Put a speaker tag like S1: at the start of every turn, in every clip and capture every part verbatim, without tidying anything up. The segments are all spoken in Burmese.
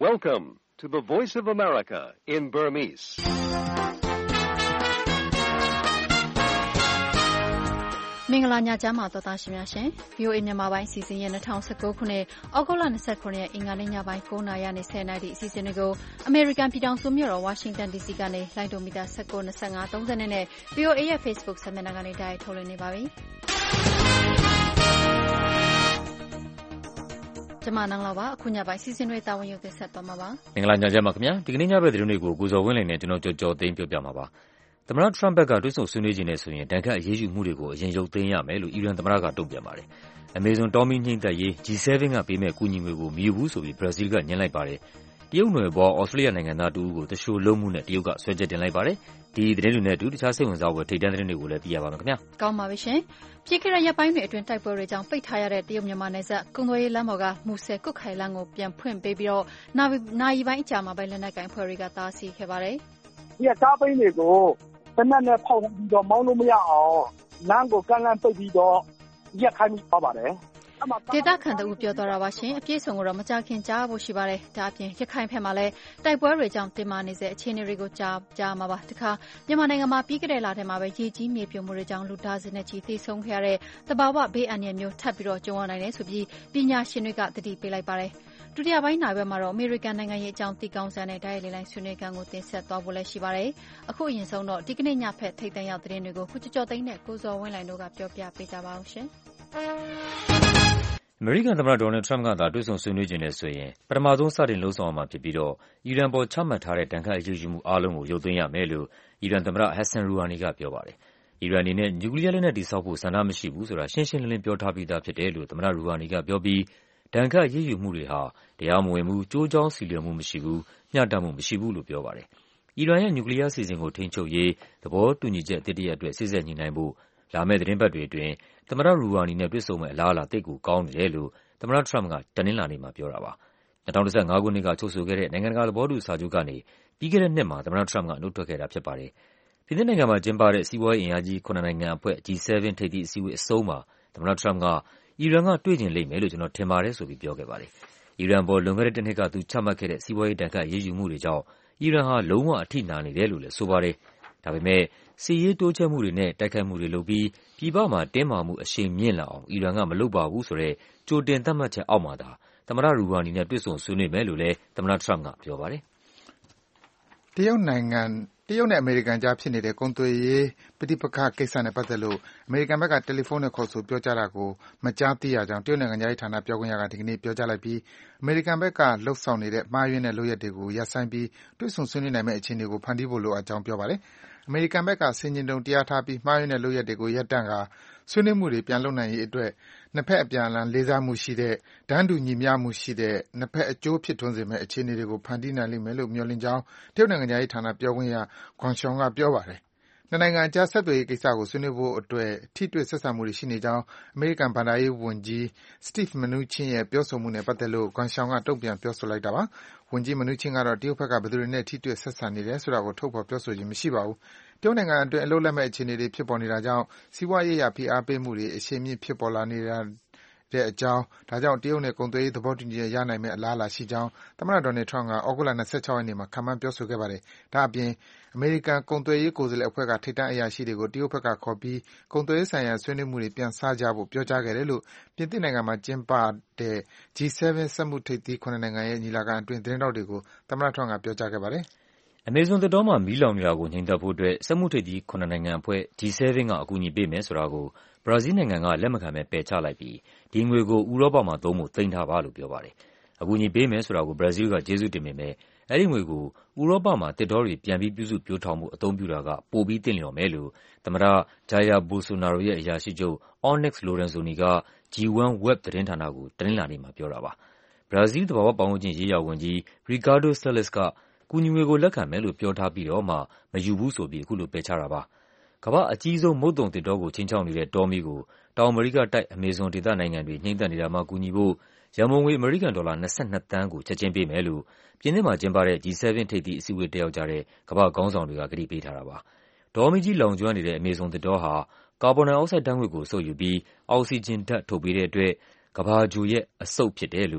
S1: Welcome to the Voice of America in Burmese.
S2: မင်္ဂလာညချမ်းပါတော်သားရှင်များရှင် ဗီအိုအေ မြန်မာပိုင်းအစီအစဉ်ရဲ့၂၀၁၉ခုနှစ်ဩဂုတ်လ၂၇ရက်အင်္ဂါနေ့ညပိုင်း၉နာရီကနေ၁၀နာရီအစီအစဉ်တွေကိုအမေရိကန်ပြည်ထောင်စုမြို့တော်ဝါရှင်တန် ဒီစီကနေလိုင်းဒိုမီတာ၁၉ ၂၅ ၃၀နဲ့ ဗီအိုအေရဲ့ Facebook စာမျက်နှာကနေတိုက်ရိုက်ထုတ်လွှင့်နေပါပြီကျမနန်းလာပါအခုညပိုင်းစီစဉ်တွေတာဝန်ယူသက်ဆက်သွားမှာပါ
S3: မင်္ဂလာညချမ်းပါခင်ဗျာဒီကနေ့ညဘက်သတင်းတွေကိုကိုဇော်ဝင်းလင်းနဲ့ကျွန်တော်ကြော်ကြော်သိမ်းပြောပြမှာပါသမ္မတထရမ့်ဘက်ကတွစ်ဆုံဆွေးနွေးခြင်းနဲ့ဆိုရင်တန်ခတ်အရေးယူမှုတွေကိုအရင်ရုပ်သိမ်းရမယ်လို့အီရန်သမ္မတကတုံ့ပြန်ပါတယ်။ Amazon တောမီညှိသက်ရေး ဂျီ seven ကပေးမဲ့ကူညီငွေကိုမယူဘူးဆိုပြီးဘရာဇီးကညှင်းလိုက်ပါတယ်။တရုတ်နွယ်ပွားဩစတြေးလျနိုင်ငံသားတူကိုတရှိုလုံးမှုနဲ့တရုတ်ကဆွဲချက်တင်လိုက်ပါတယ်။ဒီသတင်းတွေနဲ့အတူတခြားစိတ်ဝင်စားဖွယ်ထိပ်တန်းသတင်းတွေကိုလည်းပြရပါမယ်ခင်ဗျာ
S2: ။ကောင်းပါပြီရှင်။ပြည်ခဲ့တဲ့ရက်ပိုင်းတွေအတွင်းတိုက်ပွဲတွေကြောင့်ပိတ်ထားရတဲ့တရုတ်မြန်မာနယ်စပ်ကုန်သွယ်ရေးလမ်းပေါ်ကမူဆယ်ကုတ်ခိုင်လမ်းကိုပြန်ဖွင့်ပေးပြီးတော့နာရီပိုင်းအကြာမှာပဲလက်နက်ကိုင်ဖွဲ့တွေကတားဆီးခဲ့ပါတယ်
S4: ။ဒီကားပိန်းတွေကိုတနက်နဲ့ဖောက်ပြီးတော့မောင်းလို့မရအောင်လမ်းကိုကန့်လန့်ပိတ်ပြီးတော့ရက်ခိုင်းပြီးသွားပါတယ်
S2: ဒေသခံတို့ပြောသွားတာပါရှင်အပြည့်စုံကိုတော့မကြခင်ကြားဖို့ရှိပါတယ်ဒါအပြင်ရခိုင်ဘက်မှာလည်းတိုက်ပွဲတွေကြောင့်တင်မာနေစေအခြေအနေတွေကိုကြားကြားမှာပါတခါမြန်မာနိုင်ငံမှာပြီးခဲ့တဲ့လထဲမှာပဲရေကြီးမြေပြိုမှုတွေကြောင့်လူဒါဇင်နဲ့ချီသေဆုံးခဲ့ရတဲ့တဘာဝဘေးအန္တရာယ်မျိုးထပ်ပြီးတော့ကြုံရနိုင်တယ်ဆိုပြီးပညာရှင်တွေကသတိပေးလိုက်ပါတယ်ဒုတိယပိုင်းနိုင်ဘက်မှာတော့အမေရိကန်နိုင်ငံရေးအကြောင်းတည်ကောင်းစံနဲ့တိုက်ရိုက်လိုင်းဆွေးနွေးခန်းကိုတင်ဆက်သွားဖို့လည်းရှိပါတယ်အခုအရင်ဆုံးတော့ဒီကနေ့ညဖက်ထိတ်တန့်ရောက်သတင်းတွေကိုခုကြော်သိန်းနဲ့ကိုဇော်ဝင်းလိုင်တို့ကပြောပြပေးကြပါအောင်ရှင်
S3: အမေရိကန်သမ္မတဒေါ်နယ်ထရမ့်ကသာတွစ်ဆုံဆွေးနွေးခြင်းနဲ့ဆိုရင်ပထမဆုံးစတင်လှုံ့ဆော်မှာဖြစ်ပြီးတော့အီရန်ပေါ်ချမှတ်ထားတဲ့တန်ခတ်အရေးယူမှုအားလုံးကိုရုပ်သိမ်းရမယ်လို့အီရန်သမ္မတဟက်ဆန်ရူဟာနီကပြောပါတယ်။အီရန်အနေနဲ့နျူကလ িয়ার လက်နက်တည်ဆောက်ဖို့ဆန္ဒမရှိဘူးဆိုတာရှင်းရှင်းလင်းလင်းပြောထားပြီးသားဖြစ်တယ်လို့သမ္မတရူဟာနီကပြောပြီးတန်ခတ်အရေးယူမှုတွေဟာတရားမဝင်ဘူးကြိုးကြောင်းစီလျော်မှုမရှိဘူးမျှတမှုမရှိဘူးလို့ပြောပါတယ်။အီရန်ရဲ့နျူကလ িয়ার အစီအစဉ်ကိုထိန်းချုပ်ရေးသဘောတူညီချက်အသစ်တရပ်အတွက်စေ့စပ်ညှိနှိုင်းဖို့လာမယ့်သီတင်းပတ်တွေအတွင်းသမ္မတရူဟာနီနဲ့တွေ့ဆုံမယ့်အလားအလာသိပ်ကိုကောင်းနေတယ်လို့သမ္မတထရမ့်ကတနင်္လာနေ့မှာပြောတာပါ။၂၀၁၅ခုနှစ်ကချုပ်ဆိုခဲ့တဲ့နိုင်ငံတကာသဘောတူစာချုပ်ကနေပြီးခဲ့တဲ့နှစ်မှာသမ္မတထရမ့်ကနှုတ်ထွက်ခဲ့တာဖြစ်ပါတယ်။ပြင်သစ်နိုင်ငံမှာကျင်းပတဲ့စီးပွားရေးအင်အားကြီးခုနစ်နိုင်ငံအဖွဲ့ ဂျီ seven ထိပ်သီးအစည်းအဝေးအဆုံးမှာသမ္မတထရမ့်ကအီရန်ကတွေ့ချင်လိမ့်မယ်လို့ကျွန်တော်ထင်ပါတယ်ဆိုပြီးပြောခဲ့ပါတယ်။အီရန်ပေါ်လွန်ခဲ့တဲ့တစ်နှစ်ကသူချမှတ်ခဲ့တဲ့စီးပွားရေးတန်ခတ်အရေးယူမှုတွေကြောင့်အီရန်ဟာလုံးဝအထိနာနေတယ်လို့လည်းဆိုပါတယ်။ဒါပေမဲ့စစ်ရေးတိုးချဲ့မှုတွေနဲ့တိုက်ခိုက်မှုတွေလုပ်ပြီးပြည်ပမှာတင်းမာမှုအရှိန်မြင့်လာအောင်အီရန်ကမလုပ်ပါဘူးဆိုတဲ့ကြိုတင်သတ်မှတ်ချက်အောက်မှာသာသမ္မတရူဟာနီနဲ့တွေ့ဆုံဆွေးနွေးမယ်လို့လည်းသမ္မတထရမ့်ကပြောပါတယ်
S5: ။တရုတ်နိုင်ငံတရုတ်နဲ့အမေရိကန်ကြားဖြစ်နေတဲ့ကုန်သွယ်ရေးပဋိပက္ခကိစ္စနဲ့ပတ်သက်လို့အမေရိကန်ဘက်ကတယ်လီဖုန်းနဲ့ခေါ်ဆိုပြောကြားတာကိုမကြားသိရကြောင်းတရုတ်နိုင်ငံခြားရေးဌာနပြောခွင့်ရကဒီကနေ့ပြောကြားလိုက်ပြီးအမေရိကန်ဘက်ကလှုပ်ဆောင်နေတဲ့မှားယွင်းတဲ့လုပ်ရပ်တွေကိုရပ်ဆိုင်းပြီးတွေ့ဆုံဆွေးနွေးနိုင်မယ့်အခြေအနေကိုဖန်တီးဖို့လိုအပ်ကြောင်းပြောပါတယ်။အမေရိကန်ဘက်ကဆင်ခြင်တုံတရားထားပြီးမှားယွင်းတဲ့လုပ်ရပ်တွေကိုရပ်တန့်ကာဆွေးနွေးမှုတွေပြန်လုပ်နိုင်ရေးအတွက်နှစ်ဖက်အပြန်အလှန်လေးစားမှုရှိတဲ့တန်းတူညီမျှမှုရှိတဲ့နှစ်ဖက်အကျိုးဖြစ်ထွန်းစေမယ့်အခြေအနေတွေကိုဖန်တီးနိုင်လိမ့်မယ်လို့မျှော်လင့်ကြောင်းတရုတ်နိုင်ငံခြားရေးဌာနပြောခွင့်ရ Guang Xiong ကပြောပါတယ်။နှစ်နိုင်ငံအကြားဆက်သွယ်ရေးကိစ္စကိုဆွေးနွေးဖို့အတွက်ထိတွေ့ဆက်ဆံမှုတွေရှိနေကြောင်းအမေရိကန်ဘဏ္ဍာရေးဝန်ကြီး Steve Mnuchin ရဲ့ပြောဆိုမှုနဲ့ပတ်သက်လို့ Guang Xiong ကတုံ့ပြန်ပြောဆိုလိုက်တာပါ။ဝန်ကြီး Mnuchin ကတော့တရုတ်ဘက်ကဘယ်သူတွေနဲ့ထိတွေ့ဆက်ဆံနေတယ်ဆိုတာကိုထုတ်ဖော်ပြောဆိုခြင်းမရှိပါဘူး။တရုတ်နိုင်ငံအတွင်းအလုပ်လက်မဲ့အခြေအနေတွေဖြစ်ပေါ်နေတာကြောင့်စီးပွားရေးအရဖိအားပေးမှုတွေအရှိန်မြင့်ဖြစ်ပေါ်လာနေတာတဲ့အကြောင်းဒါကြောင့်တရုတ်နဲ့ကုန်သွယ်ရေးသဘောတူညီချက်ရနိုင်မယ့်အလားအလာရှိကြောင်းသမ္မတဒေါ်နယ်ထရမ့်ကဩဂုတ်လ၂၆ရက်နေ့မှာခန့်မှန်းပြောဆိုခဲ့ပါတယ်။ဒါ့အပြင်အမေရိကန်ကုန်သွယ်ရေးကိုယ်စားလှယ်အဖွဲ့ကထိပ်တန်းအရာရှိတွေကိုတရုတ်ဘက်ကခေါ်ပြီးကုန်သွယ်ရေးဆိုင်ရာဆွေးနွေးမှုတွေပြန်စကြဖို့ပြောကြားခဲ့တယ်လို့ပြင်သစ်နိုင်ငံမှာကျင်းပတဲ့ ဂျီ seven စက်မှုထိပ်သီးခုနစ်နိုင်ငံရဲ့ညီလာခံအတွင်းသတင်းထောက်တွေကိုသမ္မတထရမ့်ကပြောကြားခဲ့ပါတယ်
S3: ။ Amazon သစ်တောမှာမီးလောင်နေတာကိုငြိမ်သက်ဖို့အတွက်စက်မှုထိပ်သီးခုနစ်နိုင်ငံအဖွဲ့ ဂျီ seven ကအကူအညီပေးမယ်ဆိုတာကိုဘရာဇီးနိုင်ငံကလက်မခံဘဲပယ်ချလိုက်ပြီးဒီငွေကိုဥရောပမှာသုံးဖို့သိမ်းထားပါလို့ပြောပါတယ်။အကူအညီပေးမယ်ဆိုတာကိုဘရာဇီးကကျေးဇူးတင်ပေမဲ့အဲဒီငွေကိုဥရောပမှာသစ်တောတွေပြန်ပြီးပြုစုပျိုးထောင်ဖို့အသုံးပြုတာကပိုပြီးသင့်လျော်မယ်လို့သမ္မတ Jair Bolsonaro ရဲ့အရာရှိချုပ် Onyx Lorenzoni က ဂျီ ဝန် Web သတင်းဌာနကိုတနင်္လာနေ့မှာပြောတာပါ။ဘရာဇီးသဘာဝပတ်ဝန်းကျင်ရေးရာဝန်ကြီး Ricardo Salles ကကူညီငွေကိုလက်ခံမယ်လို့ပြောထားပြီးတော့မှမယူဘူးဆိုပြီးအခုလိုပယ်ချတာပါ။ကမ္ဘာ့အကြီးဆုံးမုတ်သုန်သစ်တောကိုခြိမ်းခြောက်နေတဲ့တောမီးကိုတောင်အမေရိကတိုက် Amazon ဒေသနိုင်ငံတွေငြိမ်းသတ်နေတာမှာကူညီဖို့ရန်ပုံငွေအမေရိကန်ဒေါ်လာ၂၂သန်းကိုချက်ချင်းပေးမယ်လို့ပြင်သစ်မှာကျင်းပတဲ့ ဂျီ seven ထိပ်သီးအစည်းအဝေးတက်ရောက်ကြတဲ့ကမ္ဘာ့ခေါင်းဆောင်တွေကကတိပေးထားတာပါ။တောမီးကြီးလောင်ကျွမ်းနေတဲ့ Amazon သစ်တောဟာကာဗွန်ဒိုင်အောက်ဆိုက်ဓာတ်ငွေ့ကိုစုပ်ယူပြီးအောက်ဆီဂျင်ဓာတ်ထုတ်ပေးတဲ့အတွက်ကမ္ဘာဂြိုဟ်ရဲ့အဆုတ်ဖြစ်တယ်လို့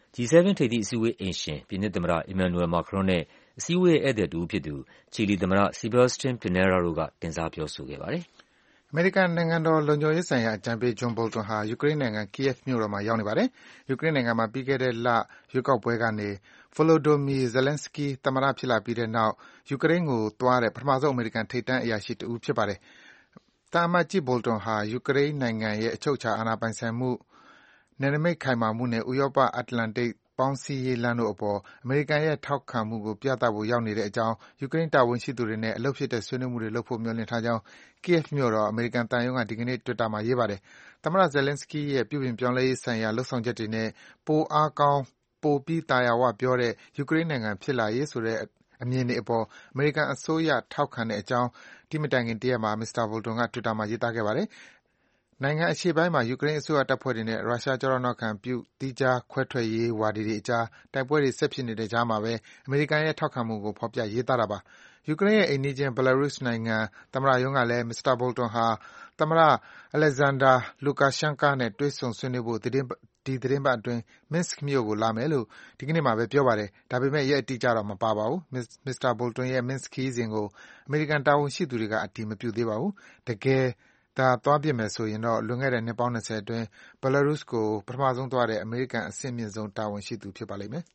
S3: G เซเว่น ထိပ်သီးအစည်းအဝေးအိမ်ရှင်ပြင်သစ်သမ္မတ Emmanuel Macron နဲ့အစည်းအဝေးရဲ့ဧည့်သည်တဦးဖြစ်သူချီလီသမ္မတ Sebastián Piñera တို့ကတင်စားပြောဆိုခဲ့ပါတယ်
S5: ။အမေရိကန်နိုင်ငံတော်လုံခြုံရေးဆိုင်ရာအကြံပေး John Bolton ဟာယူကရိန်းနိုင်ငံ Kiev မြို့တော်မှာရောက်နေပါတယ်။ယူကရိန်းနိုင်ငံမှာပြီးခဲ့တဲ့လရွေးကောက်ပွဲကနေ Volodymyr Zelensky သမ္မတဖြစ်လာပြီးတဲ့နောက်ယူကရိန်းကိုသွားတဲ့ပထမဆုံးအမေရိကန်ထိပ်တန်းအရာရှိတဦးဖြစ်ပါတယ်။သံအမတ်ကြီး Bolton ဟာယူကရိန်းနိုင်ငံရဲ့အချုပ်အခြာအာဏာပိုင်ဆိုင်မှု၊နယ်နိမိတ်ခိုင်မာမှုနဲ့ဥရောပ-အတ္တလန္တိတ်ပေါင်းစည်းရေးလမ်းတို့အပေါ်အမေရိကန်ရဲ့ထောက်ခံမှုကိုပြသဖို့ရောက်နေတဲ့အကြောင်းယူကရိန်းတာဝန်ရှိသူတွေနဲ့အလုပ်ဖြစ်တဲ့ဆွေးနွေးမှုတွေလုပ်ဖို့မျှော်လင့်ထားကြောင်း Kiev မြို့တော်အမေရိကန်သံရုံးကဒီကနေ့ Twitter မှာရေးပါတယ်။သမ္မတ Zelensky ရဲ့ပြုပြင်ပြောင်းလဲရေးဆိုင်ရာလုပ်ဆောင်ချက်တွေနဲ့ပိုအားကောင်း၊ပိုပြီးသာယာဝပြောတဲ့ယူကရိန်းနိုင်ငံဖြစ်လာရေးဆိုတဲ့အမြင်တွေအပေါ်အမေရိကန်အစိုးရထောက်ခံတဲ့အကြောင်းဒီမတိုင်ခင်တရက်မှာ မစ္စတာ Bolton က Twitter မှာရေးသားခဲ့ပါတယ်။နိုင်ငံအရှေ့ပိုင်းမှာယူကရိန်းအစိုးရတပ်ဖွဲ့တွေနဲ့ရုရှားကျောထောက်နောက်ခံပြုသီးခြားခွဲထွက်ရေးဝါဒီတွေအကြားတိုက်ပွဲတွေဆက်ဖြစ်နေတဲ့ကြားမှာပဲအမေရိကန်ရဲ့ထောက်ခံမှုကိုဖော်ပြရေးသားတာပါ။ယူကရိန်းရဲ့အိမ်နီးချင်း Belarus နိုင်ငံသမ္မတရုံးကလည်းမစ္စတာ Bolton ဟာသမ္မတ Alexander Lukashenko နဲ့တွေ့ဆုံဆွေးနွေးဖို့ဒီသီတင်းပတ်အတွင်း Minsk မြို့ကိုလာမယ်လို့ဒီကနေ့မှာပဲပြောပါတယ်။ဒါပေမယ့်ရက်အတိအကျတော့မပါပါဘူး။မစ္စတာ Bolton ရဲ့ Minsk ခရီးစဉ်ကိုအမေရိကန်တာဝန်ရှိသူတွေကအတည်မပြုသေးပါဘူး။တကယ်သာသွားဖြစ်မယ်ဆိုရင်တော့လွန်ခဲ့တဲ့နှစ်ပေါင်း၂၀အတွင်း Belarus ကိုပထမဆုံးသွားတဲ့အမေရိကန်အဆင့်မြင့်ဆုံးတာဝန်ရှိသူဖြစ်ပါလိမ့်မယ်။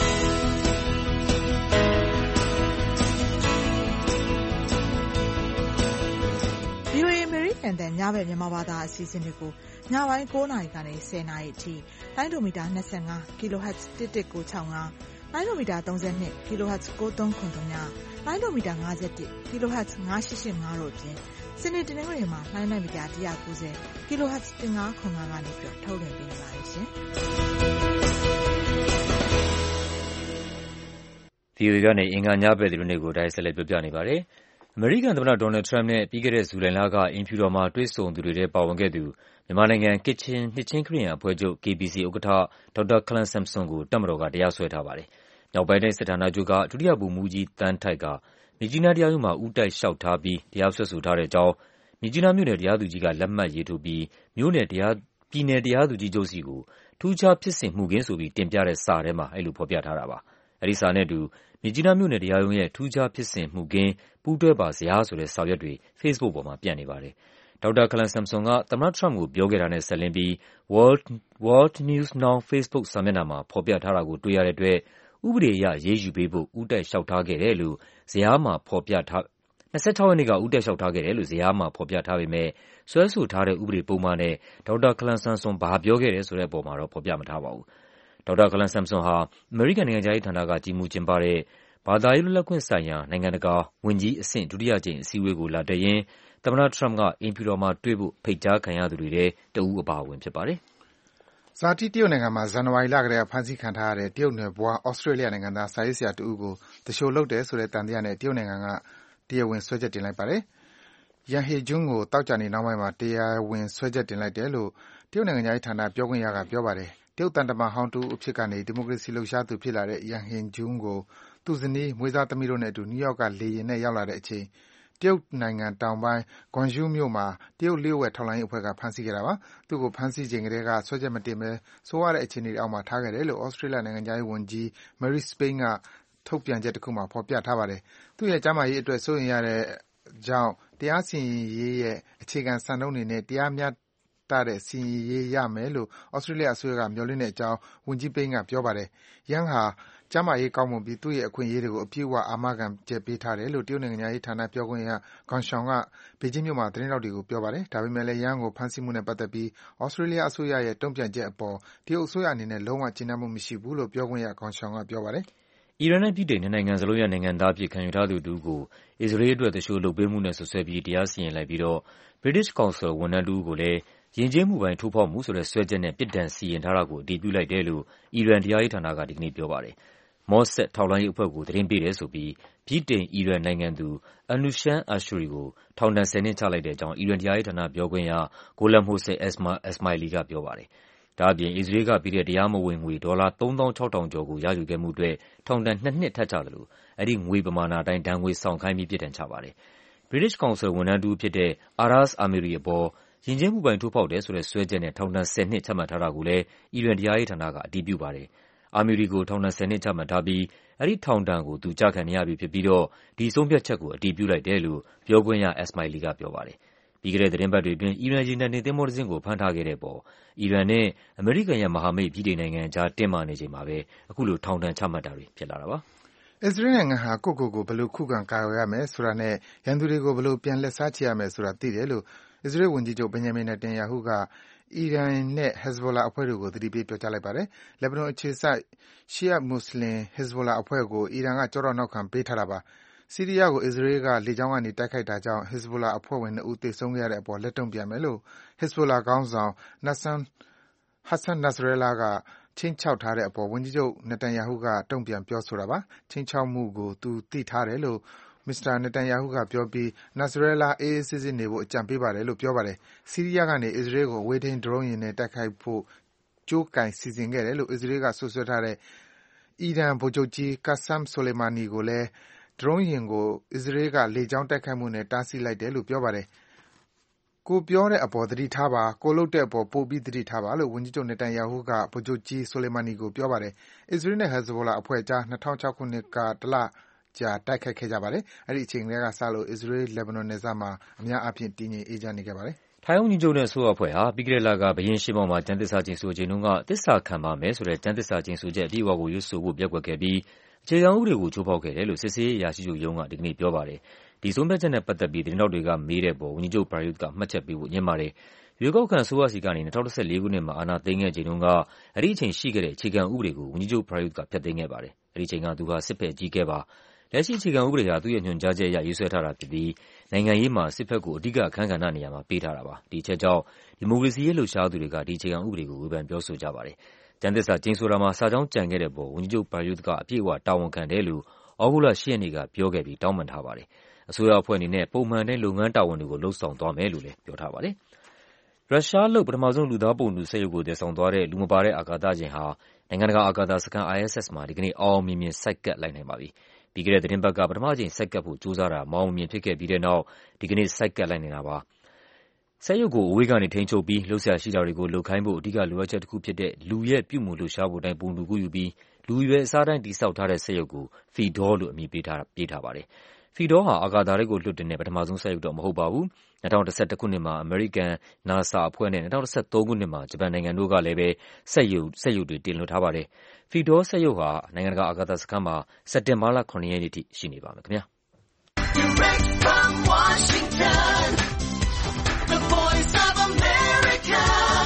S6: ဗွီအိုအေ American တန်ညဘက်မြန်မာဘာသာအစီအစဉ်တွေကိုညပိုင်း၉နာရီကနေ၁၀နာရီအထိလိုင်းဒိုမီတာ၂၅ kHz တစ်တစ်ကို၆၅လိုင်းဒိုမီတာ၃၂ kHz ကို၃ခု၃ညလိုင်းဒိုမီတာ၅၁ kHz ၅၈၈၅တို့အပြင်စနေတနင်္ဂနွေမှာလိုင်းနိုက်မီတာ၁၉၀ kHz ၁၅ခု၅ကနေပြီးထုတ်လွှင့်ပေးနေပါတယ်ရှင်။
S3: ဗွီအိုအေကနေအင်္ဂါညဘက်သတင်းတွေကိုတိုက်ဆက်လက်ပြောပြနေပါတယ်။အမေရိကန်သမ္မတ Donald Trump နဲ့ပြီးခဲ့တဲ့ဇူလိုင်လကအိမ်ဖြူတော်မှာတွေ့ဆုံသူတွေထဲပါဝင်ခဲ့သူမြန်မာနိုင်ငံကချင်နှစ်ခြင်းခရစ်ယာန်အဖွဲ့ချုပ် K B C ဥက္ကဋ္ဌဒေါက်တာခလမ်ဆမ်ဆွန်ကိုတပ်မတော်ကတရားစွဲထားပါတယ်။မြောက်ပိုင်းတိုင်းစစ်ဌာနချုပ်ကဒုတိယဗိုလ်မှူးကြီးသန်းထိုက်ကမြစ်ကြီးနားတရားရုံးမှာဦးတိုက်လျှောက်ထားပြီးတရားစွဲဆိုထားတဲ့အကြောင်းမြစ်ကြီးနားမြို့နယ်တရားသူကြီးကလက်မှတ်ရေးထိုးပြီးမြို့နယ်တရားပြည်နယ်တရားသူကြီးချုပ်စီကိုထူးခြားဖြစ်စဉ်မှုခင်းဆိုပြီးတင်ပြတဲ့စာထဲမှာအဲဒီလိုဖော်ပြထားတာပါ။အဲဒီစာနဲ့အတူမြစ်ကြီးနားမြို့နယ်တရားရုံးရဲ့ထူးခြားဖြစ်စဉ်မှုခင်းပူးတွဲပါဇယားဆိုတဲ့စာရွက်တွေ Facebook ပေါ်မှာပြန့်နေပါတယ်။ဒေါက်တာခလမ်ဆမ်ဆွန်ကသမ္မတ Trump ကိုပြောခဲ့တာနဲ့ဆက်လင်းပြီး World World News Now Facebook စာမျက်နှာမှာဖော်ပြထားတာကိုတွေ့ရတဲ့အတွက်ဥပဒေအရအရေးယူပေးဖို့ဦးတိုက်လျှောက်ထားခဲ့တယ်လို့ဇယားမှာဖော်ပြထား၂၆ရက်နေ့ကဦးတိုက်လျှောက်ထားခဲ့တယ်လို့ဇယားမှာဖော်ပြထားပေမဲ့စွဲဆိုထားတဲ့ဥပဒေပုံမှန်နဲ့ဒေါက်တာခလမ်ဆမ်ဆွန်ဘာပြောခဲ့တယ်ဆိုတဲ့အပေါ်မှာတော့ဖော်ပြမထားပါဘူး။ဒေါက်တာခလမ်ဆမ်ဆွန်ဟာအမေရိကန်နိုင်ငံခြားရေးဌာနကကြီးမှူးကျင်းပတဲ့ဘာသာရေးလွတ်လပ်ခွင့်ဆိုင်ရာနိုင်ငံတကာဝန်ကြီးအဆင့်ဒုတိယကြိမ်အစည်းအဝေးကိုလာတက်ရင်းသမ္မတ Trump ကအိမ်ဖြူတော်မှာတွေ့ဖို့ဖိတ်ကြားခံရသူတွေထဲတဦးအပါအဝင်ဖြစ်ပါတယ်
S5: ။ဇာတိတရုတ်နိုင်ငံမှာဇန်နဝါရီလကတည်းကဖမ်းဆီးခံထားရတဲ့တရုတ်နွယ်ဘွားဩစတြေးလျနိုင်ငံသားစာရေးဆရာတဦးကိုသူလျှိုလုပ်တယ်ဆိုတဲ့သံသယနဲ့တရုတ်နိုင်ငံကတရားဝင်စွဲချက်တင်လိုက်ပါတယ်။ Yang Hejun ကိုသောကြာနေ့နှောင်းပိုင်းမှာတရားဝင်စွဲချက်တင်လိုက်တယ်လို့တရုတ်နိုင်ငံခြားရေးဌာနပြောခွင့်ရကပြောပါတယ်။တရုတ်သံတမန်ဟောင်းတဦးအဖြစ်ကနေဒီမိုကရေစီလှုပ်ရှားသူဖြစ်လာတဲ့ Yang Hejun ကိုသူ့ဇနီး၊မွေးစားသမီးတို့နဲ့အတူနယူးယောက်ကလေယာဉ်နဲ့ရောက်လာတဲ့အချိန်တရုတ်နိုင်ငံတောင်ပိုင်း Guangzhou မြို့မှာတရုတ်လျှို့ဝှက်ထောက်လှမ်းရေးအဖွဲ့ကဖမ်းဆီးခဲ့တာပါ။သူ့ကိုဖမ်းဆီးချိန်ကတည်းကစွဲချက်မတင်ဘဲဆိုးရွားတဲ့အခြေအနေအောက်မှာထားခဲ့တယ်လို့ဩစတြေးလျနိုင်ငံခြားရေးဝန်ကြီး Marise Payne ကထုတ်ပြန်ချက်တခုမှာဖော်ပြထားပါတယ်။သူ့ရဲ့ကျန်းမာရေးအတွက်စိုးရိမ်ရတဲ့ကြောင့်တရားစီရင်ရေးရဲ့အခြေခံစံနှုန်းတွေနဲ့တရားမျှတတဲ့စီရင်ရေးရမယ်လို့ဩစတြေးလျအစိုးရကမျှော်လင့်တဲ့အကြောင်းဝန်ကြီး Payne ကပြောပါတယ်။ Yang ဟာကျန်းမာရေးကောင်းမွန်ပြီးသူ့ရဲ့အခွင့်အရေးတွေကိုအပြည့်အဝအာမခံချက်ပေးထားတယ်လို့တရုတ်နိုင်ငံခြားရေးဌာနပြောခွင့်ရ Geng Shuang ကဘေဂျင်းမြို့မှာသတင်းထောက်တွေကိုပြောပါတယ်။ဒါပေမယ့်လည်း Yang ကိုဖမ်းဆီးမှုနဲ့ပတ်သက်ပြီးဩစတြေးလျအစိုးရရဲ့တုံ့ပြန်ချက်အပေါ်တရုတ်အစိုးရအနေနဲ့လုံးဝကျေနပ်မှုမရှိဘူးလို့ပြောခွင့်ရ Geng Shuang ကပြောပါတယ်
S3: ။အီရန်နဲ့ဗြိတိန်နှစ်နိုင်ငံစလုံးရဲ့နိုင်ငံသားအဖြစ်ခံယူထားသူတဦးကိုအစ္စရေးအတွက်သူလျှိုလုပ်ပေးမှုနဲ့စွပ်စွဲပြီးတရားစီရင်လိုက်ပြီးတော့ British Council ဝန်ထမ်းတဦးကိုလည်းယဉ်ကျေးမှုပိုင်းထိုးဖောက်မှုဆိုတဲ့စွဲချက်နဲ့ပြစ်ဒဏ်စီရင်ထားတာကိုအတည်ပြုလိုက်တယ်လို့အီရန်တရားရေးဌာနကဒီကနေ့ပြောပါတယ်။ Mossad ထောက်လှမ်းရေးအဖွဲ့ကိုသတင်းပေးတယ်ဆိုပြီးဗြိတိန်-အီရန်နိုင်ငံသူ Anousheh Ashuri ကိုထောင်ဒဏ်ဆယ်နှစ်ချလိုက်တဲ့အကြောင်းအီရန်တရားရေးဌာနပြောခွင့်ရ Gholam-Hossein Esmaili ကပြောပါတယ်။ဒါ့အပြင်အစ္စရေးကပေးတဲ့တရားမဝင်ငွေဒေါ်လာသုံးသောင်းခြောက်ထောင်ကျော်ကိုရယူခဲ့မှုအတွက်ထောင်ဒဏ်နှစ်နှစ်ထပ်ချသလိုအဲဒီငွေပမာဏအတိုင်းဒဏ်ငွေဆောင်ခိုင်းပြီးပြစ်ဒဏ်ချပါတယ်။ British Council ဝန်ထမ်းတဦးဖြစ်တဲ့ Aras Amiri အပေါ်ယဉ်ကျေးမှုပိုင်းထိုးဖောက်တယ်ဆိုတဲ့စွဲချက်နဲ့ထောင်ဒဏ်ဆယ်နှစ်ချမှတ်ထားတာကိုလည်းအီရန်တရားရေးဌာနကအတည်ပြုပါတယ်။အာမီရီကိုထောင်ဒဏ်ဆယ်နှစ်ချမှတ်ထားပြီးအဲဒီထောင်ဒဏ်ကိုသူကျခံနေရပြီဖြစ်ပြီးတော့ဒီဆုံးဖြတ်ချက်ကိုအတည်ပြုလိုက်တယ်လို့ပြောခွင့်ရ Esmaili ကပြောပါတယ်။ပြီးခဲ့တဲ့သီတင်းပတ်တွေအတွင်းအီရန်ရေနံတင်သင်္ဘောတစ်စင်းကိုဖမ်းထားခဲ့တဲ့အပေါ်အီရန်နဲ့အမေရိကန်ရဲ့မဟာမိတ်ဗြိတိန်နိုင်ငံအကြားတင်းမာနေချိန်မှာပဲအခုလိုထောင်ဒဏ်ချမှတ်တာတွေဖြစ်လာတာပါ
S5: ။အစ္စရေးနိုင်ငံဟာကိုယ့်ကိုယ်ကိုဘယ်လိုခုခံကာကွယ်ရမယ်ဆိုတာနဲ့ရန်သူတွေကိုဘယ်လိုပြန်လက်စားချေရမယ်ဆိုတာသိတယ်လို့အစ္စရေးဝန်ကြီးချုပ် Benjamin Netanyahu ကအီရန်နဲ့ Hezbollah အဖွဲ့တို့ကိုသတိပေးပြောကြားလိုက်ပါတယ်။လက်ဘနွန်အခြေစိုက် Shia မွတ်ဆလင် Hezbollah အဖွဲ့ကိုအီရန်ကကျောထောက်နောက်ခံပေးထားတာပါ။ဆီးရီးယားကိုအစ္စရေးကလေကြောင်းကနေတိုက်ခိုက်တာကြောင့် Hezbollah အဖွဲ့ဝင်နှစ်ဦးသေဆုံးခဲ့ရတဲ့အပေါ်လက်တုံ့ပြန်မယ်လို့ Hezbollah ခေါင်းဆောင် Hassan Nasrallah ကခြိမ်းခြောက်ထားတဲ့အပေါ်ဝန်ကြီးချုပ် Netanyahu ကတုံ့ပြန်ပြောဆိုတာပါ။ခြိမ်းခြောက်မှုကိုသူသိထားတယ်လို့မစ္စတာ Netanyahu ကပြောပြီး Nasrallah အေးအေးဆေးဆေးနေဖို့အကြံပေးပါတယ်လို့ပြောပါတယ်။ဆီးရီးယားကနေအစ္စရေးကိုအဝေးထိန်းဒရုန်းယာဉ်နဲ့တိုက်ခိုက်ဖို့ကြိုးကိုင်စီစဉ်ခဲ့တယ်လို့အစ္စရေးကစွပ်စွဲထားတဲ့အီရန်ဗိုလ်ချုပ်ကြီး Qasem Soleimani ကိုလည်းဒရုန်းယာဉ်ကိုအစ္စရေးကလေကြောင်းတိုက်ခိုက်မှုနဲ့တားဆီးလိုက်တယ်လို့ပြောပါတယ်။ကိုပြောတဲ့အပေါ်သတိထားပါ၊ကိုလုပ်တဲ့အပေါ်ပိုပြီးသတိထားပါလို့ဝန်ကြီးချုပ် Netanyahu ကဗိုလ်ချုပ်ကြီး Soleimani ကိုပြောပါတယ်။အစ္စရေးနဲ့ Hezbollah အဖွဲ့အကြား၂၀၀၆ခုနှစ်ကတလကြာတိုက်ခိုက်ခဲ့ကြပါတယ်။အဲဒီအချိန်ကတည်းကစလို့အစ္စရေး-လက်ဘနွန်နယ်စပ်မှာအများအားဖြင့်တည်ငြိမ်အေးချမ်းနေခဲ့ပါတယ်
S3: ။ထိုင်းဝန်ကြီးချုပ်နဲ့အစိုးရအဖွဲ့ဟာပြီးခဲ့တဲ့လကဘုရင်ရှေ့မှောက်မှာကျမ်းသစ္စာကျိန်ဆိုချိန်တုန်းကသစ္စာခံပါမယ်ဆိုတဲ့ကျမ်းသစ္စာကျိန်ဆိုချက်အပြည့်အဝကိုရွတ်ဆိုဖို့ပျက်ကွက်ခဲ့ပြီးအခြေခံဥပဒေကိုချိုးဖောက်ခဲ့တယ်လို့စစ်ဆေးရေးအရာရှိချုပ်ရုံးကဒီကနေ့ပြောပါတယ်။ဒီဆုံးဖြတ်ချက်နဲ့ပတ်သက်ပြီးသတင်းထောက်တွေကမေးတဲ့အပေါ်ဝန်ကြီးချုပ် Prayut ကမှတ်ချက်ပေးဖို့ငြင်းပါတယ်။ရွေးကောက်ခံအစိုးရဆီကနေ၂၀၁၄ခုနှစ်မှာအာဏာသိမ်းခဲ့ချိန်တုန်းကအဲဒီအချိန်ရှိခဲ့တဲ့အခြေခံဥပဒေကိုဝန်ကြီးချုပ် Prayut ကဖျက်သိမ်းခဲ့ပါတယ်။အဲဒီအချိန်ကသူဟာစစ်ဘက်အကြီးအကဲပါ။လက်ရှိအခြေခံဥပဒေဟာသူ့ရဲ့ညွှန်ကြားချက်အရရေးဆွဲထားတာဖြစ်ပြီးနိုင်ငံရေးမှာစစ်ဘက်ကိုအဓိကအခန်းကဏ္ဍနေရာမှာပေးထားတာပါ။ဒီအချက်ကြောင့်ဒီမိုကရေစီရေးလှုပ်ရှားသူတွေကဒီအခြေခံဥပဒေကိုဝေဖန်ပြောဆိုကြပါတယ်။ကျမ်းသစ္စာကျိန်ဆိုတာမှာစာကြောင်းကြံခဲ့တဲ့အပေါ်ဝန်ကြီးချုပ် Prayut ကအပြည့်အဝတာဝန်ခံတယ်လို့ဩဂုတ်လ၈ရက်နေ့ကပြောခဲ့ပြီးတောင်းပန်ထားပါတယ်။အစိုးရအဖွဲ့အနေနဲ့ပုံမှန်တိုင်းလုပ်ငန်းတာဝန်တွေကိုလုပ်ဆောင်သွားမယ်လို့လည်းပြောထားပါတယ်။ရုရှားလုပ်ပထမဆုံးလူသားပုံတူစက်ရုပ်ကိုသယ်ဆောင်သွားတဲ့လူမပါတဲ့အာကာသယာဉ်ဟာနိုင်ငံတကာအာကာသစခန်း I S S မှာဒီကနေ့အောင်အောင်မြင်မြင်ဆိုက်ကပ်လိုက်နိုင်ပါပြီ။ပြီးခဲ့တဲ့သီတင်းပတ်ကပထမအကြိမ်ဆိုက်ကပ်ဖို့ကြိုးစားတာမအောင်မမြင်ဖြစ်ခဲ့ပြီးတဲ့နောက်ဒီကနေ့ဆိုက်ကပ်လိုက်နိုင်တာပါ။စက်ရုပ်ကိုအဝေးကနေထိန်းချုပ်ပြီးလှုပ်ရှားရှိတာတွေကိုလုပ်ခိုင်းဖို့အဓိကလိုအပ်ချက်တစ်ခုဖြစ်တဲ့လူရဲ့ပြုမှုလှုပ်ရှားဖို့တိုင်းပုံတူကူးယူပြီးလူရွယ်အစားတိုင်းတည်ဆောက်ထားတဲ့စက်ရုပ်ကို Fedor လို့အမည်ပေးထားပေးထားပါတယ်။ Fedor ဟာအာကာသထဲကိုလွှတ်တင်တဲ့ပထမဆုံးစက်ရုပ်တော့မဟုတ်ပါဘူး။၂၀၁၁ခုနှစ်မှာအမေရိကန် NASA အဖွဲ့နဲ့၂၀၁၃ခုနှစ်မှာဂျပန်နိုင်ငံတို့ကလည်းပဲစက်ရုပ်စက်ရုပ်တွေတင်လွှတ်ထားပါတယ်။ Fedor စက်ရုပ်ဟာနိုင်ငံတကာအာကာသစခန်းမှာစက်တင်ဘာလ၇ရက်နေ့ထိရှိနေပါမယ်ခင်ဗျာ။ Direct from Washington, the Voice of America,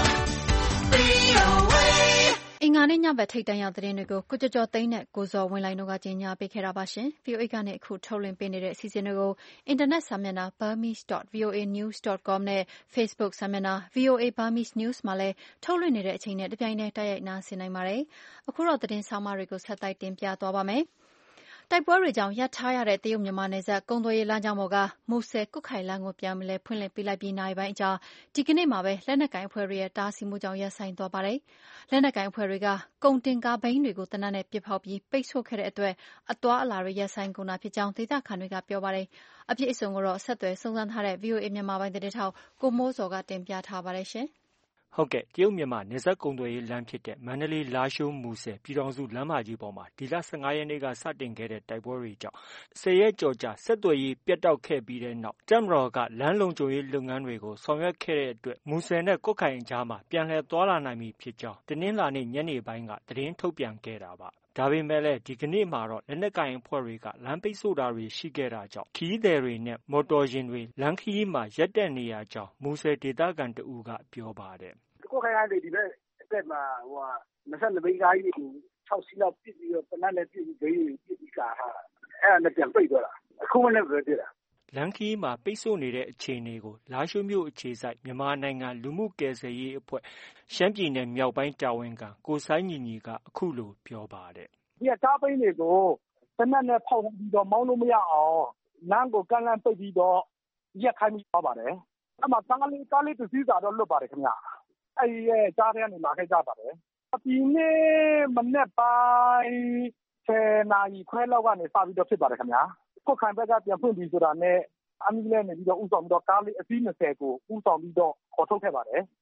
S3: V O A
S2: အင်္ဂါနေ့ညဘက်ထိပ်တန်းရောက်သတင်းတွေကိုကိုကျော်ကျော်သိန်းနဲ့ကိုဇော်ဝင်းလှိုင်တို့ကကြီးညာပေးခဲ့တာပါရှင်။ V O A ကနေအခုထုတ်လွှင့်ပေးနေတဲ့အစီအစဉ်တွေကိုအင်တာနက်စာမျက်နှာ burmese dot v o a news dot com နဲ့ Facebook စာမျက်နှာ V O A Burmese News မှာလည်းထုတ်လွှင့်နေတဲ့အချိန်နဲ့တပြိုင်တည်းတိုက်ရိုက်နားဆင်နိုင်ပါတယ်။အခုတော့သတင်းဆောင်မတွေကိုဆက်တိုက်တင်ပြသွားပါမယ်။တိုက်ပွဲတွေကြောင့်ရပ်ထားရတဲ့တရုတ်မြန်မာနယ်စပ်ကုန်သွယ်ရေးလမ်းကြောင်းပေါ်ကမူဆယ်-ကွတ်ခိုင်လမ်းကိုပြန်လည်ဖွင့်လှစ်ပေးလိုက်ပြီးနာရီပိုင်းအကြာဒီကနေ့မှာပဲလက်နက်ကိုင်အဖွဲ့တွေရဲ့တားဆီးမှုကြောင့်ရပ်ဆိုင်းသွားပါတယ်။လက်နက်ကိုင်အဖွဲ့တွေကကုန်တင်ကားဘီးတွေကိုသေနတ်နဲ့ပစ်ဖောက်ပြီးပိတ်ဆို့ခဲ့တဲ့အတွက်အသွားအလာတွေရပ်ဆိုင်းကုန်တာဖြစ်ကြောင်းဒေသခံတွေကပြောပါတယ်။အပြည့်အစုံကိုတော့ဆက်သွယ်စုံစမ်းထားတဲ့ V O A မြန်မာပိုင်းသတင်းထောက်ကိုမိုးဇော်ကတင်ပြထားပါတယ်ရှင်။
S7: ဟုတ်ကဲ့တရုတ်မြန်မာနယ်စပ်ကုန်သွယ်ရေးလမ်းဖြစ်တဲ့မန္တလေး-လားရှိုး-မူဆယ်ပြည်ထောင်စုလမ်းမကြီးပေါ်မှာဒီလ၁၅ရက်နေ့ကစတင်ခဲ့တဲ့တိုက်ပွဲတွေကြောင့်ဆယ်ရက်ကျော်ကြာဆက်သွယ်ရေးပြတ်တောက်ခဲ့ပြီးတဲ့နောက်တပ်မတော်ကလမ်းလုံခြုံရေးလုပ်ငန်းတွေကိုဆောင်ရွက်ခဲ့တဲ့အတွက်မူဆယ်နဲ့ကွတ်ခိုင်အကြားမှာပြန်လည်သွားလာနိုင်ပြီဖြစ်ကြောင်းတနင်္လာနေ့ညနေပိုင်းကသတင်းထုတ်ပြန်ခဲ့တာပါ။ဒါပေမဲ့လည်းဒီကနေ့မှာတော့လက်နက်ကိုင်အဖွဲ့တွေကလမ်းပိတ်ဆို့တာတွေရှိခဲ့တာကြောင့်ခရီးသည်တွေနဲ့မော်တော်ယာဉ်တွေလမ်းခရီးမှာရပ်တန့်နေရကြောင်းမူဆယ်ဒေသခံတဦးကပြောပါတယ်
S4: ။ကိုယ်ခိုင်ကနေဒီဘက်အတက်မှာဟိုဟာ၂၂ဘီးကားကြီးကို၆စီးလောက်ပစ်ပြီးတော့တနက်နဲ့ပြစ်ပြီးဘီးတွေပစ်ပြီးကာထားတာအဲ့ဒါနဲ့ပြန်ပိတ်သွားတာအခုမှလည်းပဲပြစ်တာ
S7: လမ်းခရီးမှာပိတ်ဆို့နေတဲ့အခြေအနေကိုလားရှိုးမြို့အခြေစိုက်မြန်မာနိုင်ငံလူမှုကယ်ဆယ်ရေးအဖွဲ့ရှမ်းပြည်နယ်မြောက်ပိုင်းတာဝန်ခံကိုစိုင်းညီညီကအခုလိုပြောပါတယ်
S4: ။ဒီကားဘီးတွေကိုတနက်နဲ့ဖောက်ပြီးတော့မောင်းလို့မရအောင်လမ်းကိုကန့်လန့်ပိတ်ပြီးတော့ရက်ခိုင်းပြီးသွားပါတယ်။အဲ့မှာကားလေးကားလေးတစ်စီးစာတော့လွတ်ပါတယ်ခင်ဗျာ။အဲ့ဒီရဲ့ကြားထဲကနေလာခဲ့ကြပါတယ်။ဒီနေ့မနေ့ပိုင်းဆယ်နာရီခွဲလောက်ကနေစပြီးတော့ဖြစ်ပါတယ်ခင်ဗျာ။ကွတ်ခိုင်ဘက်ကပြန်ဖွင့်ပြီဆိုတာနဲ့အမီလည်းနေပြီးတော့ဥဆောင်ပြီးတော့ကားလေးအစီး၂၀ကိုဥဆောင်ပြီးတော့ခေါ်ထုတ်ခဲ့ပါတယ်။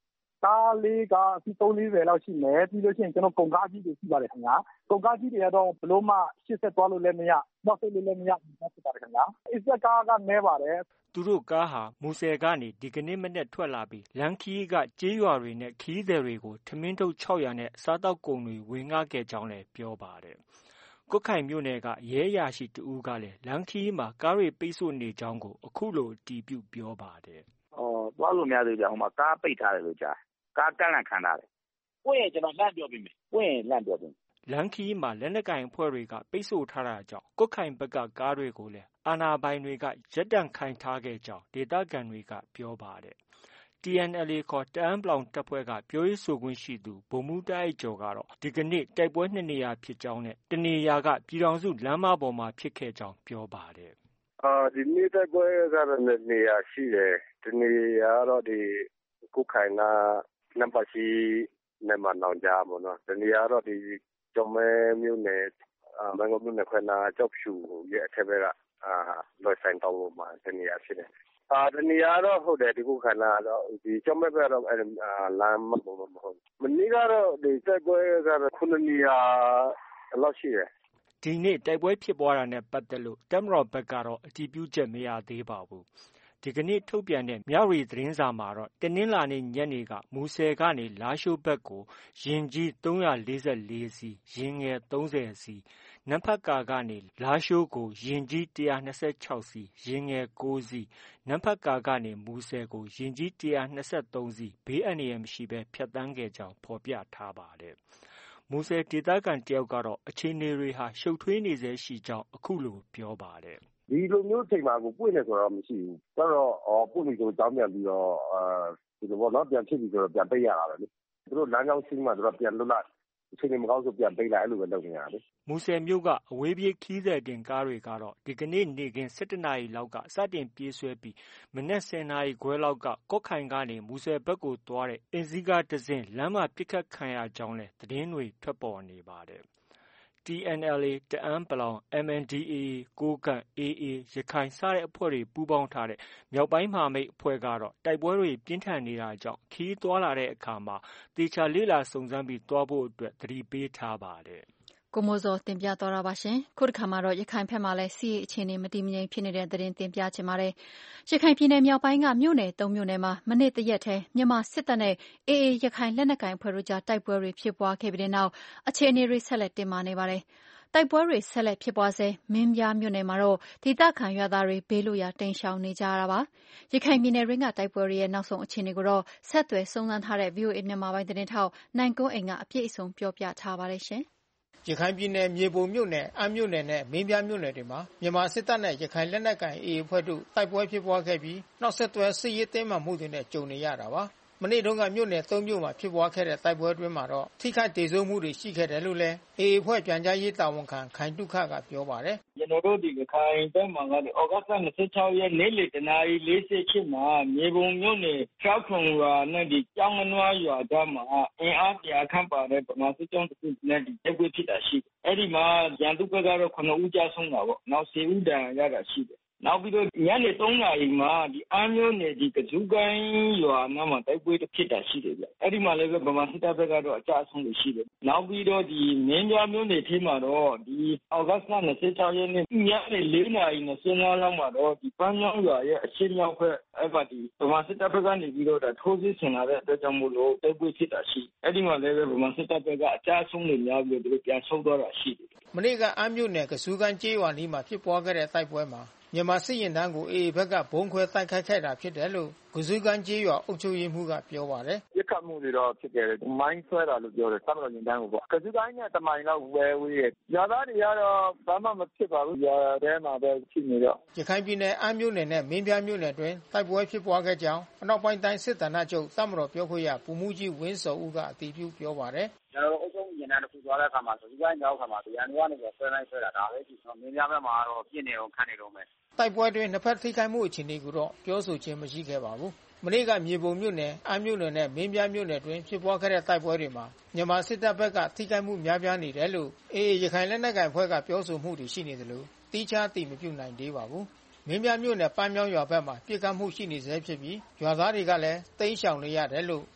S4: ကားလေးကအစီးသုံးလေးဆယ်လောက်ရှိမယ်ပြီးလို့ရှိရင်ကျွန်တော်ကုန်ကားကြီးတွေရှိပါတယ်ခင်ဗျာကုန်ကားကြီးတွေကတော့ဘလို့မှရှစ်ဆက်သွားလို့လည်းမရနောက်ဆက်လို့လည်းမရဘူးဖြစ်ပါတယ်ခင်ဗျာအစ်စက်ကားကနဲပါတယ်
S7: သူတို့ကားဟာမူဆယ်ကနေဒီကနေ့မနေ့ထွက်လာပြီးလမ်းခီးကကြေးရွာတွေနဲ့ခီးသည်တွေကိုထမင်းထုတ်၆ရာနဲ့စားတောက်ကုန်တွေဝေငှခဲ့ကြောင်းလည်းပြောပါတယ်ကွတ်ခိုင်မြို့နယ်ကရဲအရာရှိတဦးကလည်းလမ်းခီးမှာကားတွေပိတ်ဆို့နေကြောင်းကိုအခုလိုအတည်ပြုပြောပါတယ်
S8: ။အော်သွားလို့များသေးကြဟိုမှာကားပိတ်ထားတယ်လို့ကြားကားကန့်လန့်ခံထားတယ်။ကိုယ့်ရဲ့ကျွန်တော်လန့်ပြောပြမယ်။ကိုယ့်ရဲ့လန့်ပြောပြမယ်
S7: ။လမ်းခီးမှာလက်နက်ကင်အဖွဲ့တွေကပိတ်ဆို့ထားတာကြောင့်ကွတ်ခိုင်ဘက်ကကားတွေကိုလည်းအာဏာပိုင်တွေကရပ်တန့်ခိုင်းထားခဲ့ကြောင်းဒေသခံတွေကပြောပါတယ်။ တီ အန် အယ် အေ ခေါ်တအန်း တပ်ဖွဲ့ကပြောရေးဆိုခွင့်ရှိသူဗိုလ်မှူးတားအိုက်ကျော်ကတော့ဒီကနေ့တိုက်ပွဲနှစ်နေရာဖြစ်ကြောင်းနဲ့တနေရာကပြည်ထောင်စုလမ်းမပေါ်မှာဖြစ်ခဲ့ကြောင်းပြောပါတယ်
S9: ။အာဒီနေ့တိုက်ပွဲကတော့နှစ်နေရာရှိတယ်။တနေရာကတော့ဒီကုတ်ခိုင်နာနံပါတ်ရှိနဲ့မနောင်ကြပါတော့။တနေရာတော့ဒီကျော်မဲမြို့နယ်အာမန်ကုန်မြို့နယ်ခွဲနာကြောက်ဖြူရဲ့အထက်ဘက်ကအာလွယ်ဆိုင်တောင်ပေါ်မှာတနေရာဖြစ်တယ်။အာတနေရာတော့ဟုတ်တယ်ဒီကုတ်ခိုင်နာတော့ဒီကျော်မဲဘက်တော့အဲလမ်းမပေါ်မှာမဟုတ်။မနေ့ကတော့ဒီတိုက်ပွဲကတော့ခုနှစ်နေရာလောက်ရှိတယ်
S7: ။ဒီနေ့တိုက်ပွဲဖြစ်ပွားတာနဲ့ပတ်သက်လို့တပ်မတော်ဘက်ကတော့အတည်ပြုချက်မရသေးပါဘူး။ဒီကနေ့ထုတ်ပြန်တဲ့မြဝတီသတင်းစာမှာတော့တနင်္လာနေ့ညနေကမူဆယ်ကနေလားရှိုးဘက်ကိုရင်ကြီးသုံးရာလေးဆယ်လေးစီးရင်ငယ်သုံးဆယ်စီးနမ့်ဖတ်ကာကနေလားရှိုးကိုရင်ကြီးတစ်ရာနှစ်ဆယ်ခြောက်စီးရင်ငယ်ကိုးစီးနမ့်ဖတ်ကာကနေမူဆယ်ကိုရင်ကြီးတစ်ရာနှစ်ဆယ်သုံးစီးဘေးအန္တရာယ်မရှိဘဲဖြတ်သန်းခဲ့ကြောင်းဖော်ပြထားပါတယ်။မူဆယ်ဒေသခံတယောက်ကတော့အခြေအနေတွေဟာရှုပ်ထွေးနေစေရှိကြောင်းအခုလိုပြောပါတယ်
S9: ။ဒီလိုမျိုးချိန်မှာကိုပွင့်နေဆိုတော့မရှိဘူး။တော့အော်ပွင့်ပြီဆိုတောင်းပြန်ပြီးတော့အာဒီလိုပေါ့နော်ပြန်ဖြစ်ပြီဆိုတော့ပြန်ပိတ်ရတာပဲလေ။သူတို့လမ်းကြောင်းရှင်းမှသူတို့ပြန်လွတ်လာအခြေအနေမကောင်းဆိုပြန်ပိတ်လိုက်အဲ့လိုပဲလုပ်နေရတာလေ
S7: ။မူဆယ်မြို့ကအဝေးပြေးခီးသည်တင်ကားတွေကတော့ဒီကနေ့နေ့ခင်း၁၁နာရီလောက်ကစတင်ပြေးဆွဲပြီးမနက်၁၀နာရီခွဲလောက်ကကော့ခိုင်ကနေမူဆယ်ဘက်ကိုသွားတဲ့အင်စီးကားတစ်စင်းလမ်းမှာပစ်ခတ်ခံရကြောင်းလည်းသတင်းတွေထွက်ပေါ်နေပါတယ်။ တီ အန် အယ် အေ တအန်း အမ် အန် ဒီ အေ အေ ကိုးကန့် အေအေ ရခိုင်စတဲ့အဖွဲ့တွေပူးပေါင်းထားတဲ့မြောက်ပိုင်းမဟာမိတ်အဖွဲ့ကတော့တိုက်ပွဲတွေပြင်းထန်နေတာကြောင့်ခရီးသွားလာတဲ့အခါမှာသေချာလေ့လာစုံစမ်းပြီးသွားဖို့အတွက်သတိပေးထားပါတယ်
S2: ။ကိုမိုးဇော်တင်ပြသွားတာပါရှင်။ခုတစ်ခါမှာတော့ရခိုင်ဘက်မှာလည်းစီးအခြေအနေမတည်မငြိမ်ဖြစ်နေတဲ့သတင်းတင်ပြချင်ပါတယ်။ရခိုင်ပြည်နယ်မြောက်ပိုင်းကမြို့နယ်သုံးမြို့နယ်မှာမနေ့တရက်ထဲမြန်မာစစ်တပ်နဲ့အေအေရခိုင်လက်နက်ကိုင်အဖွဲ့တို့ကြားတိုက်ပွဲတွေဖြစ်ပွားခဲ့ပြီးတဲ့နောက်အခြေအနေတွေဆက်လက်တင်းမာနေပါတယ်။တိုက်ပွဲတွေဆက်လက်ဖြစ်ပွားစေမင်းပြားမြို့နယ်မှာတော့ဒေသခံရွာသားတွေဘေးလွတ်ရာတိမ်းရှောင်နေကြရတာပါ။ရခိုင်ပြည်နယ်ရင်းကတိုက်ပွဲတွေရဲ့နောက်ဆုံးအခြေအနေကိုတော့ဆက်သွယ်စုံစမ်းထားတဲ့ ဗီအိုအေ မြန်မာပိုင်းသတင်းထောက်နိုင်ကွန်းအိမ်ကအပြည့်အစုံပြောပြထားပါတယ်ရှင်။
S10: ရခိုင်ပြည်နယ်မြေပုံမြို့နယ်အမ်းမြို့နယ်နဲ့မင်းပြားမြို့နယ်တွေမှာမြန်မာစစ်တပ်နဲ့ရခိုင်လက်နက်ကိုင် အေအေ အဖွဲ့တို့တိုက်ပွဲဖြစ်ပွားခဲ့ပြီးနောက်ဆက်တွဲစစ်ရေးတင်းမာမှုတွေနဲ့ကြုံနေရတာပါ။မနေ့တုန်းကမြို့နယ်သုံးမြို့မှာဖြစ်ပွားခဲ့တဲ့တိုက်ပွဲအတွင်းမှာတော့ထိခိုက်ဒေဆုံးမှုတွေရှိခဲ့တယ်လို့လည်း အေအေ အဖွဲ့ပြန်ကြားရေးတာဝန်ခံခိုင်တုခကပြောပါတယ်
S11: ။ကျွန်တော်တို့ဒီရခိုင်ဘက်မှာကဩဂတ်စ်လ၂၆ရက်နေ့လယ်တနာရီလေးဆယ်ရှစ်မှာမြေပုံမြို့နယ်ကျောက်ခုံရွာနဲ့ဒီကျောင်းငနွားရွာကြားမှာအင်အားပြခန့်ပါတဲ့ဗမာစစ်ကြောင်းတစ်ခုနဲ့ဒီတိုက်ပွဲဖြစ်တာရှိတယ်။အဲ့ဒီမှာရန်သူဘက်ကတော့ခုနစ်ဦးကြာဆုံးတာပေါ့။နောက်ဆယ်ဦးဒဏ်ရာရတာရှိတယ်။နောက်ပြီးတော့ညနေသုံးနာရီမှာဒီအမ်းမြို့နယ်ဒီကဇူးကိုင်းရွာနားမှာတိုက်ပွဲတစ်ဖြစ်တာရှိတယ်ဗျ။အဲ့ဒီမှာလည်းဗမာစစ်တပ်ဘက်ကတော့အကြအဆုံးတွေရှိတယ်။နောက်ပြီးတော့ဒီမင်းပြားမြို့နယ်ထဲမှာတော့ဒီဩဂတ်စ်လ၂၆ရက်နေ့ညနေလေးနာရီ၂၅လောက်မှာတော့ဒီပန်းမြောင်းရွာရဲ့အရှေ့မြောက်ဘက်အဲ့ပါဒီဗမာစစ်တပ်ဘက်ကနေပြီးတော့ဒါထိုးစစ်ဆင်လာတဲ့အတွက်ကြောင့်မို့လို့တိုက်ပွဲဖြစ်တာရှိ။အဲ့ဒီမှာလည်းဗမာစစ်တပ်ဘက်ကအကြအဆုံးတွေများပြီးတော့သူတို့ပြန်ဆုတ်သွားတာရှိတယ်
S10: ။မနေ့ကအမ်းမြို့နယ်ကဇူးကိုင်းကျေးရွာနီးမှာဖြစ်ပွားခဲ့တဲ့တိုက်ပွဲမှာမြန်မာစစ်ရင်တန်းကိုအေအေဘက်ကဘုံခွဲတိုက်ခိုက်ခဲ့တာဖြစ်တယ်လို့ဂဇူးကိုင်းကျေးရွာအုပ်ချုပ်ရေးမှူးကပြောပါတယ်
S9: ။ရစ်ခတ်မှုတွေတော့ဖြစ်ခဲ့တယ်။မိုင်းဆွဲတာလို့ပြောတယ်။တပ်မတော်ရင်တန်းကိုပေါ့။ကဇူးကိုင်းနဲ့တမိုင်လောက်ဝဲဝေးရဲ့။ရွာသားတွေကတော့ဘာမှမဖြစ်ပါဘူး။ရွာထဲမှာပဲဖြစ်နေတော့
S10: ရခိုင်ပြည်နယ်အမ်းမြို့နယ်နဲ့မင်းပြားမြို့နယ်တွင်တိုက်ပွဲဖြစ်ပွားခဲ့ကြောင်းအနောက်ပိုင်းတိုင်းစစ်ဌာနချုပ်တပ်မတော်ပြောခွင့်ရဗိုလ်မှူးကြီးဝင်းစောဦးကအတည်ပြုပြောပါတယ်
S12: ။ကျွန်တော်အုပ်ချုပ်ရင်တန်းတစ်ခုသွားတဲ့အခါမှာဒီပိုင်းရောက်ခါမှာဒီရန်ကုန်ကနေဆွဲလိုက်ဆွဲတာဒါပဲကြည့်။မင်းပြားဘက်မှာတော့ပြင်းနေအောင်ခံနေတော့မယ်
S10: တိုက်ပွဲတွင်နှစ်ဖက်ထိခိုက်မှုအခြေအနေကိုတော့ပြောဆိုခြင်းမရှိခဲ့ပါဘူး။မနေ့ကမြေပုံမြို့နယ်အမ်းမြို့နယ်နဲ့မင်းပြားမြို့နယ်တွင်ဖြစ်ပွားခဲ့တဲ့တိုက်ပွဲတွေမှာမြန်မာစစ်တပ်ဘက်ကထိခိုက်မှုများပြားနေတယ်လို့အေအေရခိုင်လက်နက်ကိုင်အဖွဲ့ကပြောဆိုမှုတွေရှိနေတယ်လို့တိကျအသိမပြုနိုင်သေးပါဘူး။မင်းပြားမြို့နယ်ပန်းမြောင်းရွာဘက်မှာပြစ်ခတ်မှုရှိနေဆဲဖြစ်ပြီးရွာသားတွေကလည်းတိမ်းရှောင်နေရတယ်လို့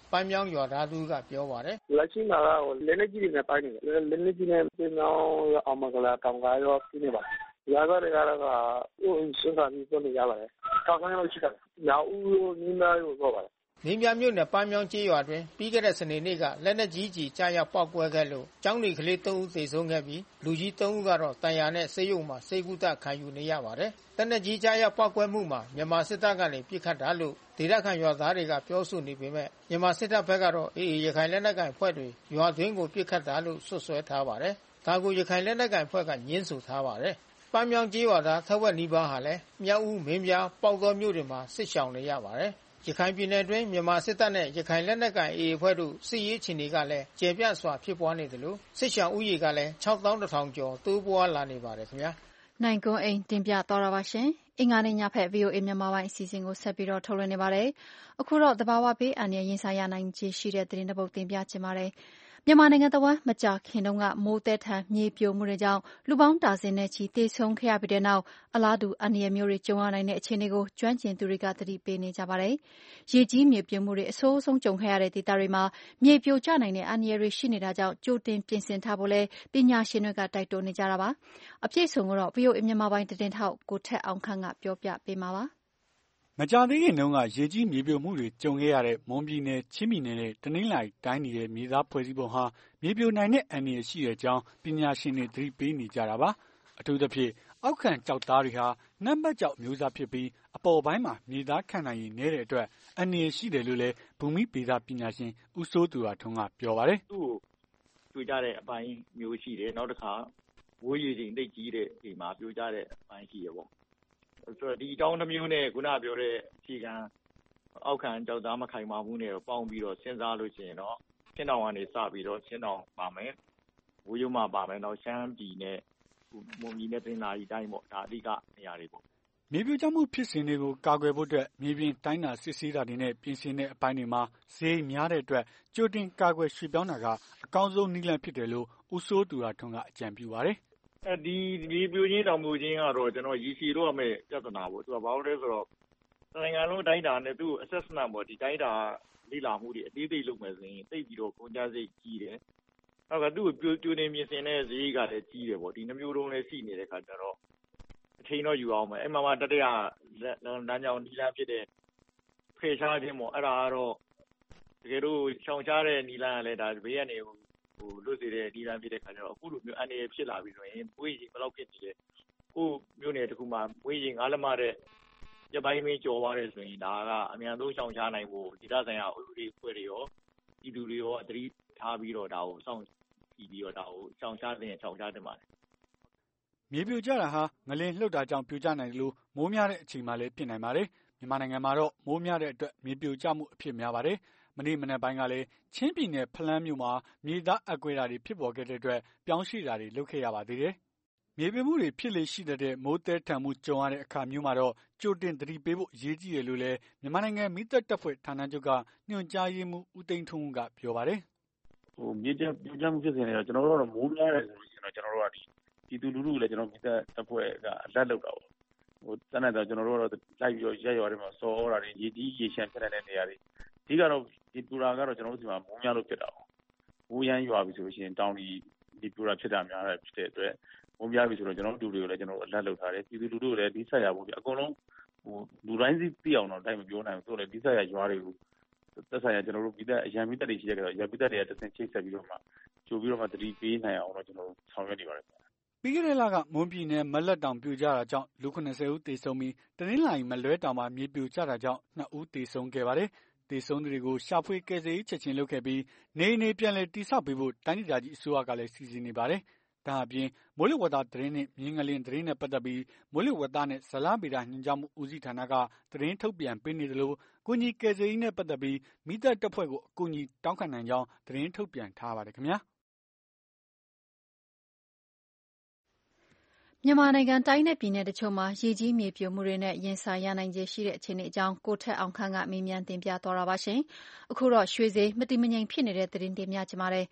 S10: ပန်းမြောင်းရွာသားသူကပြောပါတယ်
S13: ။လက်ရှိမှာကလက်နက်ကြီးတွေနဲ့ပိုင်းနေတယ်။လက်နက်ကြီးနဲ့ပန်းမြောင်းရောအောင်မကလာတောင်ကားရောပြနေပါတယ်။ရွာသားတွေကတော့ဥယျာဉ်စွန့်ခါပြီးပြောနေကြပါတယ်။တောင်ပိုင်းရောက်ရှိတာ။ညာဦးရောနင်းသားရောပြောပါတယ်
S10: ။မင်းပြမြို့နယ်ပန်းမြောင်းကျေးရွာတွင်ပြီးခဲ့တဲ့စနေနေ့ကလက်နက်ကြီးကြီးကြားရောက်ပေါက်ကွဲခဲ့လို့ကျောင်းနေကလေးသုံးဦးသေဆုံးခဲ့ပြီးလူကြီးသုံးဦးကတော့တန်ရာနဲ့ဆေးရုံမှာဆေးကုသခံယူနေရပါတယ်။လက်နက်ကြီးကြားရောက်ပေါက်ကွဲမှုမှာမြန်မာစစ်တပ်ကနေပစ်ခတ်တာလို့ဒေသခံရွာသားတွေကပြောဆိုနေပေမဲ့မြန်မာစစ်တပ်ဘက်ကတော့အေအေရခိုင်လက်နက်ကိုင်ဖွဲ့တွေရွာသွင်းကိုပစ်ခတ်တာလို့ဆွဆွဲထားပါတယ်။ဒါကိုရခိုင်လက်နက်ကိုင်ဖွဲ့ကညှင်းဆိုထားပါတယ်။ပန်းမြောင်းကျေးရွာသားထက်ဝက်နီးပါးဟာလည်းမြောက်ဦးမင်းပြားပေါက်တော်မြို့တွေမှာစစ်ရှောင်နေရပါတယ်။ရခိုင်ပြည်နယ်တွင်းမြန်မာစစ်တပ်နဲ့ရခိုင်လက်နက်ကိုင် အေအေ အဖွဲ့တို့စစ်ရေးအခြေအနေကလည်းကျေပြန့်စွာဖြစ်ပွားနေတယ်လို့စစ်ရှောင်ဥယေကလည်း ခြောက်သောင်းတစ်ထောင်ကျော်တိုးပွားလာနေပါတယ်ခင်ဗျာ
S2: ။နိုင်ကွန်းအိမ်တင်ပြသွားတာပါရှင်။အင်္ဂါနေ့ညဖက် ဗီအိုအေ မြန်မာပိုင်းအစီအစဉ်ကိုဆက်ပြီးတော့ထုတ်လွှင့်နေပါတယ်။အခုတော့သဘာဝဘေးအန္တရာယ်ရင်ဆိုင်ရနိုင်ခြေရှိတဲ့သတင်းတစ်ပုဒ်တင်ပြချင်ပါတယ်။မြန်မာနိုင်ငံတဝန်းမကြာခင်တုန်းကမိုးသည်းထန်မြေပြိုမှုတွေကြောင့်လူပေါင်းဒါဇင်နဲ့ချီသေဆုံးခဲ့ရပြီးတဲ့နောက်အလားတူအန္တရာယ်မျိုးတွေကြုံရနိုင်တဲ့အခြေအနေကိုကျွမ်းကျင်သူတွေကသတိပေးနေကြပါတယ်။ရေကြီးမြေပြိုမှုတွေအဆိုးဆုံးကြုံခဲ့ရတဲ့ဒေသတွေမှာမြေပြိုကျနိုင်တဲ့အန္တရာယ်တွေရှိနေတာကြောင့်ကြိုတင်ပြင်ဆင်ထားဖို့လဲပညာရှင်တွေကတိုက်တွန်းနေကြတာပါ။အပြည့်အစုံကိုတော့ ဗီအိုအေ မြန်မာပိုင်းသတင်းထောက်ကိုထက်အောင်ခန့်ကပြောပြပေးမှာပါ။
S14: မကြာသေးခင်တုန်းကရေကြီးမြေပြိုမှုတွေကြုံခဲ့ရတဲ့မွန်ပြည်နယ်ချင်းပြည်နယ်နဲ့တနင်္သာရီတိုင်းတွေရဲ့မြေသားဖွဲ့စည်းပုံဟာမြေပြိုနိုင်တဲ့အန္တရာယ်ရှိတဲ့အကြောင်းပညာရှင်တွေသတိပေးနေကြတာပါအထူးသဖြင့်အောက်ခံကျောက်သားတွေဟာနတ်ပတ်ကျောက်မျိုးစားဖြစ်ပြီးအပေါ်ပိုင်းမှာမြေသားခံနိုင်ရည်နည်းတဲ့အတွက်အန္တရာယ်ရှိတယ်လို့လည်းဘူမိဗေဒပညာရှင်ဦးစိုးသူရထွန်းကပြောပါတယ်
S15: သူ့ကိုပြိုကျတဲ့အပိုင်းမျိုးရှိတယ်နောက်တစ်ခါဝိုးရည်ချိန်တိတ်ကြီးတဲ့ဒီမှာပြိုကျတဲ့အပိုင်းရှိရပေါ့ဆိုတော့ဒီအကြောင်းတစ်မျိုးနဲ့ခုနပြောတဲ့အခြေခံအောက်ခံကြောက်သားမခိုင်မာမှုနဲ့ပေါင်းပြီးတော့စဉ်းစားလို့ရှိရင်တော့ရှင်းတောင်ကနေစပြီးတော့ရှင်းတောင်ပါမယ်ဝိုးရုံမှာပါမယ်တော့ရှမ်းပြည်နဲ့မွန်ပြည်နဲ့တင်လာရီတိုင်းပေါ့ဒါအဓိကနေရာတွေပေါ့
S14: မြေပြိုကျမှုဖြစ်စဉ်တွေကိုကာကွယ်ဖို့အတွက်မြေပြင်တိုင်းတာစစ်ဆေးတာတွေနဲ့ပြင်ဆင်တဲ့အပိုင်းတွေမှာဈေးများတဲ့အတွက်ကြိုတင်ကာကွယ်ရွှေ့ပြောင်းတာကအကောင်းဆုံးနည်းလမ်းဖြစ်တယ်လို့ဦးစိုးသူရထွန်းကအကြံပြုပါတယ်
S15: အဲဒီမြေပြိုခြင်းတောင်ပြိုခြင်းကတော့ကျွန်တော်ရည်ရှိတော့မဲ့ပြဿနာပေါ့သူကဘာလို့လဲဆိုတော့နိုင်ငံလုံးတိုင်းတာနဲ့သူ့ assessment ပေါ့ဒီတိုင်းတာလေ့လာမှုတွေအသေးသေးလုပ်မယ်ဆိုရင်သိပြီးတော့ကုန်ကြစိတ်ကြီးတယ်။နောက်ကသူ့ကိုပြိုနေပြင်ဆင်တဲ့ဈေးကလည်းကြီးတယ်ပေါ့ဒီနှမျိုးလုံးလည်းရှိနေတဲ့ခါကျတော့အချိန်တော့ယူအောင်မယ်အဲ့မှာမှတတိယလမ်းကြောင်းနီလန်းဖြစ်တဲ့ဖေရှားခြင်းပေါ့အဲ့ဒါကတော့တကယ်လို့ရှောင်ရှားတဲ့နီလန်းကလည်းဒါဘေးကနေဟိုဟိုလွတ်စေတဲ့နီလန်းဖြစ်တဲ့ခါကျတော့အခုလိုမျိုးအနေဖြစ်လာပြီဆိုရင်ဝေးရင်ဘယ်လောက်ဖြစ်နေလဲကိုမျိုးနယ်တစ်ခုမှာဝေးရင်ငါးလက်မတဲ့ရပိုင်းမင်းကြော်သွားတယ်ဆိုရင်ဒါကအမြန်ဆုံးရှောင်ရှားနိုင်ဖို့ဒေသဆိုင်ရာဥပဒေဖွဲ့တွေရောပြည်သူတွေရောအတိထားပြီးတော့ဒါကိုစောင့်ကြည့်ပြီးတော့ဒါကိုရှောင်ရှားတဲ့ရှောင်ရှားတင်ပါတယ်
S14: မြေပြိုကျတာဟာငလင်လှုပ်တာကြောင့်ပြိုကျနိုင်တယ်လို့မိုးများတဲ့အချိန်မှလည်းဖြစ်နိုင်ပါတယ်မြန်မာနိုင်ငံမှာတော့မိုးများတဲ့အတွက်မြေပြိုကျမှုအဖြစ်များပါတယ်မနေ့မနေ့ပိုင်းကလည်းချင်းပြည်နယ်ဖလန်းမြို့မှာမြေသားအကွဲတာတွေဖြစ်ပေါ်ခဲ့တဲ့အတွက်ပြောင်းရွှေ့တာတွေလုပ်ခဲ့ရပါသေးတယ်မြေပြိုမှုတွေဖြစ်လေရှိတဲ့မိုးသည်ထန်မှုကြုံရတဲ့အခါမျိုးမှာတော့ကြိုတင်သတိပေးဖို့အရေးကြီးတယ်လို့လည်းမြန်မာနိုင်ငံမီးသတ်တပ်ဖွဲ့ဌာနချုပ်ကညွှန်ကြားရေးမှူးဦးသိန်းထွန်းကပြောပါတယ်
S15: ဟိုမြေကျမြေကျမှုဖြစ်နေတော့ကျွန်တော်တို့ကတော့မိုးများတယ်ဆိုရင်တော့ကျွန်တော်တို့ကဒီပြည်သူလူထုလည်းကျွန်တော်မီးသတ်တပ်ဖွဲ့ကအလက်လောက်တာပေါ့ဟိုတန်းတဲ့တော့ကျွန်တော်တို့ကတော့လိုက်ပြီးတော့ရက်ရွာတွေမှာစောတာတွေရေကြီးရေရှမ်းဖြစ်နေတဲ့နေရာတွေအဓိကတော့ဒီပူရာကတော့ကျွန်တော်တို့ဒီမှာမိုးများလို့ဖြစ်တာပေါ့မိုးရမ်းရွာပြီဆိုလို့ရှိရင်တောင်ဒီဒီပူရာဖြစ်တာများတယ်ဖြစ်တဲ့အတွက်မုံပြပြီဆိုတော့ကျွန်တော်တို့လူတွေကိုလည်းကျွန်တော်တို့အလက်လောက်ထားတယ်ပြည်သူလူထုတွေလည်းဒီဆက်ရဖို့ပြအကုန်လုံးဟိုလူတိုင်းစီသိအောင်တော့တိုင်းမပြောနိုင်ဘူးသူတို့လည်းဒီဆက်ရရွာတွေကိုသက်ဆိုင်ရာကျွန်တော်တို့ပြည်သက်အရန်ပြည်သက်တွေရှိရကြတော့ရပြည်သက်တွေကတဆင့်ချိတ်ဆက်ပြီးတော့မှကြိုပြီးတော့မှတတိပေးနိုင်အောင်တော့ကျွန်တော်တို့ဆောင်ရွက်နေပါတယ်
S14: ပြီးခဲ့တဲ့လကမွန်ပြည်နယ်မလက်တောင်ပြိုကျတာကြောင့်လူခုနှစ်ဆယ်ဦးသေဆုံးပြီးတနင်္လာရီမလွဲတောင်မှာမြေပြိုကျတာကြောင့်နှစ်ဦးသေဆုံးခဲ့ပါတယ်သေဆုံးသူတွေကိုရှာဖွေကယ်ဆယ်ရေးချက်ချင်းလုပ်ခဲ့ပြီးနေနေပြန်လည်တိစောက်ပေးဖို့တိုင်းဒေသကြီးအစိုးရကလည်းစီစဉ်နေပါတယ်ဒါအပြင်မိုးလေဝသသတင်းနဲ့မြင်းငလင်သတင်းနဲ့ပတ်သက်ပြီးမိုးလေဝသနဲ့ဇလဗေဒညွှန်ကြားမှုဦးစီးဌာနကသတင်းထုတ်ပြန်ပေးနေတယ်လို့ကုညီကယ်ဆယ်ရေးနဲ့ပတ်သက်ပြီးမိသက်တပ်ဖွဲ့ကိုအကူအညီတောင်းခံနိုင်ကြောင်းသတင်းထုတ်ပြန်ထားပါတယ်ခင်ဗျာ
S2: မြန်မာနိုင်ငံတိုင်းနဲ့ပြည်နယ်တချို့မှာရေကြီးမြေပြိုမှုတွေနဲ့ရင်ဆိုင်ရနိုင်ခြေရှိတဲ့အခြေအနေအကြောင်းကိုထက်အောင်ခန့်ကမေးမြန်းတင်ပြသွားတာပါရှင်။အခုတော့ရွှေဈေးမတည်မငြိမ်ဖြစ်နေတဲ့သတင်းတွေမျှချင်ပါတယ်။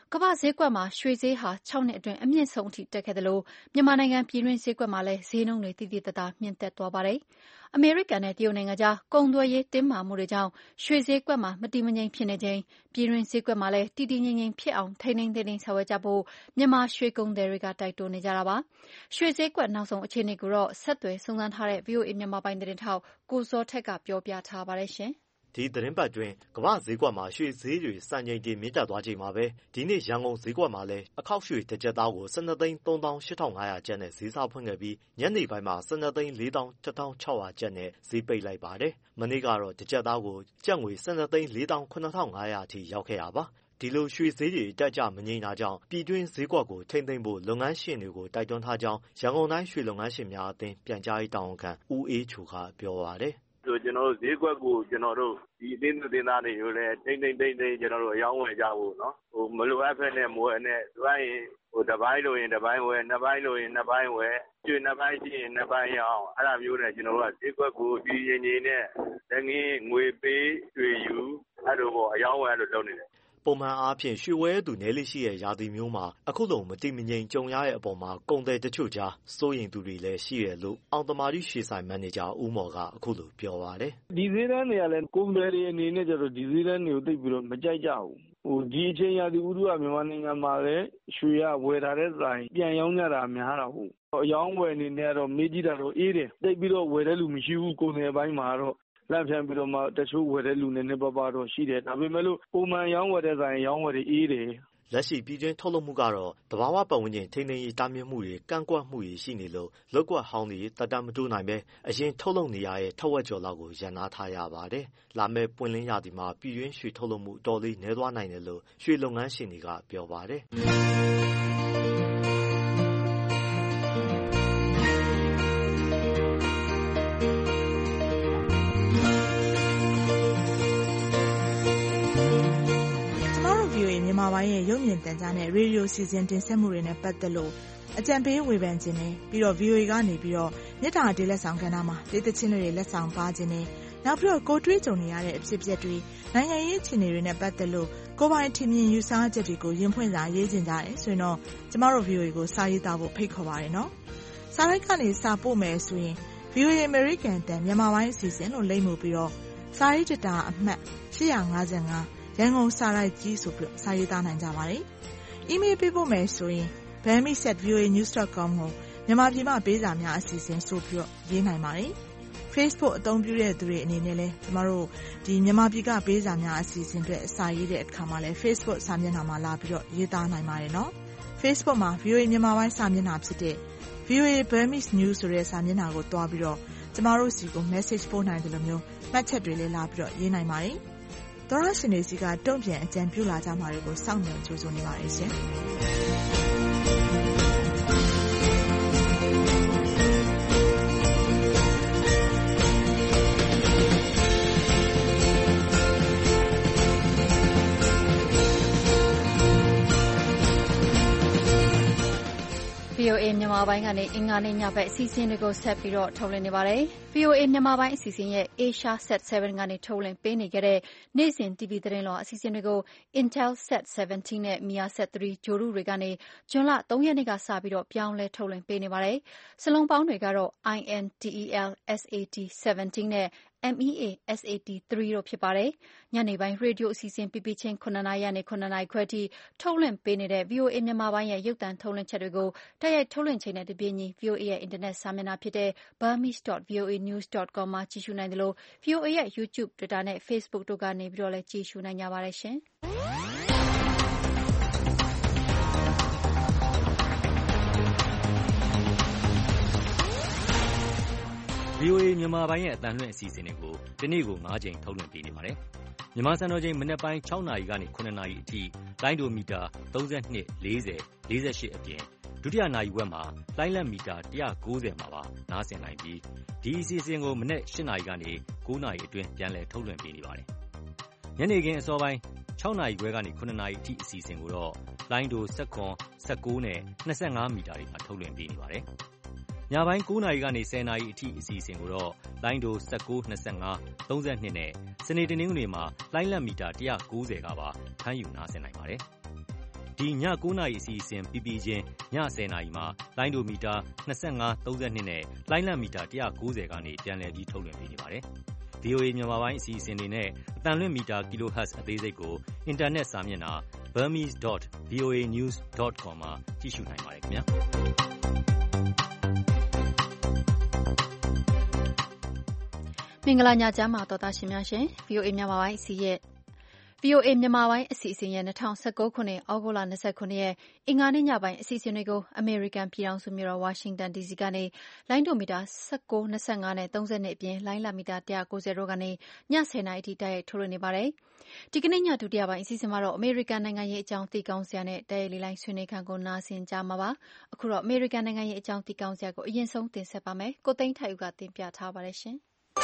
S2: ကမ္ဘာဈေးကွက်မှာရွှေဈေးဟာ၆နှစ်အတွင်းအမြင့်ဆုံးအထိတက်ခဲ့သလိုမြန်မာနိုင်ငံပြည်တွင်းဈေးကွက်မှာလည်းဈေးနှုန်းတွေသိသိသာသာမြင့်တက်သွားပါတယ်။အမေရိကန်နဲ့တရုတ်နိုင်ငံကြားကုန်သွယ်ရေးတင်းမာမှုတွေကြောင့်ရွှေဈေးကွက်မှာမတည်မငြိမ်ဖြစ်နေချိန်ပြည်တွင်းဈေးကွက်မှာလည်းတည်တည်ငြိမ်ငြိမ်ဖြစ်အောင်ထိန်းသိမ်းသိမ်းသိမ်းဆောင်ရွက်ကြဖို့မြန်မာရွှေကုန်သည်တွေကတိုက်တွန်းနေကြတာပါ။ရွှေဈေးကွက်နောက်ဆုံးအခြေအနေကိုတော့ဆက်သွယ်စုံစမ်းထားတဲ့ ဗွီအိုအေ မြန်မာပိုင်းသတင်းထောက်ကိုဇော်ထက်ကပြောပြထားပါတယ်ရှင်။
S16: ဒီသတင်းပတ်တွင်ကမ္ဘာဈေးကွက်မှာရွှေဈေးတွေစံချိန်တင်မြင့်တက်သွားချိန်မှာပဲဒီနေ့ရန်ကုန်ဈေးကွက်မှာလည်းအခောက်ရွှေတစ်ကျပ်သားကို၁၂သိန်း၃သောင်း၈ထောင်၅ရာကျပ်နဲ့ဈေးစဖွင့်ခဲ့ပြီးညနေပိုင်းမှာ၁၂သိန်း၄သောင်းတစ်ထောင်၆ရာကျပ်နဲ့ဈေးပိတ်လိုက်ပါတယ်။မနေ့ကတော့တစ်ကျပ်သားကိုကျပ်ငွေ၁၂သိန်း၄သောင်း၇ထောင်၅ရာအထိရောက်ခဲ့တာပါ။ဒီလိုရွှေဈေးတွေတက်ကြမငြိမ်တာကြောင့်ပြည်တွင်းဈေးကွက်ကိုထိမ့်သိမ်းဖို့လုပ်ငန်းရှင်တွေကိုတိုက်တွန်းထားကြောင်းရန်ကုန်တိုင်းရွှေလုပ်ငန်းရှင်များအသင်းပြန်ကြားရေးတာဝန်ခံဦးအေးချိုကပြောပါတယ်။
S9: ကျွန်တော်တို့ဈေးကွက်ကိုကျွန်တော်တို့ဒီအသင်းသူအသင်းသားတွေကိုလည်းထိမ့်သိမ့်သိမ့်သိမ့်ကျွန်တော်တို့အယောင်းဝယ်ကြဖို့နော်ဟိုမလိုအပ်ဖက်နဲ့မဝယ်နဲ့သူကရင်ဟိုတစ်ပိုင်းလို့ရင်တစ်ပိုင်းဝယ်နှစ်ပိုင်းလို့ရင်နှစ်ပိုင်းဝယ်ကျွေးနှစ်ပိုင်းရှိရင်နှစ်ပိုင်းရအောင်အဲ့ဒါမျိုးနဲ့ကျွန်တော်တို့ကဈေးကွက်ကိုဒီရင်ကြီးနဲ့တငင်းငွေပေးရွှေယူအဲ့လိုပေါ့အယောင်းဝယ်လို့လုပ်နေတယ်
S16: ပုံမှန်အားဖြင့်ရွှေဝဲသူနည်းလေးရှိတဲ့ရာသီမျိုးမှာအခုလိုမတိမငြိမ်ကြုံရတဲ့အပေါ်မှာကုန်သည်တချို့ကြားစိုးရိမ်သူတွေလည်းရှိတယ်လို့အောင်သမာဓိရွှေဆိုင်မန်နေဂျာဦးမော်ကအခုလိုပြောပါတယ်
S11: ဒီဈေးတန်းတွေကလည်းကုန်သည်တွေအနေနဲ့ကျတော့ဒီဈေးတန်းတွေကိုသိပြီးတော့မကြိုက်ကြဘူးဟိုဒီအချိန်ရာသီဥတုကမြန်မာနိုင်ငံမှာလည်းရွှေရဝယ်ထားတဲ့ဆိုင်ပြန်ရောင်းကြတာများတာဟုတ်အယောင်းဝယ်အနေနဲ့တော့မေးကြည့်တာတော့အေးတယ်သိပြီးတော့ဝယ်တဲ့လူမရှိဘူးကုန်သည်ပိုင်းမှာတော့လန့်ပြန်ပြီးတော့မှတချို့ဝယ်တဲ့လူနည်းနည်းပါးပါးတော့ရှိတယ်ဒါပေမဲ့လို့ပုံမှန်ရောင်းဝယ်တဲ့ဆိုင်ရောင်းဝယ်တွေအေးတယ်
S16: လက်ရှိပြည်တွင်းထုတ်လုပ်မှုကတော့တဘာဝပတ်ဝန်းကျင်ထိန်းသိမ်းရေးတားမြစ်မှုတွေကန့်ကွက်မှုတွေရှိနေလို့လောက်ကွက်ဟောင်းတွေတတမတိုးနိုင်ပဲအရင်ထုတ်လုပ်နေရတဲ့ထက်ဝက်ကျော်လောက်ကိုရန်နာထားရပါတယ်။လာမယ့်ပွင့်လင်းရာသီမှာပြည်တွင်းရွှေထုတ်လုပ်မှုအတော်လေးနည်းသွားနိုင်တယ်လို့ရွှေလုပ်ငန်းရှင်တွေကပြောပါတယ်။
S6: မြန်မာပိုင်းရဲ့ရုပ်မြင်သံကြားနဲ့ရေဒီယိုစီစဉ်တင်ဆက်မှုတွေနဲ့ပတ်သက်လို့အကြံပေးဝေဖန်ခြင်းနဲ့ပြီးတော့ ဗွီအိုအေ ကနေပြီးတော့မြေတားဒေးလက်ဆောင်ကဏ္ဍမှာဒေသချင်းတွေလက်ဆောင်ပါခြင်းနဲ့နောက်ပြီးတော့ကိုတွေးကြုံနေရတဲ့အဖြစ်အပျက်တွေနိုင်ငံရေးအခြေအနေတွေနဲ့ပတ်သက်လို့ကိုပိုင်ထင်မြင်ယူဆချက်တွေကိုရင်ဖွင့်စာရေးခြင်းကြတယ်ဆိုရင်တော့ကျမတို့ ဗွီအိုအေ ကိုစာရေးသားဖို့ဖိတ်ခေါ်ပါတယ်နော်။စာလိုက်ကနေစာပို့မယ်ဆိုရင် ဗွီအိုအေ American တန်မြန်မာပိုင်းအစီအစဉ်လို့လိမ့်မှုပြီးတော့စာရေးတာအမှတ်၈၅၅ရန်ကုန်စာရိုက်ကြီးဆိုပြီးစာရေးသားနိုင်ကြပါတယ်။ email ပေးဖို့မယ်ဆိုရင် burmese at v o a news dot com ကိုမြန်မာပြည်မှာပေးစာများအစီအစဉ်ဆိုပြီးတော့ရေးနိုင်ပါတယ်။ Facebook အသုံးပြုတဲ့သူတွေအနေနဲ့လည်းကျမတို့ဒီမြန်မာပြည်ကပေးစာများအစီအစဉ်တွေအစာရေးတဲ့အခါမှာလည်း Facebook စာမျက်နှာမှာလာပြီးတော့ရေးသားနိုင်ပါတယ်နော်။ Facebook မှာ ဗွီအိုအေ မြန်မာပိုင်းစာမျက်နှာဖြစ်တဲ့ ဗွီအိုအေ Burmese News ဆိုတဲ့စာမျက်နှာကိုတွားပြီးတော့ကျမတို့စီကို message ပို့နိုင်တယ်လို့မျိုးမှတ်ချက်တွေလည်းလာပြီးတော့ရေးနိုင်ပါတယ်။သောရရှင်တွေစီကတုံ့ပြန်အကြံပြုလာကြမှာတွေကိုစောင့်မျှော်ကြိုးစားနေပါတယ်ရှင်။
S2: ဗွီအိုအေ မြန်မာပိုင်းကနေအင်္ဂါနေ့ညဘက်အစီအစဉ်တွေကိုဆက်ပြီးတော့ထုတ်လွှင့်နေပါတယ်။ ဗွီအိုအေ မြန်မာပိုင်းအစီအစဉ်ရဲ့ Asia Sat 7 ကနေထုတ်လွှင့်ပေးနေကြတဲ့နေ့စဉ် တီဗီ သတင်းလွှာအစီအစဉ်တွေကို Intelsat ဆဗန်တီးနဲ့ Mersat 3 ဂြိုဟ်တုတွေကနေဇွန်လ၃ရက်နေ့ကစပြီးတော့ပြောင်းလဲထုတ်လွှင့်ပေးနေပါတယ်။စလုံးပေါင်းတွေကတော့ I N T E L S A T ဆဗန်တီးနဲ့ M E A S A T 3 တို့ဖြစ်ပါတယ်။ညနေပိုင်းရေဒီယိုအစီအစဉ်ပြပြချင်းခုနှစ်နာရီကနေခုနှစ်နာရီခွဲထိထုတ်လွှင့်ပေးနေတဲ့ ဗွီအိုအေမြန်မာပိုင်းရဲ့ရုပ်သံထုတ်လွှင့်ချက်တွေကိုတိုက်ရိုက်ထုတ်လွှင့်ချိန်နဲ့တပြေးညီ ဗွီအိုအေရဲ့အင်တာနက်စာမျက်နှာဖြစ်တဲ့ burmese dot v o a news dot com မှာကြည့်ရှုနိုင်တယ်လို့ ဗွီအိုအေရဲ့ YouTube, Twitter နဲ့ Facebook တို့ကနေပြီးတော့လည်းကြည့်ရှုနိုင်ကြပါတယ်ရှင်။
S3: ဗွီအိုအေမြန်မာပိုင်းရဲ့အသံလွှင့်အစီအစဉ်တွေကိုဒီနေ့ကို၅ကြိမ်ထုတ်လွှင့်ပေးနေပါတယ်။မြန်မာစံတော်ချိန်မနက်ပိုင်း၆နာရီကနေ၇နာရီအထိလိုင်းဒိုမီတာ၃၂, ၄၀, ၄၈အပြင်ဒုတိယနာရီဝက်မှာလိုင်းလက်မီတာ၁၉၀မှာပါနားဆင်နိုင်ပြီးဒီအစီအစဉ်ကိုမနက်၈နာရီကနေ၉နာရီအတွင်းပြန်လည်ထုတ်လွှင့်ပေးနေပါတယ်။ညနေခင်းအစောပိုင်း၆နာရီခွဲကနေ၇နာရီအထိအစီအစဉ်ကိုတော့လိုင်းဒို၁၇, ၁၉နဲ့၂၅မီတာတွေမှာထုတ်လွှင့်ပေးနေပါတယ်။ညပိုင်း၉နာရီကနေ၁၀နာရီအထိအစီအစဉ်ကိုတော့လိုင်းဒို၁၉, ၂၅, ၃၂နဲ့စနေတနင်္ဂနွေမှာလိုင်းလက်မီတာ၁၉၀ကပါဖမ်းယူနားဆင်နိုင်ပါတယ်။ဒီည၉နာရီအစီအစဉ်ပြီးပြီးချင်းည၁၀နာရီမှာလိုင်းဒိုမီတာ၂၅ ၃၂နဲ့လိုင်းလံမီတာ၁၉၀ကနေပြန်လည်ပြီးထုတ်လွှင့်ပေးနေပါတယ်။ ဗီအိုအေ မြန်မာပိုင်းအစီအစဉ်တွေနဲ့အသံလွှင့်မီတာ Kilohertz အသေးစိတ်ကိုအင်တာနက်စာမျက်နှာ burmese dot v o a news dot com မှာကြည့်ရှုနိုင်ပါတယ်ခင်ဗျာ။
S2: မင်္ဂလာညချမ်းပါတော်သားရှင်များရှင် ဗီအိုအေ မြန်မာပိုင်းအစီရဲ့ ဗီအိုအေ မြန်မာပိုင်းအစီအစဉ်ရဲ့၂၀၁၉ခုနှစ်ဩဂုတ်လ၂၇ရက်အင်္ဂါနေ့ညပိုင်းအစီအစဉ်တွေကိုအမေရိကန်ပြည်ထောင်စုမြို့တော်ဝါရှင်တန်ဒီစီကနေလိုင်းဒိုမီတာ၁၉ ၂၅နဲ့၃၂အပြင်လိုင်းလမီတာ၁၉၀တို့ကနေည၁၀နာရီအထိတိုက်ရိုက်ထုတ်လွှင့်နေပါတယ်။ဒီကနေ့ညဒုတိယပိုင်းအစီအစဉ်မှာတော့အမေရိကန်နိုင်ငံရေးအကြောင်းသိကောင်းစရာနဲ့တိုက်ရိုက်လေးလိုင်းဆွေးနွေးခန်းကိုနားဆင်ကြမှာပါ။အခုတော့အမေရိကန်နိုင်ငံရေးအကြောင်းသိကောင်းစရာကိုအရင်ဆုံးတင်ဆက်ပါမယ်။ကိုသိန်းထိုက်ဦးကတင်ပြထားပါတယ်ရှင်။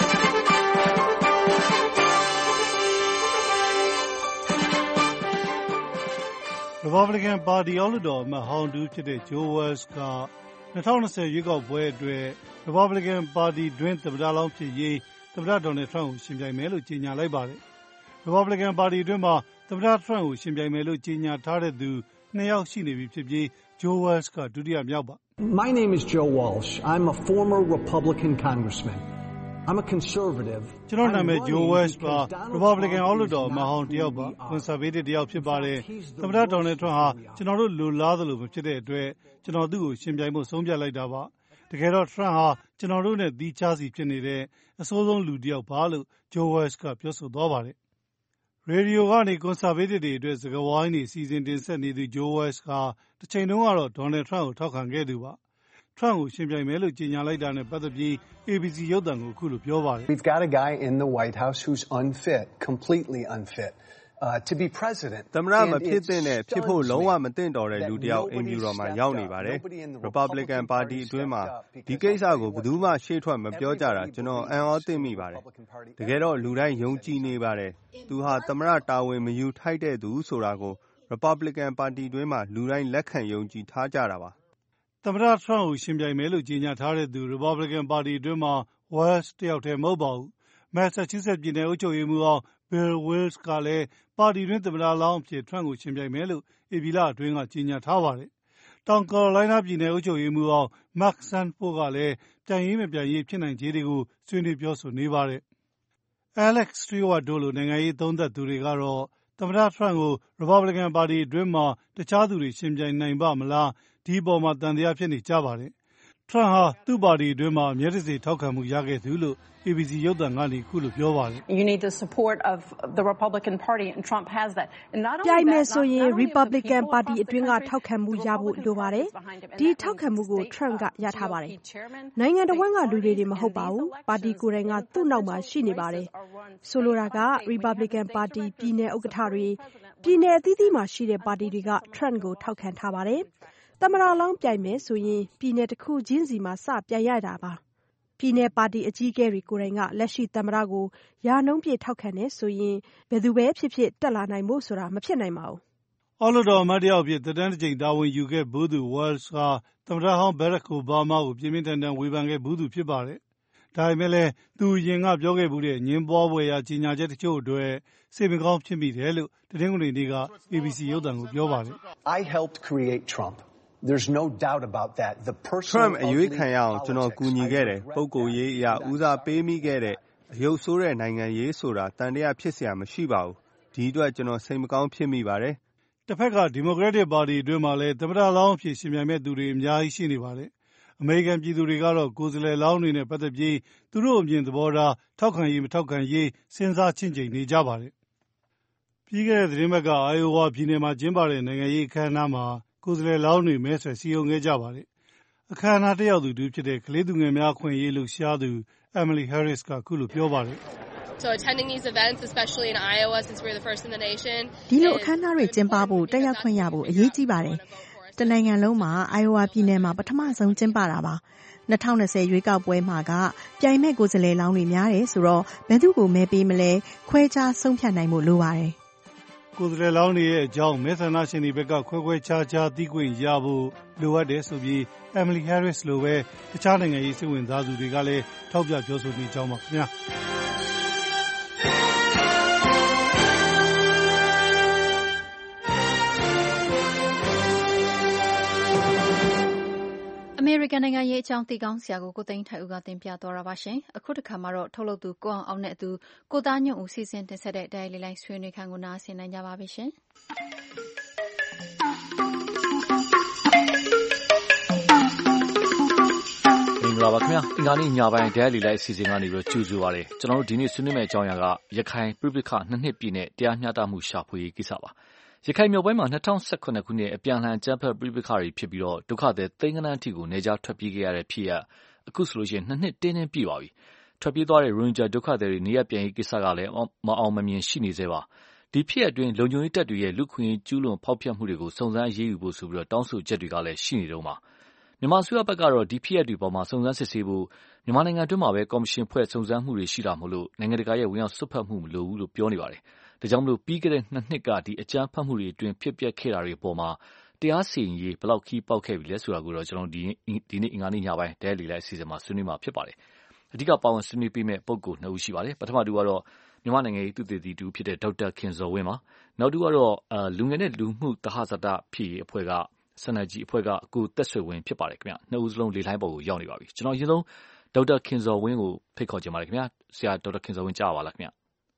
S17: Republican ပါတီအောက်လွှတ်တော်အမတ်ဟောင်းတဦးဖြစ်တဲ့ Joe Walsh က၂၀၂၀ရွေးကောက်ပွဲအတွက် Republican ပါတီတွင်းသမ္မတလောင်းဖြစ်ရေးသမ္မတ Donald Trump ကိုယှဉ်ပြိုင်မယ်လို့ကြေညာလိုက်ပါတယ်။ Republican ပါတီတွင်းမှာသမ္မတ Trump ကိုယှဉ်ပြိုင်မယ်လို့ကြေညာထားတဲ့သူနှစ်ယောက်ရှိနေပြီဖြစ်ပြီး Joe Walsh ကဒုတိယမြောက်ပါ။
S18: My name is Joe Walsh. I'm a former Republican congressman.I'm a conservative.
S17: ကျွန်တော်နာမည် Joe Walsh ပါ Republican အောက်လွှတ်တော်အမတ်ဟောင်းတယောက်ပါ Conservative တယောက်ဖြစ်ပါတယ်သမ္မတ Donald Trump ဟာကျွန်တော်တို့လိုလားသလိုမဖြစ်တဲ့အတွက်ကျွန်တော်သူ့ကိုရှင်ပြိုင်ဖို့ဆုံးဖြတ်လိုက်တာပါတကယ်တော့ Trump ဟာကျွန်တော်တို့နဲ့သီးခြားစီဖြစ်နေတဲ့အဆိုးဆုံးလူတယောက်ပါလို့ Joe Walsh ကပြောဆိုသွားပါတယ်ရေဒီယိုကနေ Conservative တွေအတွက်စကားဝိုင်းတွေစီစဉ်တင်ဆက်နေသူ Joe Walsh ကတစ်ချိန်တုန်းကတော့ Donald Trump ကိုထောက်ခံခဲ့သူပါTrump ကိုရှင်ပြိုင်မယ်လို့ကြေညာလိုက်တာနဲ့ပတ်သက်ပြီး A B C ရုပ်သံကိုအခုလိုပြောပါတယ်
S18: We've got a guy in the White House who's unfit, completely unfit, uh, to be president.
S19: သမ္မတမဖြစ်သင့်တဲ့ဖြစ်ဖို့လုံးဝမသင့်တော်တဲ့လူတစ်ယောက်အိမ်ဖြူတော်မှာရောက်နေပါတယ် Republican ပါတီအတွင်းမှာဒီကိစ္စကိုဘယ်သူမှရှေ့ထွက်မပြောကြတာကျွန်တော်အံ့ဩသင့်မိပါတယ်တကယ်တော့လူတိုင်းယုံကြည်နေပါတယ်သူဟာသမ္မတတာဝန်မယူထိုက်တဲ့သူဆိုတာကို Republican ပါတီတွင်းမှာလူတိုင်းလက်ခံယုံကြည်ထားကြတာပါ
S17: သမ္မတ Trump ကိုရှင်ပြိုင်မယ်လို့ကြေညာထားတဲ့သူ Republican ပါတီအတွင်းမှာ Walsh တယောက်တည်းမဟုတ်ပါဘူး။ Massachusetts ပြည်နယ်အုပ်ချုပ်ရေးမှူးဟောင်း Bill Walsh ကလည်းပါတီတွင်းသမ္မတလောင်းအဖြစ် Trump ကိုရှင်ပြိုင်မယ်လို့ဧပြီလအတွင်းကကြေညာထားပါတယ်။တောင်ကာရိုလိုင်းနားပြည်နယ်အုပ်ချုပ်ရေးမှူးဟောင်း Mark Sanford ကလည်းပြိုင်ရေးမပြိုင်ရေးဖြစ်နိုင်ခြေတွေကိုဆွေးနွေးပြောဆိုနေပါတယ်။ Alex Stewart တို့လိုနိုင်ငံရေးသုံးသပ်သူတွေကတော့သမ္မတ Trump ကို Republican ပါတီအတွင်းမှာတခြားသူတွေရှင်ပြိုင်နိုင်ပါမလားဒီအပေါ်မှာသံသယဖြစ်နေကြပါတယ်။ Trump ဟာသူ့ပါတီအတွင်းမှာအမြဲတစေထောက်ခံမှုရခဲ့သူလို့ A B C ရုပ်သံကနေအခုလိုပြောပါတယ်။
S20: You need the support of the Republican Party and Trump has that. And not only
S21: ပြိုင်မယ်ဆိုရင် Republican ပါတီအတွင်းကထောက်ခံမှုရဖို့လိုပါတယ်။ဒီထောက်ခံမှုကို Trump ကရထားပါတယ်။နိုင်ငံတော်ဝန်ကလူတွေတွေမဟုတ်ပါဘူး။ပါတီကိုယ်တိုင်ကသူ့နောက်မှာရှိနေပါတယ်။ဆိုလိုတာက Republican ပါတီပြည်နယ်ဥက္ကဋ္ဌတွေပြည်နယ်အသီးသီးမှာရှိတဲ့ပါတီတွေက Trump ကိုထောက်ခံထားပါတယ်။သမ္မတလောင်းပြိုင်မယ်ဆိုရင်ပြည်နယ်တစ်ခုချင်းစီမှာစပြိုင်ရတာပါ။ပြည်နယ်ပါတီအကြီးအကဲတွေကိုယ်တိုင်ကလက်ရှိသမ္မတကိုရာနှုန်းပြည့်ထောက်ခံတယ်ဆိုရင်ဘယ်သူပဲဖြစ်ဖြစ်တက်လာနိုင်ဖို့ဆိုတာမဖြစ်နိုင်ပါဘူး
S17: ။အော်လို့တော်အမတ်တယောက်ဖြစ်သက်တမ်းတစ်ချိန်တာဝန်ယူခဲ့ဘူးသူ Walsh ကသမ္မတဟောင်း Barack Obama ကိုပြင်းပြင်းထန်ထန်ဝေဖန်ခဲ့ဘူးသူဖြစ်ပါတယ်။ဒါပေမဲ့လည်းသူအရင်ကပြောခဲ့ဘူးတဲ့ညင်းပွားဖွယ်ရာကြီးညာချက်တချို့အတွက်စိတ်မကောင်းဖြစ်မိတယ်လို့တနင်္ဂနွေနေ့က A B C ရုပ်သံကိုပြောပါတယ်
S18: ။ I helped create Trump.There's no doubt about that. The person
S19: Trump အရွေးခံရအောင်ကျွန်တော်ကူညီခဲ့တယ်ပုဂ္ဂိုလ်ရေးအရာဦးစားပေးမိခဲ့တဲ့အယုတ်ဆိုးတဲ့နိုင်ငံရေးဆိုတာတန်တရားဖြစ်เสียမရှိပါဘူးဒီအတွက်ကျွန်တော်စိတ်မကောင်းဖြစ်မိပါတယ်
S17: တစ်ဖက်က Democratic ပါတီအတွင်းမှာလည်းသမ္မတလောင်းအဖြစ်ရှင်ပြိုင်မဲ့သူတွေအများကြီးရှိနေပါတယ်အမေရိကန်ပြည်သူတွေကတော့ကိုယ်စားလှယ်လောင်းတွေနဲ့ပတ်သက်ပြီးသူတို့အမြင်သဘောထားထောက်ခံရေးမထောက်ခံရေးစဉ်းစားချင့်ချိန်နေကြပါတယ်ပြီးခဲ့တဲ့သတင်းပတ်က Iowa ပြည်နယ်မှာကျင်းပတဲ့နိုင်ငံရေးအခမ်းအနားမှာကိုယ်စားလှယ်လောင်းတွေမဲဆွယ်စည်းရုံးခဲ့ကြပါတယ်။အခမ်းအနားတက်ရောက်သူတူဖြစ်တဲ့ကလေးသူငယ်များအခွင့်အရေးလှုပ်ရှားသူ Emily Harris ကခုလိုပြောပါတယ်။
S22: So attending these events, especially in Iowa, since we're the first in the nation.
S23: ဒီလိုအခမ်းအနားတွေကျင်းပဖို့တက်ရောက်ခွင့်ရဖို့အရေးကြီးပါတယ်။တနိုင်ငံလုံးမှာ Iowa ပြည်နယ်မှာပထမဆုံးကျင်းပတာပါ။၂၀၂၀ရွေးကောက်ပွဲမှာကပြိုင်မဲ့ကိုယ်စားလှယ်လောင်းတွေများတယ်ဆိုတော့ဘယ်သူ့ကိုမဲပေးမလဲခွဲခြားဆုံးဖြတ်နိုင်ဖို့လိုပါတယ်
S17: ။ကိုယ်စားလှယ်လောင်းတွေရဲ့အကြောင်းမဲဆန္ဒရှင်တွေဘက်ကခွဲခွဲခြားခြားသိခွင့်ရဖို့လိုအပ်တယ်ဆိုပြီး Emily Harris လိုပဲတခြားနိုင်ငံရေးစိတ်ဝင်စားသူတွေကလည်းထောက်ပြပြောဆိုနေကြပါခင်ဗျာ။
S2: ရိကန်နိုင်ငံရေးအကြောင်းသိကောင်းဆရာကိုကိုသိန်းထိုက်ဦးကတင်ပြသွားတာပါရှင်။အခုတစ်ခါမှာတော့ထုတ်လုပ်သူကိုအောင်အောင်နဲ့အတူကိုသားညွန့်ဦးစီစဉ်တင်ဆက်တဲ့တိုင်းလေးလိုက်ဆွေးနွေးခန်းကိုနားဆင်နိုင်ကြပါပြီရှင်။
S1: မင်္ဂလာပါခင်ဗျာ။အင်္ဂါနေ့ညပိုင်းဒဲလီလိုက်အစီအစဉ်ကနေပြီးကြိုဆိုပါရစေ။ကျွန်တော်တို့ဒီနေ့ဆွေးနွေးမယ့်အကြောင်းအရာကရခိုင်ပြည်ပခနှစ်နှစ်ပြည့်နဲ့တရားမျှတမှုရှာဖွေရေးကိစ္စပါ။ရခိုင်မြောက်ပိုင်းမှာ၂၀၁၇ခုနှစ်အပြန်အလှန်အကြမ်းဖက်ပြည်ပခတွေဖြစ်ပြီးတော့ဒုက္ခသည်သိန်းဂဏန်းအထိကိုနေကြထွက်ပြေးခဲ့ရတဲ့ဖြစ်ရပ်အခုဆိုလို့ရှိရင်နှစ်နှစ်တင်းတင်းပြည့်ပါပြီ။ထွက်ပြေးသွားတဲ့ရိုဟင်ဂျာဒုက္ခသည်တွေနေရပ်ပြန်ရေးကိစ္စကလည်းမအောင်မမြင်ရှိနေသေးပါ။ဒီဖြစ်ရပ်အတွင်းလုံခြုံရေးတပ်တွေရဲ့လူခွင့်ကျူးလွန်ဖောက်ဖျက်မှုတွေကိုစုံစမ်းရေးယူဖို့ဆိုပြီးတော့တောင်းဆိုချက်တွေကလည်းရှိနေတော့မှာမြန်မာအစိုးရဘက်ကတော့ဒီဖြစ်ရပ်တွေပေါ်မှာစုံစမ်းစစ်ဆေးဖို့မြန်မာနိုင်ငံအတွင်းမှာပဲကော်မရှင်ဖွဲ့စုံစမ်းမှုတွေရှိတာမို့လို့နိုင်ငံတကာရဲ့ဝင်ရောက်စွက်ဖက်မှုမလိုဘူးလို့ပြောနေပါတယ်။ဒါကြောင့်မလို့ပြီးခဲ့တဲ့နှစ်နှစ်ကဒီအကြမ်းဖက်မှုတွေအတွင်းဖြစ်ပျက်ခဲ့တာတွေပေါ်မှာတရားစီရင်ရေးဘယ်လောက်ခီးပေါက်ခဲ့ပြီလဲဆိုတာကိုတော့ကျွန်တော်ဒီဒီနေ့အင်္ဂါနေ့ညပိုင်းဒဲလီလိုက်အစီအစဉ်မှာဆွေးနွေးမှာဖြစ်ပါတယ်။အဓိကပါဝင်ဆွေးနွေးပေးမယ့်ပုဂ္ဂိုလ်နှစ်ဦးရှိပါတယ်။ပထမတူကတော့မြန်မာနိုင်ငံရေးသူတည်တည်တူဖြစ်တဲ့ဒေါက်တာခင်ဇော်ဝင်းပါ။နောက်တူကတော့လူငယ်နဲ့လူမှုသဟဇာတဖြစ်ရေးအဖွဲ့ကစနကြီးအဖွဲ့ကကိုသက်ဆွေဝင်းဖြစ်ပါတယ်ခင်ဗျာနှစ်ဦးစလုံးလေလိုင်းပေါ်ကိုရောက်နေပါပြီကျွန်တော်အရင်ဆုံးဒေါက်တာခင်ဇော်ဝင်းကိုဖိတ်ခေါ်ချင်ပါတယ်ခင်ဗျာဆရာဒေါက်တာခင်ဇော်ဝင်းကြားပါလားခင်ဗျာ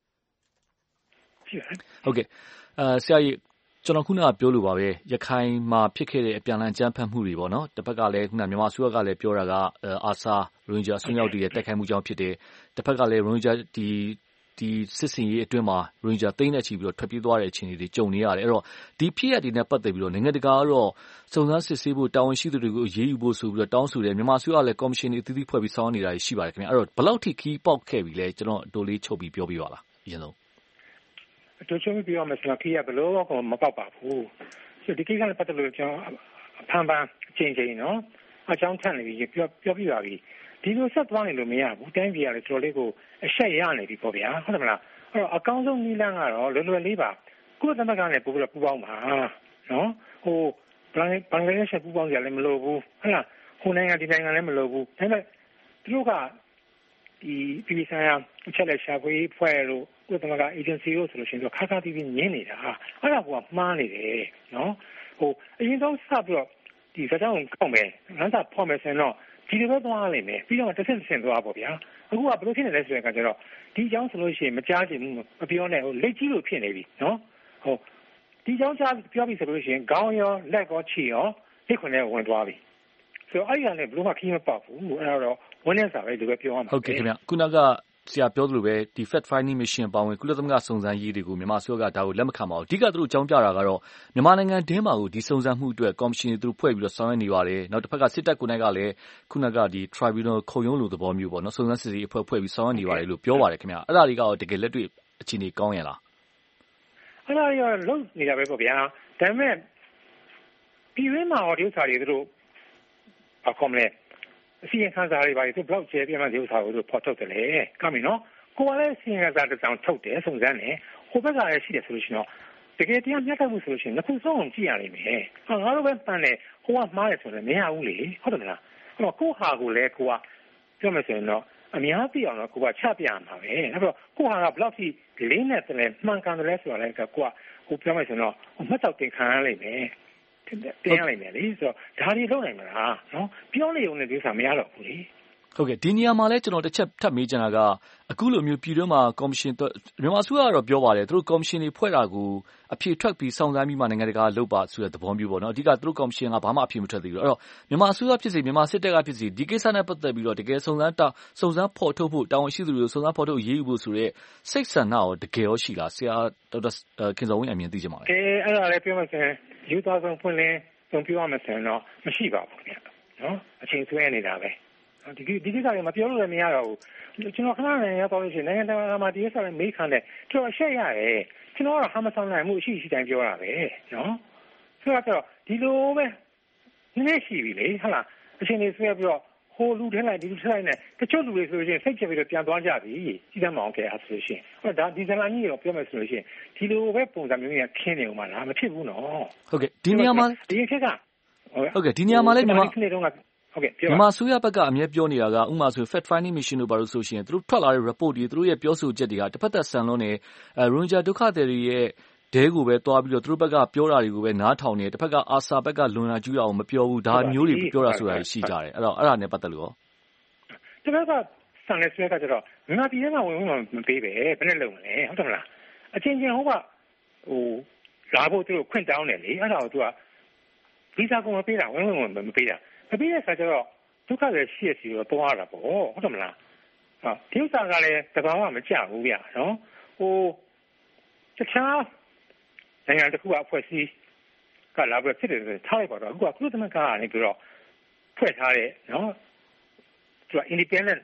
S1: ဟုတ်ကဲ့အဲဆရာကြီးကျွန်တော်ခုနကပြောလို့ပါပဲရခိုင်မှာဖြစ်ခဲ့တဲ့အပြန်အလှန်ကြမ်းဖက်မှုတွေပေါ့နော်တစ်ဖက်ကလည်းခုနမြန်မာဆိုရကလည်းပြောတာကအာဆာရိုဟင်ဂျာဆွေးနွေးတွေရဲ့တိုက်ခိုက်မှုကြောင့်ဖြစ်တယ်တစ်ဖက်ကလည်းရိုဟင်ဂျာဒီဒီစစ်စင်ရေးအတွင်းမှာရိုဟင်ဂျာသိန်းနဲ့ချီပြီးတော့ထွက်ပြေးသွားတဲ့အခြေအနေတွေကြုံနေရတယ်အဲ့တော့ဒီဖြစ်ရပ်တွေနဲ့ပတ်သက်ပြီးတော့နိုင်ငံတကာကတော့စုံစမ်းစစ်ဆေးဖို့တာဝန်ရှိသူတွေကိုအရေးယူဖို့ဆိုပြီးတော့တောင်းဆိုတယ်မြန်မာဆိုရလည်းကော်မရှင်တွေအသီးသီးဖွဲ့ပြီးဆောင်ရွက်နေတာရှိပါတယ်ခင်ဗျအဲ့တော့ဘယ်လောက်ထိခီးပေါက်ခဲ့ပြီလဲကျွန်တော်အတိုးလေးချုပ်ပြီးပြောပြပါလားအရင်ဆုံး
S4: အတိုးချုပ်ပြီးပြောမယ်ဆိုတော့ခီးရဘလို့ကမပေါက်ပါဘူးဆိုဒီကိစ္စနဲ့ပတ်သက်လို့ကျွန်တော်ဖန်ပန်းအချိန်ချင်းနော်အကြောင်းထန်နေပြီးပြောပြောပြပါပြီဒီလိုဆက်သွားနေလို့မရဘူးတိုင်းပြည်ကလည်းတော်တော်လေးကိုအဆက်ရနေပြီပေါ့ဗျာဟုတ်တယ်မလားအဲ့တော့အကောင်းဆုံးနည်းလမ်းကတော့လွယ်လွယ်လေးပါကိုယ့်သမက်ကလည်းပို့ပြီးတော့ပူပေါင်းပါနော်ဟိုဘင်္ဂလားဒေ့ရှ်ပူပေါင်းကြလည်းမလိုဘူးဟုတ်လားဟိုနိုင်ငံဒီနိုင်ငံလည်းမလိုဘူးဒါပေမဲ့သူတို့ကဒီပြည်ဆိုင်ရာအချက်လက်ရှာဖွေဖွဲ့လို့ကိုယ့်သမက်က agency လို့ဆိုလို့ရှိရင်တော့ခါခါတီးပြီးညင်းနေတာအဲ့ဒါကမှားနေတယ်နော်ဟိုအရင်ဆုံးစပြီးတော့ဒီစကားကိုကောက်မယ်လမ်းစာဖောက်မယ်ဆိုရင်တော့ဒီလိုပဲသွားလိမ့်မယ်ပြီးတော့တစ်ဆင့်တစ်ဆင့်သွားပေါ့ဗျာအခုကဘယ်လိုဖြစ်နေလဲဆိုတဲ့အခါကျတော့ဒီအကြောင်းဆိုလို့ရှိရင်မကြားချင်ဘူးမပြောနဲ့ဟိုလက်ကြီးလို့ဖြစ်နေပြီနော်ဟိုဒီအကြောင်းကြားပြောပြီဆိုလို့ရှိရင်ခေါင်းရောလက်ရောခြေရောလက်ခွန်နဲ့ဝင်သွားပြီဆိုတော့အဲ့ဒီကလည်းဘယ်လိုမှခီးမပေါက်ဘူးအဲ့တော့ဝင်းနေစားပဲဒီပဲပြောရမှာ
S1: ဟုတ်ကဲ့ခင်ဗျခုနကဆရာပြောသလိုပဲဒီ fact finding mission ပါဝင်ကုလသမဂ္ဂစုံစမ်းရေးတွေကိုမြန်မာဆိုကဒါကိုလက်မခံပါဘူးအဓိကသူတို့အကြောင်းပြတာကတော့မြန်မာနိုင်ငံဒင်းမှာကိုဒီစုံစမ်းမှုအတွက်ကော်မရှင်တွေသူတို့ဖွဲ့ပြီးတော့ဆောင်ရွက်နေပါတယ်နောက်တစ်ဖက်ကစစ်တပ်ကိုယ်တိုင်ကလည်းခုနကဒီ tribunal ခုံရုံးလိုသဘောမျိုးပေါ့နော်စုံစမ်းစစ်ဆေးရေးအဖွဲ့ဖွဲ့ပြီးဆောင်ရွက်နေပါတယ်လို့ပြောပါတယ်ခင်ဗျအဲ့ဒါတွေကရောတကယ်လက်တွေ့အခြေအနေကောင်းရလား
S4: အဲ့ဒါရောလုံးနေတာပဲပေါ့ဗျာဒါပေမဲ့ပြည်ရင်းမှာဒီဥစ္စာတွေသူတို့အခုမလဲအစီရင်ခံစာတွေပါသူဘလောက်ကျဲပြမှဒီဥစ္စာကိုသူဖော်ထုတ်တယ်လေကမ်းပြီနော်ကိုကလည်းအစီရင်ခံစာတစ်စောင်ထုတ်တယ်စုံစမ်းတယ်ဟိုဘက်ကလည်းရှိတယ်ဆိုလို့ရှိရင်တော့တကယ်တရားမျှတမှုဆိုလို့ရှိရင်နှစ်ခုစုံအောင်ကြည့်ရလိမ့်မယ်ဟာငါတို့ပဲပန်းတယ်ဟိုကမှားတယ်ဆိုတော့မရဘူးလေဟုတ်တယ်မလားအဲ့တော့ကိုဟာကိုလည်းကိုကပြောမယ်ဆိုရင်တော့အများသိအောင်တော့ကိုကချပြရမှာပဲအဲ့တော့ကိုဟာကဘလောက်ထိလေးနဲ့တည်းမှန်ကန်တယ်လဲဆိုတာလည်းကိုကဟိုပြောမယ်ဆိုရင်တော့မှတ်တော့တင်ခံရလိမ့်မယ်တင်ရနိုင်တယ်လေဆိုတော့ဒါတွေလုပ်နိုင်မလားနော်ပြောနေုံနဲ့ဒီဥစ္စာမရတော့ဘူးလေ
S1: ဟုတ်ကဲ့ဒီနေရာမှာလဲကျွန်တော်တစ်ချက်ထပ်မေးချင်တာကအခုလိုမျိုးပြည်တွင်းမှာကော်မရှင်မြန်မာအစိုးရကတော့ပြောပါတယ်သူတို့ကော်မရှင်တွေဖွဲ့တာကိုအဖြေထွက်ပြီးစောင့်စားပြီးမှနိုင်ငံတကာလုပ်ပါဆိုတဲ့သဘောမျိုးပေါ့နော်အဓိကသူတို့ကော်မရှင်ကဘာမှအဖြေမထွက်သေးဘူးအဲ့တော့မြန်မာအစိုးရဖြစ်စေမြန်မာစစ်တပ်ကဖြစ်စေဒီကိစ္စနဲ့ပတ်သက်ပြီးတော့တကယ်စုံစမ်းတာစုံစမ်းဖော်ထုတ်ဖို့တာဝန်ရှိသူတွေကိုစုံစမ်းဖော်ထုတ်ရေးယူဖို့ဆိုတဲ့စိတ်ဆန္ဒရောတကယ်ရောရှိလားဆရာဒေါက်တာခင်ဇော်ဝင်းအမြင်သိချင်ပါတယ်
S4: အဲအဲ့ဒါလည်းပြောမှဆိုရင်ယူသားဆုံးဖွင့်လင်းဆုံးပြောရမယ်ဆိုရင်တော့မရှိပါဘူးခင်ဗျနော်အချိန်ဆွဲနေတာပဲဒီဒီကိစ္စတွေမပြောလို့လည်းမရတော့ဘူးကျွန်တော်ခဏနေရတော့လို့ရှိရင်နိုင်ငံတော်မှာဒီကိစ္စတွေမေးခံတယ်ကျွန်တော်ရှက်ရတယ်ကျွန်တော်ကတော့ဟာမဆောင်နိုင်မှုအရှိရှိတိုင်းပြောတာပဲနော်ဆိုတော့ဒီလိုပဲနည်းနည်းရှိပြီလေဟုတ်လားအချိန်လေးဆွဲပြီးတော့ဟိုလူထဲလိုက်ဒီလူထဲလိုက်နဲ့တချို့လူတွေဆိုရင်စိတ်ချပြီးတော့ပြန်သွားကြပြီကြီးသမ်းမအောင်ခဲ့အားဆိုလို့ရှိရင်ဟောဒါဒီဇလန်ကြီးရောပြောမယ်ဆိုလို့ရှိရင်ဒီလိုပဲပုံစံမျိုးကြီးခင်းနေဦးမှာလားမဖြစ်ဘူးနော်
S1: ဟုတ်ကဲ့ဒီနေရာမှာ
S4: ဒီခက်က
S1: ဟုတ်ကဲ့ဒီနေရာမှာလည်းမြန်မာ
S4: ဟုတ်ကဲ့ပြော
S1: မြန်မာဆိုရဘက်ကအမြဲပြောနေတာကဥမာဆို fact finding mission တို့ဘာလို့ဆိုရှင်သူတို့ထွက်လာတဲ့ report တွေသူတို့ရဲ့ပြောဆိုချက်တွေကတစ်ဖက်သက်ဆန်လွန်းနေအဲ Ranger ဒုက္ခသည်တွေရဲ့ဒတဲကိုပဲသွားပြီးတော့သူတို့ဘက်ကပြောတာတွေကိုပဲနားထောင်နေတစ်ဖက်ကအာဆာဘက်ကလွန်လာကျူးတာကိုမပြောဘူးဒါမျိုးတွေပြောတာဆိုတာရှိကြတယ်အဲ့တော့အဲ့ဒါနဲ့ပတ်သက်လို့ရော
S4: ဒီဘက်ကဆန်လက်ဆွဲကကျတော့မြန်မာပြည်မှာဝင်ဝင်မပေးပဲဘယ်နဲ့လုပ်မလဲဟုတ်တယ်မလားအချင်းချင်းဟိုကဟိုလာဖို့သူတို့ခွင့်တောင်းတယ်လေအဲ့ဒါကိုသူကဗီဇာကိုမပေးတာဝင်ဝင်မပေးတာမပေးတဲ့အခါကျတော့ဒုက္ခတွေရှိရစီတော့တွားတာပေါ့ဟုတ်တယ်မလားဟာဒီဥစ္စာကလည်းတဘာမှမကြဘူးဗျာနော်ဟိုတခြားနိုင်ငံတစ်ခုကအဖွဲ့အစည်းကလာပြီးဖြစ်တယ်ဆိုထားလိုက်ပါတော့အခုကကုလသမဂ္ဂကနေပြီးတော့ဖွဲ့ထားတဲ့နော်သူက independent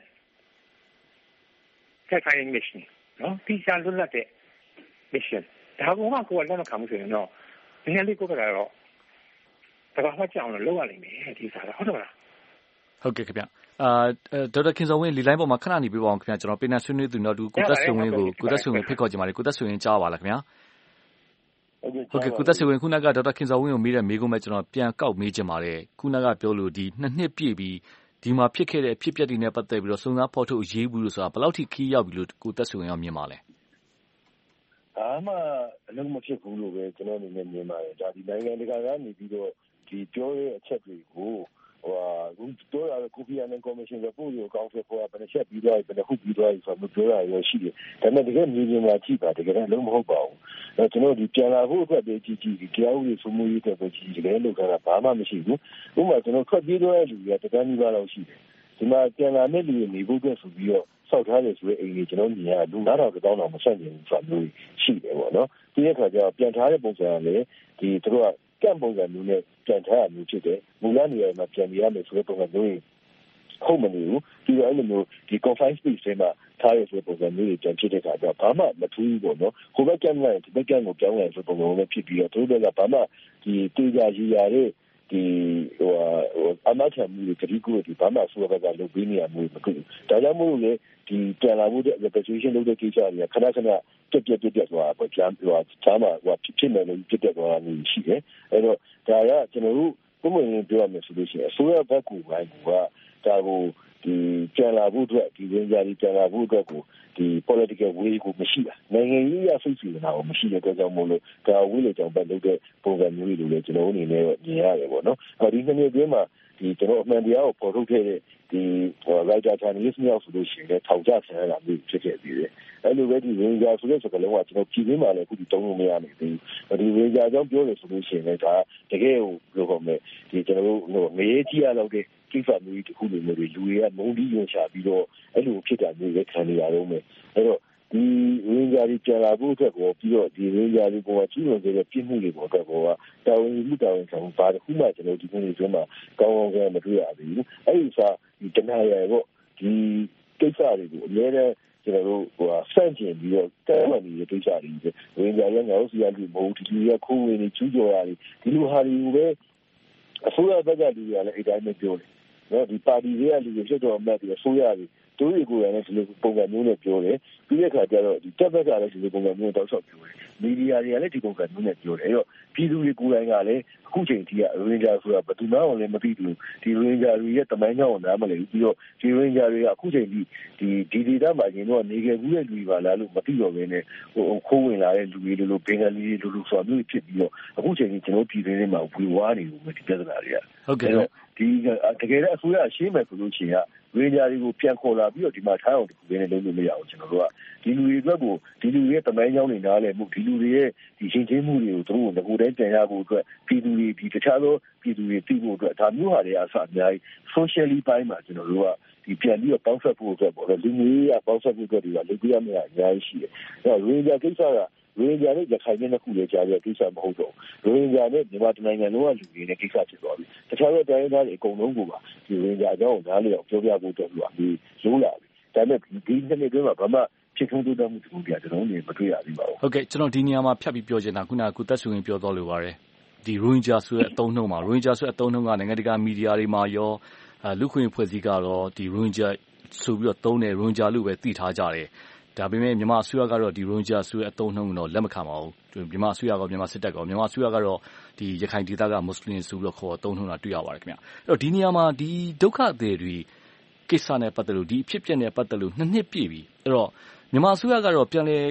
S4: fact-finding mission နော်ဒီချာလွတ်လပ်တဲ့ mission ဒါကမှကိုယ်ကလက်မခံမှုဆိုရင်တော့နည်းနည်းလေးကိုယ်ကတော့တဘာမှကြောင်လို့လောက်ရလိမ့်မယ်ဒီစားတော့ဟုတ်တယ်မလား
S1: ဟုတ်ကဲ့ခင်ဗျအာဒေါက်တာခင်စောဝင်းလီလိုင်းပေါ်မှာခဏနေပြပါအောင်ခင်ဗျကျွန်တော်ပင်နဆွေးနွေးသူနောက်တူကိုသက်ဆွေဝင်းကိုကိုသက်ဆွေဝင်းဖိတ်ခေါ်ကြပါလေကိုသက်ဆွေဝင်းကြားပါလားခင်ဗျာဟုတ်ကဲ့ကိုသက်ဆွေဝင်းခုနကဒေါက်တာခင်စောဝင်းကိုမေးတဲ့မေးခွန်းပဲကျွန်တော်ပြန်ကောက်မေးချင်ပါတယ်ခုနကပြောလို့ဒီနှစ်နှစ်ပြည့်ပြီးဒီမှာဖြစ်ခဲ့တဲ့ဖြစ်ပျက်တွေနဲ့ပတ်သက်ပြီးတော့စုံစမ်းဖော်ထုတ်အရေးဘူးလို့ဆိုတာဘယ်လောက်ထိခီးရောက်ပြီလို့ကိုသက်ဆွေဝင်းကမြင်ပါလဲ
S5: အားမအလုံးမဖြစ်ဘူးလို့ပဲကျွန်တော်အနေနဲ့မြင်ပါတယ်ဒါဒီနိုင်ငံတကာကနေပြီးတော့ဒီပြောတဲ့အချက်တွေကိုဟိုအခုပြောရတဲ့ကိုဖီအာနန်ကော်မရှင်ကပို့ရအောင်ဆက်ပေါ်ဘယ်နှချက်ပြီးတော့ဘယ်နှခုပြီးတော့ဆိုတော့ပြောရရရှိတယ်ဒါပေမဲ့တကယ်မြေပြင်မှာကြည့်ပါတကယ်လုံးမဟုတ်ပါဘူးအဲကျွန်တော်ဒီပြန်လာဖို့အတွက်ပဲကြည့်ကြည့်ဒီကြောက်ရည်စမှုရေးအတွက်ပဲကြည့်တကယ်လို့ကဘာမှမရှိဘူးဥပမာကျွန်တော်ထွက်ပြေးတော့တဲ့လူတွေကတကယ်ကြီးပါတော့ရှိတယ်ဒီမှာပြန်လာတဲ့လူတွေနေဖို့အတွက်ဆိုပြီးတော့ဆောက်ထားတယ်ဆိုတဲ့အိမ်ကြီးကျွန်တော်မြင်ရလူနာတော်တောင်းတော်မဆက်နေဘူးဆိုတာမျိုးရှိတယ်ပေါ့နော်ဒီအခါကျတော့ပြန်ထားတဲ့ပုံစံကလည်းဒီသူတို့ကကန့်ပုံစံမျိုးနဲ့ပြန်ထားရမျိုးဖြစ်တယ်မူလနေရာမှာပြန်ပြရမယ်ဆိုတဲ့ပုံစံမျိုးဟုတ်မနေဘူးဒီလိုအဲ့လိုမျိုးဒီ confined space တွေမှာထားရဆိုတဲ့ပုံစံမျိုးတွေပြန်ဖြစ်တဲ့အခါကျတော့ဘာမှမထူးဘူးပေါ့နော်ဟိုဘက်ကန့်လိုက်ဒီဘက်ကန့်ကိုပြောင်းလိုက်ဆိုပုံစံမျိုးဖြစ်ပြီးတော့သူတို့ကဘာမှဒီတေးကြရရတဲ့ဒီဟိုအမတ်ချမှုတွေတတိကူတွေဘာမှဆိုတော့ကလုပ်ပေးနေရမျိုးမဟုတ်ဘူးဒါကြောင့်မို့လို့လေဒီပြန်လာဖို့တဲ့ representation လုပ်တဲ့ကိစ္စတွေကခဏခဏပြက်ပြက်ပြက်ပြက်သွားပေါ့ကြာဟိုချားမှာဟိုဖြစ်နေလို့ပြက်ပြက်သွားတာမျိုးရှိတယ်အဲ့တော့ဒါကကျွန်တော်တို့ဘုံဝင်ပြောရမယ်ဆိုလို့ရှိရင်အစိုးရဘက်ကပိုင်းကဒါကိုဒီပြန်လာဖို့အတွက်ဒီဝင်ကြဒီပြန်လာဖို့အတွက်ကိုဒီ political way ကိုမရှိတာနိုင်ငံရေးအဆိပ်စီနေတာကိုမရှိတဲ့အတွက်ကြောင့်မို့လို့ဒါဝိလေကြောင့်ပတ်လုပ်တဲ့ပုံစံမျိုးတွေလည်းကျွန်တော်အနေနဲ့မြင်ရတယ်ပေါ့နော်အဲဒီနှစ်နှစ်အတွင်းမှာဒီကျွန်တော်အမှန်တရားကိုပေါ်ထုတ်ခဲ့တဲ့ဒီ writer journalist မျိုးဆိုလို့ရှိရင်ထောင်ချဆင်ရတာမျိုးဖြစ်ခဲ့ပြီးတယ်အဲ့လိုပဲဒီဝင်ကြဆိုတဲ့စကားလုံးကကျွန်တော်ပြည်တွင်းမှာလည်းအခုဒီတုံးလို့မရနိုင်ဘူးဒီဝင်ကြကြောင့်ပြောလို့ဆိုလို့ရှိရင်လည်းဒါတကယ်ကိုပြောပါမယ်ဒီကျွန်တော်တို့ငရေကြီးရတော့တဲ့ကိစ္စမျိုးတစ်ခုလိုမျိုးတွေလူတွေကမုန်းပြီးရွှေချပြီးတော့အဲ့လိုဖြစ်တာမျိုးလည်းခံနေရတော့မယ်အဲ့တော့ဒီရင်းကြရီပြန်လာဖို့အတွက်ကိုပြီးတော့ဒီရင်းကြရီကိုကျူးလွန်ခဲ့တဲ့ပြစ်မှုတွေပေါ်တော့ကတာဝန်ယူတာဝန်ဆောင်ပါတစ်ခုမှကျွန်တော်ဒီနေ့ကျွန်းမှာကောင်းကောင်းကမတွေ့ရသေးဘူးအဲ့ဒီစားဒီတနာရပေါ့ဒီကိစ္စတွေကိုအများနဲ့ကျွန်တော်တို့ဟိုဆန့်ကျင်ပြီးတော့တဲမှန်နေတဲ့ကိစ္စတွေရင်းကြရီငါတို့စီရလူမဟုတ်ဒီလူရခိုးဝင်နေကျူးကျော်ရတယ်ဒီလိုဟာတွေကိုပဲအစိုးရဘက်ကလူတွေကလည်းအဲ့တိုင်းပဲပြောတယ်နော်ဒီပါတီတွေကလူတွေဖြစ်တော့အမှတ်တွေအစိုးရတွေတို့တွေကိုယ်လည်းဒီလိုပုံစံမျိုးနဲ့ပြောတယ်ပြီးတဲ့အခါကျတော့ဒီတက်ဘက်ကလည်းဒီလိုပုံစံမျိုးတောက်လျှောက်ပြောတယ်မီဒီယာတွေကလည်းဒီပုံစံမျိုးနဲ့ပြောတယ်အဲ့တော့ပြည်သူတွေကိုယ်တိုင်ကလည်းအခုချိန်ထိကရင်းကြဆိုတာဘယ်သူမှလည်းမသိဘူးဒီရင်းကြတွေရဲ့တမိုင်းကြောင်းကိုနားမလည်ဘူးပြီးတော့ဒီရင်းကြတွေကအခုချိန်ထိဒီဒီဒေသမှာရင်တော့နေခဲ့ဘူးတဲ့လူတွေပါလားလို့မသိတော့ဘဲနဲ့ဟိုခိုးဝင်လာတဲ့လူတွေလိုလိုဘင်္ဂလီတွေလိုလိုဆိုတာမျိုးဖြစ်ပြီးတော့အခုချိန်ထိကျွန်တော်ပြည်တွင်းထဲမှာဝေဝါးနေလို့ဒီပြဿနာတွေက
S1: ဟုတ်ကဲ့
S5: ဒီတကယ်တော့အစိုးရရှင်းမယ်ဆိုလို့ရှိရင်ကရင်းကြတွေကိုပြန်ခေါ်လာပြီးတော့ဒီမှာထားအောင်တခုပဲနဲ့လုပ်လို့မရအောင်ကျွန်တော်တို့ကဒီလူတွေအတွက်ကိုဒီလူတွေရဲ့တမိုင်းကြောင်းတွေနားလည်မှုဒီလူတွေရဲ့ဒီရှင်းချင်းမှုတွေကိုသူတို့ကကိုယ်တိုင်ပြန်ရဖို့အတွက်ပြည်သူတွေဒီတခြားသောပြည်သူတွေသိဖို့အတွက်ဒါမျိုးဟာတွေအစအများကြီး socially ပိုင်းမှာကျွန်တော်တို့ကဒီပြန်ပြီးတော့ပေါင်းဆက်ဖို့အတွက်ပေါ့လေလူမျိုးရေးပေါင်းဆက်ဖို့အတွက်တွေကလုပ်ပြရမယ့်အများကြီးရှိတယ်။အဲတော့ရင်းကြကိစ္စကရင်းကြနဲ့ရခိုင်နဲ့တစ်ခုလည်းကြားရကိစ္စမဟုတ်တော့ဘူး။ရင်းကြနဲ့မြန်မာနိုင်ငံလုံးကလူတွေနဲ့ကိစ္စဖြစ်သွားပြီ။တခြားသောတိုင်းသားတွေအကုန်လုံးကိုပါဒီရင်းကြအကြောင်းကိုနားလည်အောင်ပြောပြဖို့အတွက်လို့အပြီးလုံးလာပြီ။ဒါပေမဲ့ဒီနှစ်နှစ်အတွင်းမှာဘာမှဖြစ်ထုံးတိုးတက်မှုတူပြကျွန်တော်တို့မတွေ့ရသေးပါဘူး
S1: ။ဟုတ်ကဲ့ကျွန်တော်ဒီနေရာမှာဖြတ်ပြီးပြောချင်တာခုနကကုသက်ဆွေရင်ပြောတော့လို့ပါတယ်။ဒီရိုဟင်ဂျာဆိုတဲ့အသုံးနှုန်းမှာရိုဟင်ဂျာဆိုတဲ့အသုံးနှုန်းကနိုင်ငံတကာမီဒီယာတွေမှာရောလူခွင့်ဖွဲ့စည်းကတော့ဒီရိုဟင်ဂျာဆိုပြီးတော့သုံးတယ်ရိုဟင်ဂျာလို့ပဲသိထားကြတယ်ဒါပေမဲ့မြန်မာအစိုးရကတော့ဒီရိုဟင်ဂျာဆိုတဲ့အသုံးနှုန်းတော့လက်မခံပါဘူးမြန်မာအစိုးရကမြန်မာစစ်တပ်ကမြန်မာအစိုးရကတော့ဒီရခိုင်ဒေသကမွတ်စလင်ဆိုပြီးတော့ခေါ်သုံးနှုန်းတာတွေ့ရပါတယ်ခင်ဗျအဲ့တော့ဒီနေရာမှာဒီဒုက္ခသည်တွေကိစ္စနဲ့ပတ်သက်လို့ဒီအဖြစ်အပျက်နဲ့ပတ်သက်လို့နှစ်နှစ်ပြည့်ပြီအဲ့တော့မြန်မာအစိုးရကတော့ပြန်လဲ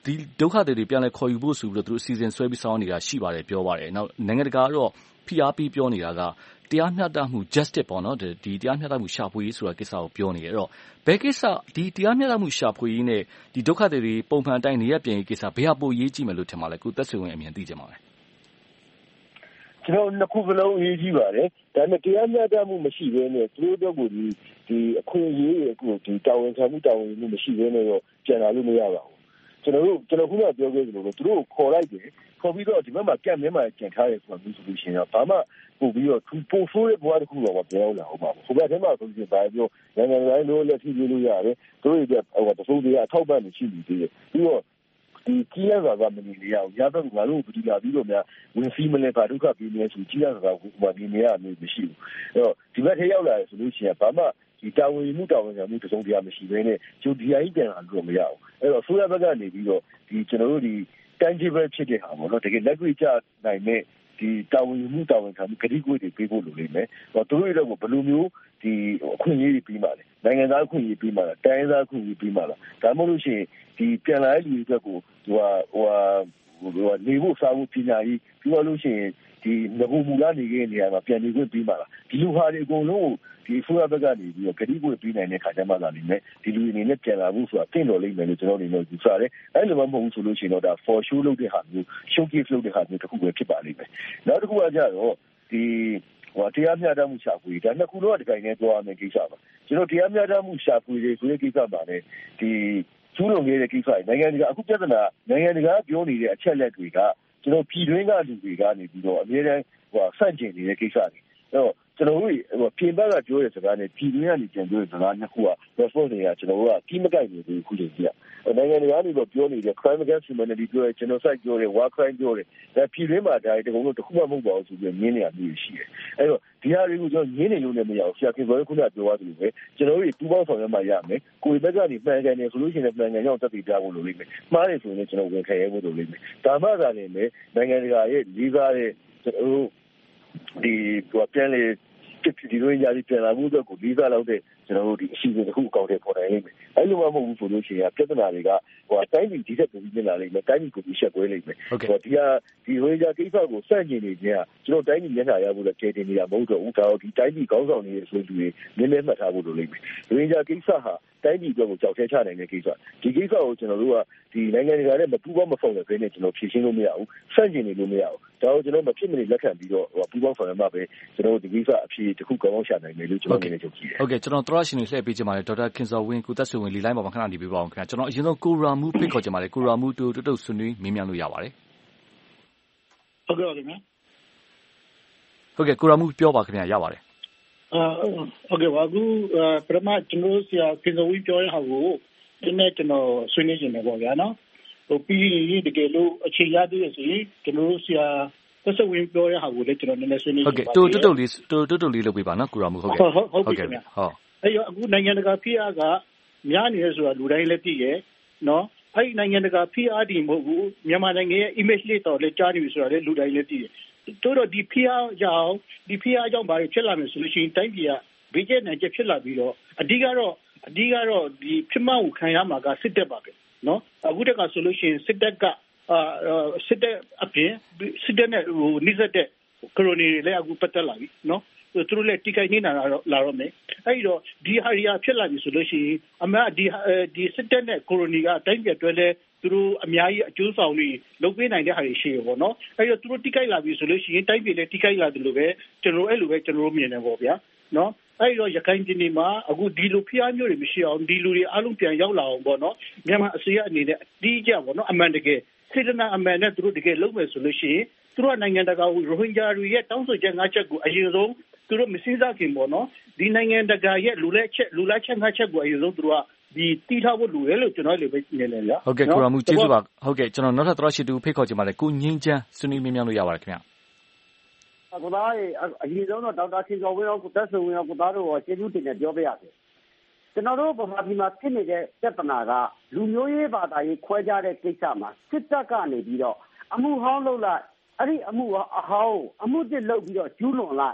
S1: ဒီဒုက္ခတွေတွေပြန်လဲခေါ်ယူဖို့ဆိုပြီးတော့သူတို့အစီအစဉ်ဆွဲပြီးဆောင်နေတာရှိပါတယ်ပြောပါတယ်နောက်နိုင်ငံတကာကတော့ဖိအားပေးပြောနေတာကတရားမျှတမှု justice ပေါ့နော်ဒီတရားမျှတမှုရှာဖွေရေးဆိုတာကိစ္စကိုပြောနေတယ်အဲ့တော့ဘယ်ကိစ္စဒီတရားမျှတမှုရှာဖွေရေးနဲ့ဒီဒုက္ခတွေပုံမှန်တိုင်းနေရပြန်ရေးကိစ္စဘယ်ဟာပိုရေးကြည့်မယ်လို့ထင်ပါလဲကိုသက်ဆွေဝင်အမြင်သိကြပါမယ်
S5: ကျွန်တော်နှစ်ခုစလုံးအရေးကြီးပါတယ်ဒါပေမဲ့တရားမျှတမှုမရှိဘဲနဲ့သူတို့တို့ကိုဒီဒီအခွင့်အရေးကိုဒီတာဝန်ခံမှုတာဝန်မှုမရှိဘဲနဲ့တော့ပြန်လာလို့မရပါဘူးကျွန်တော်တို့ကျွန်တော်ခုနကပြောခဲ့သလိုပဲသူတို့ကိုခေါ်လိုက်တယ်ခေါ်ပြီးတော့ဒီဘက်မှာကန့်မဲမှာကျန်ထားရဲဆိုတာမျိုးဆိုလို့ရှိရင်တော့ဘာမှပို့ပြီးတော့သူပို့ဆိုးတဲ့ဘဝတစ်ခုတော့မပြောင်းလာဘူးပါဘူးဟိုဘက်ထဲမှာဆိုရင်ဘာပြောနိုင်ငံတိုင်းလို့လက်ထိပြေးလို့ရတယ်သူတို့တွေဟိုတဆိုးတွေအထောက်ပံ့နေရှိနေသေးတယ်ပြီးတော့ဒီကြီးရတာကမနေရအောင်ရတော့ငါတို့ပြည်လာပြီးတော့များဝင်စီးမလဲပါဒုက္ခပြီးနေဆိုကြီးရတာကဟိုမှာဒီနေရမျိုးမရှိဘူးအဲ့တော့ဒီဘက်ထဲရောက်လာဆိုလို့ရှိရင်ဘာမှဒီတာဝန်မှုတာဝန်ခံမှုတစုံတရာမရှိဘဲနဲ့ကျိုးဒီအရင်ပြန်လာလို့မရအောင်အဲ့တော့ဆိုရဘက်ကနေပြီးတော့ဒီကျွန်တော်တို့ဒီ tangible ဖြစ်တဲ့ဟာပေါ့နော်တကယ်လက်တွေ့ကျနိုင်တဲ့ဒီတာဝန်မှုတာဝန်ခံမှုဂတိကိုတွေပေးဖို့လိုနေမယ်ဟောသူတို့တွေကဘယ်လိုမျိုးဒီအခွင့်အရေးတွေပြီးမှလဲနိုင်ငံသားအခွင့်အရေးပြီးမှလားတိုင်းသားအခွင့်အရေးပြီးမှလားဒါမှမဟုတ်လို့ရှိရင်ဒီပြန်လာတဲ့လူတွေအတွက်ကိုဟိုဟိုဟိုနေဖို့စားဖို့ပညာရေးပြီးတော့လို့ရှိရင်ဒီငဘမူလာနေခဲ့နေရမှာပြန်နေခွင့်ပြီးမှလားဒီလူဟာတွေအကုန်လုံးဒီဖူရဘက်ကနေပြီးတော့ဂတိကိုပြီးနိုင်တဲ့ခါကျမှသာနေမယ်ဒီလူအနေနဲ့ပြန်လာဖို့ဆိုတာတင့်တော်လိမ့်မယ်လို့ကျွန်တော်အနေနဲ့ယူဆတယ်အဲ့လိုမှမဟုတ်ဘူးဆိုလို့ရှိရင်တော့ဒါ for show လုပ်တဲ့ဟာမျိုး showcase လုပ်တဲ့ဟာမျိုးတစ်ခုပဲဖြစ်ပါလိမ့်မယ်နောက်တစ်ခုကကြတော့ဒီဟိုတရားမျှတမှုရှာဖွေဒါနှစ်ခုလုံးကဒီတိုင်းနဲ့ပြောရမယ်ကိစ္စပါကျွန်တော်တရားမျှတမှုရှာဖွေရေးဆိုတဲ့ကိစ္စပါလေဒီကျူးလွန်နေတဲ့ကိစ္စနိုင်ငံတကာအခုပြဿနာနိုင်ငံတကာပြောနေတဲ့အချက်လက်တွေကကျွန်တော်ပြည်တွင်းကလူတွေကနေပြီးတော့အများအားဟိုဆန့်ကျင်နေတဲ့ကိစ္စတွေအဲ့တော့ကျွန်တော်တို့ဟိုပြင်ပကပြောတဲ့စကားနဲ့ပြည်တွင်းကနေပြန်ပြောတဲ့စကားနှစ်ခုက response တွေကကျွန်တော်တို့ကကြီးမကိုက်နေဘူးခုချိန်ကြီးကနိုင်ငံတကာကနေတော့ပြောနေတဲ့ crime against humanity ပြောတဲ့ genocide ပြောတဲ့ war crime ပြောတဲ့ဒါပြည်တွင်းမှာဒါတကုံလို့တစ်ခုမှမဟုတ်ပါဘူးဆိုပြီးငင်းနေရမျိုးရှိတယ်အဲ့တော့ဒီဟာတွေကိုကျွန်တော်ငင်းနေလို့လည်းမရဘူးဆရာခင်ဗျားခုနကပြောသွားသလိုပဲကျွန်တော်တို့ပူပေါင်းဆောင်ရွက်မှရမယ်ကိုယ်ဘက်ကနေမှန်ကန်နေဆိုလို့ရှိရင်မှန်ကန်ကြောင်းတက်တည်ပြဖို့လိုလိမ့်မယ်မှားတယ်ဆိုရင်ကျွန်တော်ဝင်ခရဲဖို့လိုလိမ့်မယ်ဒါမှသာနေမယ်နိုင်ငံတကာရဲ့လေးစားတဲ့ကျွန်တော်တို့ဒီပြန်လေဒီလိုညာဒီပြန်လာမှုတော့ကိုလေးစားလောက်တဲ့ကျွန်တော်တို့ဒီအရှိန်တစ်ခုအကောင့်တွေပေါ်နိုင်လိမ့်မယ်အဲ့လိုမှမဟုတ်ဘူးဆိုလို့ရှိရင်ပြဿနာတွေကဟိုအတိုင်းပြည်ဒီသက်ပုံပြလာလိမ့်မယ်တိုင်းပြည်ကိုပြီးရှက်ကွဲလိမ့်မယ်ဟိုဒီဟာဒီဝေကြကိစ္စကိုစန့်ကျင်နေခြင်းကကျွန်တော်တိုင်းပြည်မျက်နှာရဖို့လည်းကျေတင်နေတာမဟုတ်တော့ဘူးဒါတော့ဒီတိုင်းပြည်ကောင်းဆောင်နေတဲ့ဆိုသူတွေနည်းနည်းမှတ်ထားဖို့လိုလိမ့်မယ်ဝေကြကိစ္စဟာတိုင်းပြည်အတွက်ကိုကြောက်ထဲချနိုင်တဲ့ကိစ္စဒီကိစ္စကိုကျွန်တော်တို့ကဒီနိုင်ငံတကာနဲ့မပူးပေါင်းမဖော်တဲ့ဘဲနဲ့ကျွန်တော်ဖြေရှင်းလို့မရဘူးစန့်ကျင်နေလို့မရဘူးဒါကိုကျွန်တော်မဖြစ်မနေလက်ခံပြီးတော့ပူးပေါင်းဆောင်ရွက်မှပဲကျွန်တော်တို့ဒီကိစ္စအဖြေတစ်ခုကောင်းကောင်းရှာနိုင်မယ်လို့ကျွန်တော်အနေနဲ့ယုံကြည်တယ်
S1: ဟုတ်ကဲ့ကျွန်တော်သောရရှင်တွေလှည့်ပေးချင်ပါတယ်ဒေါက်တာခင်စောဝင်းကိုသက်ဆွေဝင်လီလိုင်းပေါ်မှာခဏနေပေးပါအောင်ခင်ဗျာကျွန်တော်အရင်ဆုံးကိုရာမူဖိတ်ခေါ်ချင်ပါတယ်ကိုရာမူတူတုတ်တုတ်ဆွေးနွေးမေးမြန်းလို့ရပါတယ်
S7: ဟုတ်ကဲ့ပါခင်ဗျာ
S1: ဟုတ်ကဲ့ကိုရာမူပြောပါခင်ဗျာရပါတယ်
S7: အာဟုတ်ကဲ့ပါအခုပထမကျွန်တော်ဆရာခင်စောဝင်းပြောရတဲ့ဟာကိုဒီနေ့ကျွန်တော်ဆွေးနွေးချင်တယ်ပေါ့ဗျာနော်ဟိုပြီးရင်တကယ်လို့အခြေရသေးရဆိုရင်ကျွန်တော်ဆရာသက်ဆွေဝင်ပြောရတဲ့ဟာကိုလည်းကျွန်တော်နည်းနည်းဆွေးနွေး
S1: ဟုတ်ကဲ့တူတုတ်တုတ်လေးတူတုတ်တုတ်လေးလုပ်ပေးပါနော်ကိုရာမူဟုတ်ကဲ့
S7: ဟုတ်ကဲ့ဟုတ်အဲ့တော့အခုနိုင်ငံတကာဖိအားကများနေရဆိုတာလူတိုင်းလည်းသိရဲ့နော်အဲ့နိုင်ငံတကာဖိအားဒီမဟုတ်ဘူးမြန်မာနိုင်ငံရဲ့ image လေးတော့လည်းကြားနေပြီဆိုတာလည်းလူတိုင်းလည်းသိရဲ့တို့တော့ဒီဖိအားကြောင့်ဒီဖိအားကြောင့်ဘာဖြစ်လာမလဲဆိုလို့ရှိရင်တိုင်းပြည်ကဘေးကျနိုင်ချက်ဖြစ်လာပြီးတော့အဓိကတော့အဓိကတော့ဒီဖြစ်မှောက်ခံရမှာကစစ်တပ်ပါပဲနော်အခုတက်ကဆိုလို့ရှိရင်စစ်တပ်ကအာစစ်တပ်အပြင်စစ်တပ်နဲ့ဟိုနှိစက်တဲ့ခရိုနီတွေလည်းအခုပတ်သက်လာပြီနော်သူတို့လည်းတိကျနေတာလာတော့မယ်အဲ့တော့ဒီဟာရီယာဖြစ်လာပြီဆိုလို့ရှိရင်အမှန်ဒီဒီစစ်တပ်နဲ့ခရိုနီကအတိုင်းပြတ်တွဲလဲသူတို့အများကြီးအကျိုးဆောင်ပြီးလုပ်ပေးနိုင်တဲ့ဟာတွေရှိရပေါ့နော်အဲ့တော့သူတို့တိကျလာပြီဆိုလို့ရှိရင်တိုင်းပြည်လည်းတိကျလာတယ်လို့ပဲကျွန်တော်အဲ့လိုပဲကျွန်တော်မြင်တယ်ပေါ့ဗျာနော်အဲ့တော့ရခိုင်ပြည်နယ်မှာအခုဒီလိုဖိအားမျိုးတွေမရှိအောင်ဒီလူတွေအားလုံးပြန်ရောက်လာအောင်ပေါ့နော်မြန်မာအစိုးရအနေနဲ့အတိအကျပေါ့နော်အမှန်တကယ်စေတနာအမှန်နဲ့သူတို့တကယ်လုပ်မယ်ဆိုလို့ရှိရင်သူတို့နိုင်ငံတကာရိုဟင်ဂျာတွေရဲ့တောင်းဆိုချက်ငါးချက်ကိုအရင်ဆုံးသူတို့မစည်းစားခင်ပေါ့နော်ဒီနိုင်ငံတကာရဲ့လူလက်ချက်လူလက်ချက်ငါးချက်ကိုအရင်ဆုံးသူတို့ကဒီတီးထားဖို့လိုတယ်လို့ကျွန်တော်လည်းပဲမြင်တယ်ဗျာ
S1: ဟုတ်ကဲ့ကိုရာမူကျေးဇူးပါဟုတ်ကဲ့ကျွန်တော်နောက်ထပ်သောရှိတူဖိတ်ခေါ်ချင်ပါတယ်ကိုငင်းချမ်းဆွေးနွေးမြင်းမြန်းလို့ရပါတယ်ခင်ဗျာ
S8: ကိုသားရေအရင်ဆုံးတော့ဒေါက်တာခင်စောဝင်းရောကိုသက်ဆွေဝင်းရောကိုသားတို့ရောကျေးဇူးတင်နေပြောပြရစေကျွန်တော်တို့ဗမာပြည်မှာဖြစ်နေတဲ့ပြဿနာကလူမျိုးရေးဘာသာရေးခွဲခြားတဲ့ကိစ္စမှာစစ်တပ်ကနေပြီးတော့အမှုဟောင်းလုပ်လိုက်အဲ့ဒီအမှုအဟောင်းအမှုတစ်လုပ်ပြီးတော့ကျူးလွန်လိုက်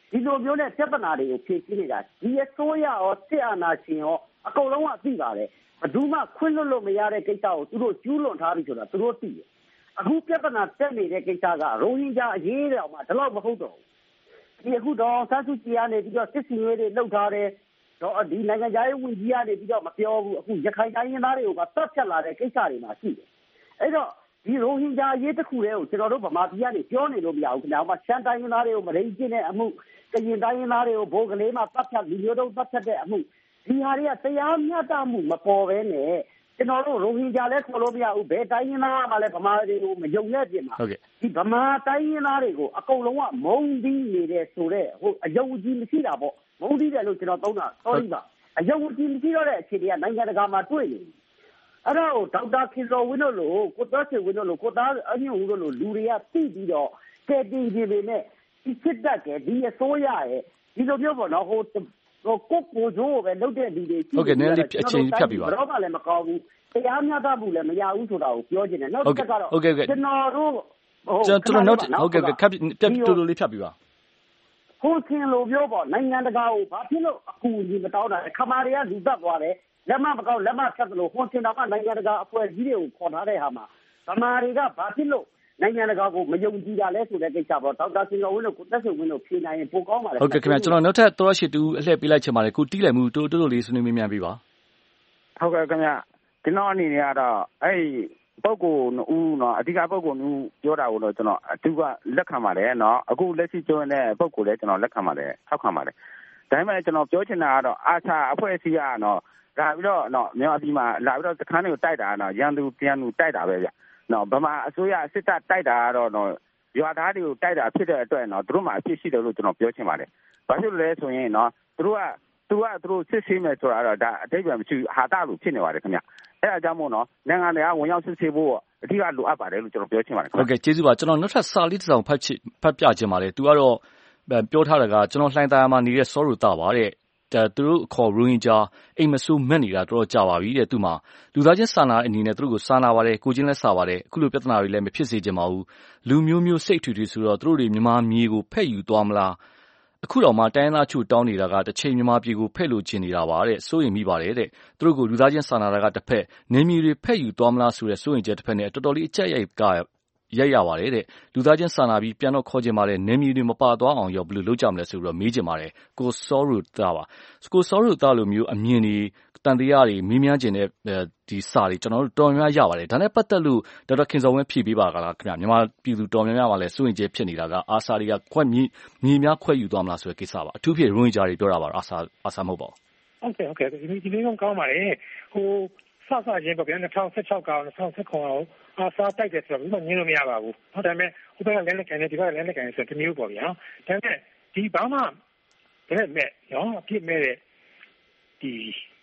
S8: ဒီလိုမျိုးနဲ့ပြဿနာတွေကိုဖြေရှင်းနေတာဒီအစိုးရရောစစ်အာဏာရှင်ရောအကုန်လုံးကသိပါတယ်ဘယ်သူမှခွင့်လွှတ်လို့မရတဲ့ကိစ္စကိုသူတို့ကျူးလွန်ထားပြီဆိုတာသူတို့သိတယ်အခုပြဿနာတက်နေတဲ့ကိစ္စကရိုဟင်ဂျာအရေးတောင်မှဒီလောက်မဟုတ်တော့ဘူးဒီအခုတော့ဆန်းစုကြည်ကနေပြီးတော့စစ်စီရေးတွေလှုပ်ထားတယ်တော့ဒီနိုင်ငံခြားရေးဝန်ကြီးကနေပြီးတော့မပြောဘူးအခုရခိုင်တိုင်းရင်းသားတွေကိုကတတ်ဖြတ်လာတဲ့ကိစ္စတွေမှာရှိတယ်အဲ့တော့ဒီရိုဟင်ဂျာရေးတစ်ခုတည်းကိုကျွန်တော်တို့ဗမာပြည်ကနေပြောနေလို့မရဘူးခင်ဗျာ။ဟိုမှာရှမ်းတိုင်းရင်းသားတွေကိုမရိတ်ကျင်းတဲ့အမှုကရင်တိုင်းရင်းသားတွေကိုဘိုးကလေးမှပတ်ဖြတ်လူမျိုးတို့ပတ်ဖြတ်တဲ့အမှုဒီဟာတွေကတရားမျှတမှုမပေါ်ဘဲနဲ့ကျွန်တော်တို့ရိုဟင်ဂျာလည်းခေါ်လို့မရဘူးဘယ်တိုင်းရင်းသားမှလည်းဗမာတွေကိုမယုံနဲ့ပြင်မှာဒီဗမာတိုင်းရင်းသားတွေကိုအကုန်လုံးကမုန်းပြီးနေတဲ့ဆိုတဲ့ဟိုအယုံကြည်မရှိတာပေါ့မုန်းပြီးတယ်လို့ကျွန်တော်သုံးတာ sorry ပါအယုံကြည်မရှိတော့တဲ့အခြေအနေကနိုင်ငံတကာမှာတွေ့နေတယ်အဲ့တော့ဒေါက်တာခင်ဇော်ဝင်းတို့လိုကိုသားချေဝင်းတို့လိုကိုသားအညွန့်ဦးတို့လိုလူတွေကသိပြီးတော့ကဲတင်ကြနေနဲ့ဒီစစ်တပ်ကဒီအစိုးရရဲ့ဒီလိုမျိုးပေါ့နော်ဟိုဟိုကိုကိုဂျိုးပဲလုပ်တဲ့လူတွေ
S1: ဟုတ်ကဲ့နည်းနည်းအချိန်ဖြတ်ပြီးပါ
S8: တော့ဘာလည်းမကောင်းဘူးတရားမျှတမှုလည်းမရဘူးဆိုတာကိုပြောချင်တယ်နောက်တစ်ခါတော့ကျွန်တော်တို့
S1: ကျွန်တော်နောက်ဟုတ်ကဲ့ကပ်ပြတ်တူတူလေးဖြတ်ပြီးပါ
S8: ဟိုခင်လိုမျိုးပေါ့နိုင်ငံတကာကိုဘာဖြစ်လို့အကူအညီမတောင်းတာလဲခမာတွေကလူသက်သွားတယ်လက်မမကောက်လက်မဖြတ်သလိုဟွန်စင်တာကနိုင်ငံတကာအဖွဲ့အစည်းတွေကိုခေါ်ထားတဲ့ဟာမှာဗမာတွေကဘာဖြစ်လို့နိုင်ငံတကာကိုမယုံကြည်တာလဲဆိုတဲ့ကိစ္စပေါ့ဒေါက်တာစင်တော်ဝင်းတို့ကိုတက်ဆုံဝင်းတို့ဖြေနိုင်ရင်ပိုကောင်းပါလေ
S1: ဟုတ်ကဲ့ခင်ဗျာကျွန်တော်နောက်ထပ်သောရရှိတူအလှည့်ပေးလိုက်ချင်ပါတယ်ကိုတီးလိုက်မှုတိုးတိုးလေးဆွေးနွေးမေးမြန်းပေးပါ
S10: ဟုတ်ကဲ့ခင်ဗျာကျွန်တော်အနေနဲ့ကတော့အဲ့ပုဂ္ဂိုလ်ဦးเนาะအဓိကပုဂ္ဂိုလ်ဦးပြောတာကိုတော့ကျွန်တော်အတူကလက်ခံပါတယ်เนาะအခုလက်ရှိပြောနေတဲ့ပုဂ္ဂိုလ်လည်းကျွန်တော်လက်ခံပါတယ်ထောက်ခံပါတယ်ဒါပေမဲ့ကျွန်တော်ပြောချင်တာကတော့အာချာအဖွဲ့အစည်းကတော့လာပြီးတော့เนาะမြန်မာပြည်မှာလာပြီးတော့စခန်းတွေကိုတိုက်တာเนาะရန်သူပြန်သူတိုက်တာပဲဗျเนาะဗမာအစိုးရစစ်တပ်တိုက်တာကတော့เนาะရွာသားတွေကိုတိုက်တာဖြစ်တဲ့အတွက်เนาะသူတို့မှအဖြစ်ရှိတယ်လို့ကျွန်တော်ပြောချင်ပါတယ်ဘာဖြစ်လို့လဲဆိုရင်เนาะသူတို့ကသူကသူတို့စစ်ဆေးမယ်ဆိုတာတော့ဒါအတိတ်ပဲမရှိဟာတာလို့ဖြစ်နေပါတယ်ခင်ဗျအဲ့အကြောင်းမို့နော်နိုင်ငံတွေကဝင်ရောက်စစ်ဆေးဖို့အဓိကလိုအပ်ပါတယ်လို့ကျွန်တော်ပြောချင်ပါတယ်
S1: ဟုတ်ကဲ့ကျေးဇူးပါကျွန်တော်နောက်ထပ်စာလေးတစ်စောင်ဖတ်ချစ်ဖတ်ပြခြင်းပါတယ်သူကတော့ပြောထားတာကကျွန်တော်လှိုင်းသားမှာနေတဲ့စောရူတာပါတဲ့သူတို့ခေါ်ရိုဟင်ဂျာအိမ်မဆိုးမက်နေတာတော်တော်ကြာပါပြီတဲ့သူမှလူသားချင်းစာနာအနေနဲ့သူတို့ကိုစာနာပါတယ်ကိုချင်းလည်းစာပါတယ်အခုလိုပြဿနာတွေလည်းမဖြစ်စေချင်ပါဘူးလူမျိုးမျိုးစိတ်ထူထူဆိုတော့သူတို့တွေမြန်မာမြေကိုဖက်ယူသွားမလားအခုတော့မှတိုင်းသားချို့တောင်းနေတာကတစ်ချိန်မြန်မာပြည်ကိုဖက်လို့ချင်နေတာပါတဲ့စိုးရင်မိပါတယ်တဲ့သူတို့ကိုလူသားချင်းစာနာတာကတစ်ဖက်နေမြေတွေဖက်ယူသွားမလားဆိုတဲ့စိုးရင်ချက်တစ်ဖက်နဲ့တော်တော်လေးအကြက်ရိုက်ကရိုက်ရပါတယ်တဲ့လူသားချင်းစာနာပြီးပြန်တော့ခေါ်ချင်ပါတယ်နေမြေတွေမပါသွားအောင်ရောဘယ်လိုလုပ်ကြမလဲဆိုတော့မေးချင်ပါတယ်ကိုစောရူတာပါကိုစောရူတာလိုမျိုးအမြင်တွေတန်တရားတွေမေးမြန်းခြင်းတဲ့ဒီစာတွေကျွန်တော်တို့တော်များများရပါတယ်ဒါနဲ့ပတ်သက်လို့ဒေါက်တာခင်ဇော်ဝင်းဖြည့်ပေးပါကလားခင်ဗျမြန်မာပြည်သူတော်များများကလည်းစိုးရင်ချက်ဖြစ်နေတာကအာဆာတွေကခွက်မြေမြေများခွက်ယူသွားမလားဆိုတဲ့ကိစ္စပါအထူးဖြင့်ရိုဟင်ဂျာတွေပြောတာပါအာဆာအာဆာမဟုတ်ပါ
S4: ဘူးဟုတ်ကဲ့ဟုတ်ကဲ့ဒီနေ့ကောင်းပါလေဟိုစစချင်းပေါ့ဗျာ၂၀၁၆ကောင်၂၀၁၉ကောင်အာဆာတိုက်တယ်ဆိုတော့ဘယ်မှညင်းလို့မရပါဘူးဟုတ်တယ်မဲ့ဟိုဘက်ကလည်းလက်ခံနေဒီဘက်ကလည်းလက်ခံနေဆိုတော့တမျိုးပေါ့ဗျာဒါပေမဲ့ဒီဘာမှဘယ်မဲ့နော်အပြစ်မဲ့တဲ့ဒီ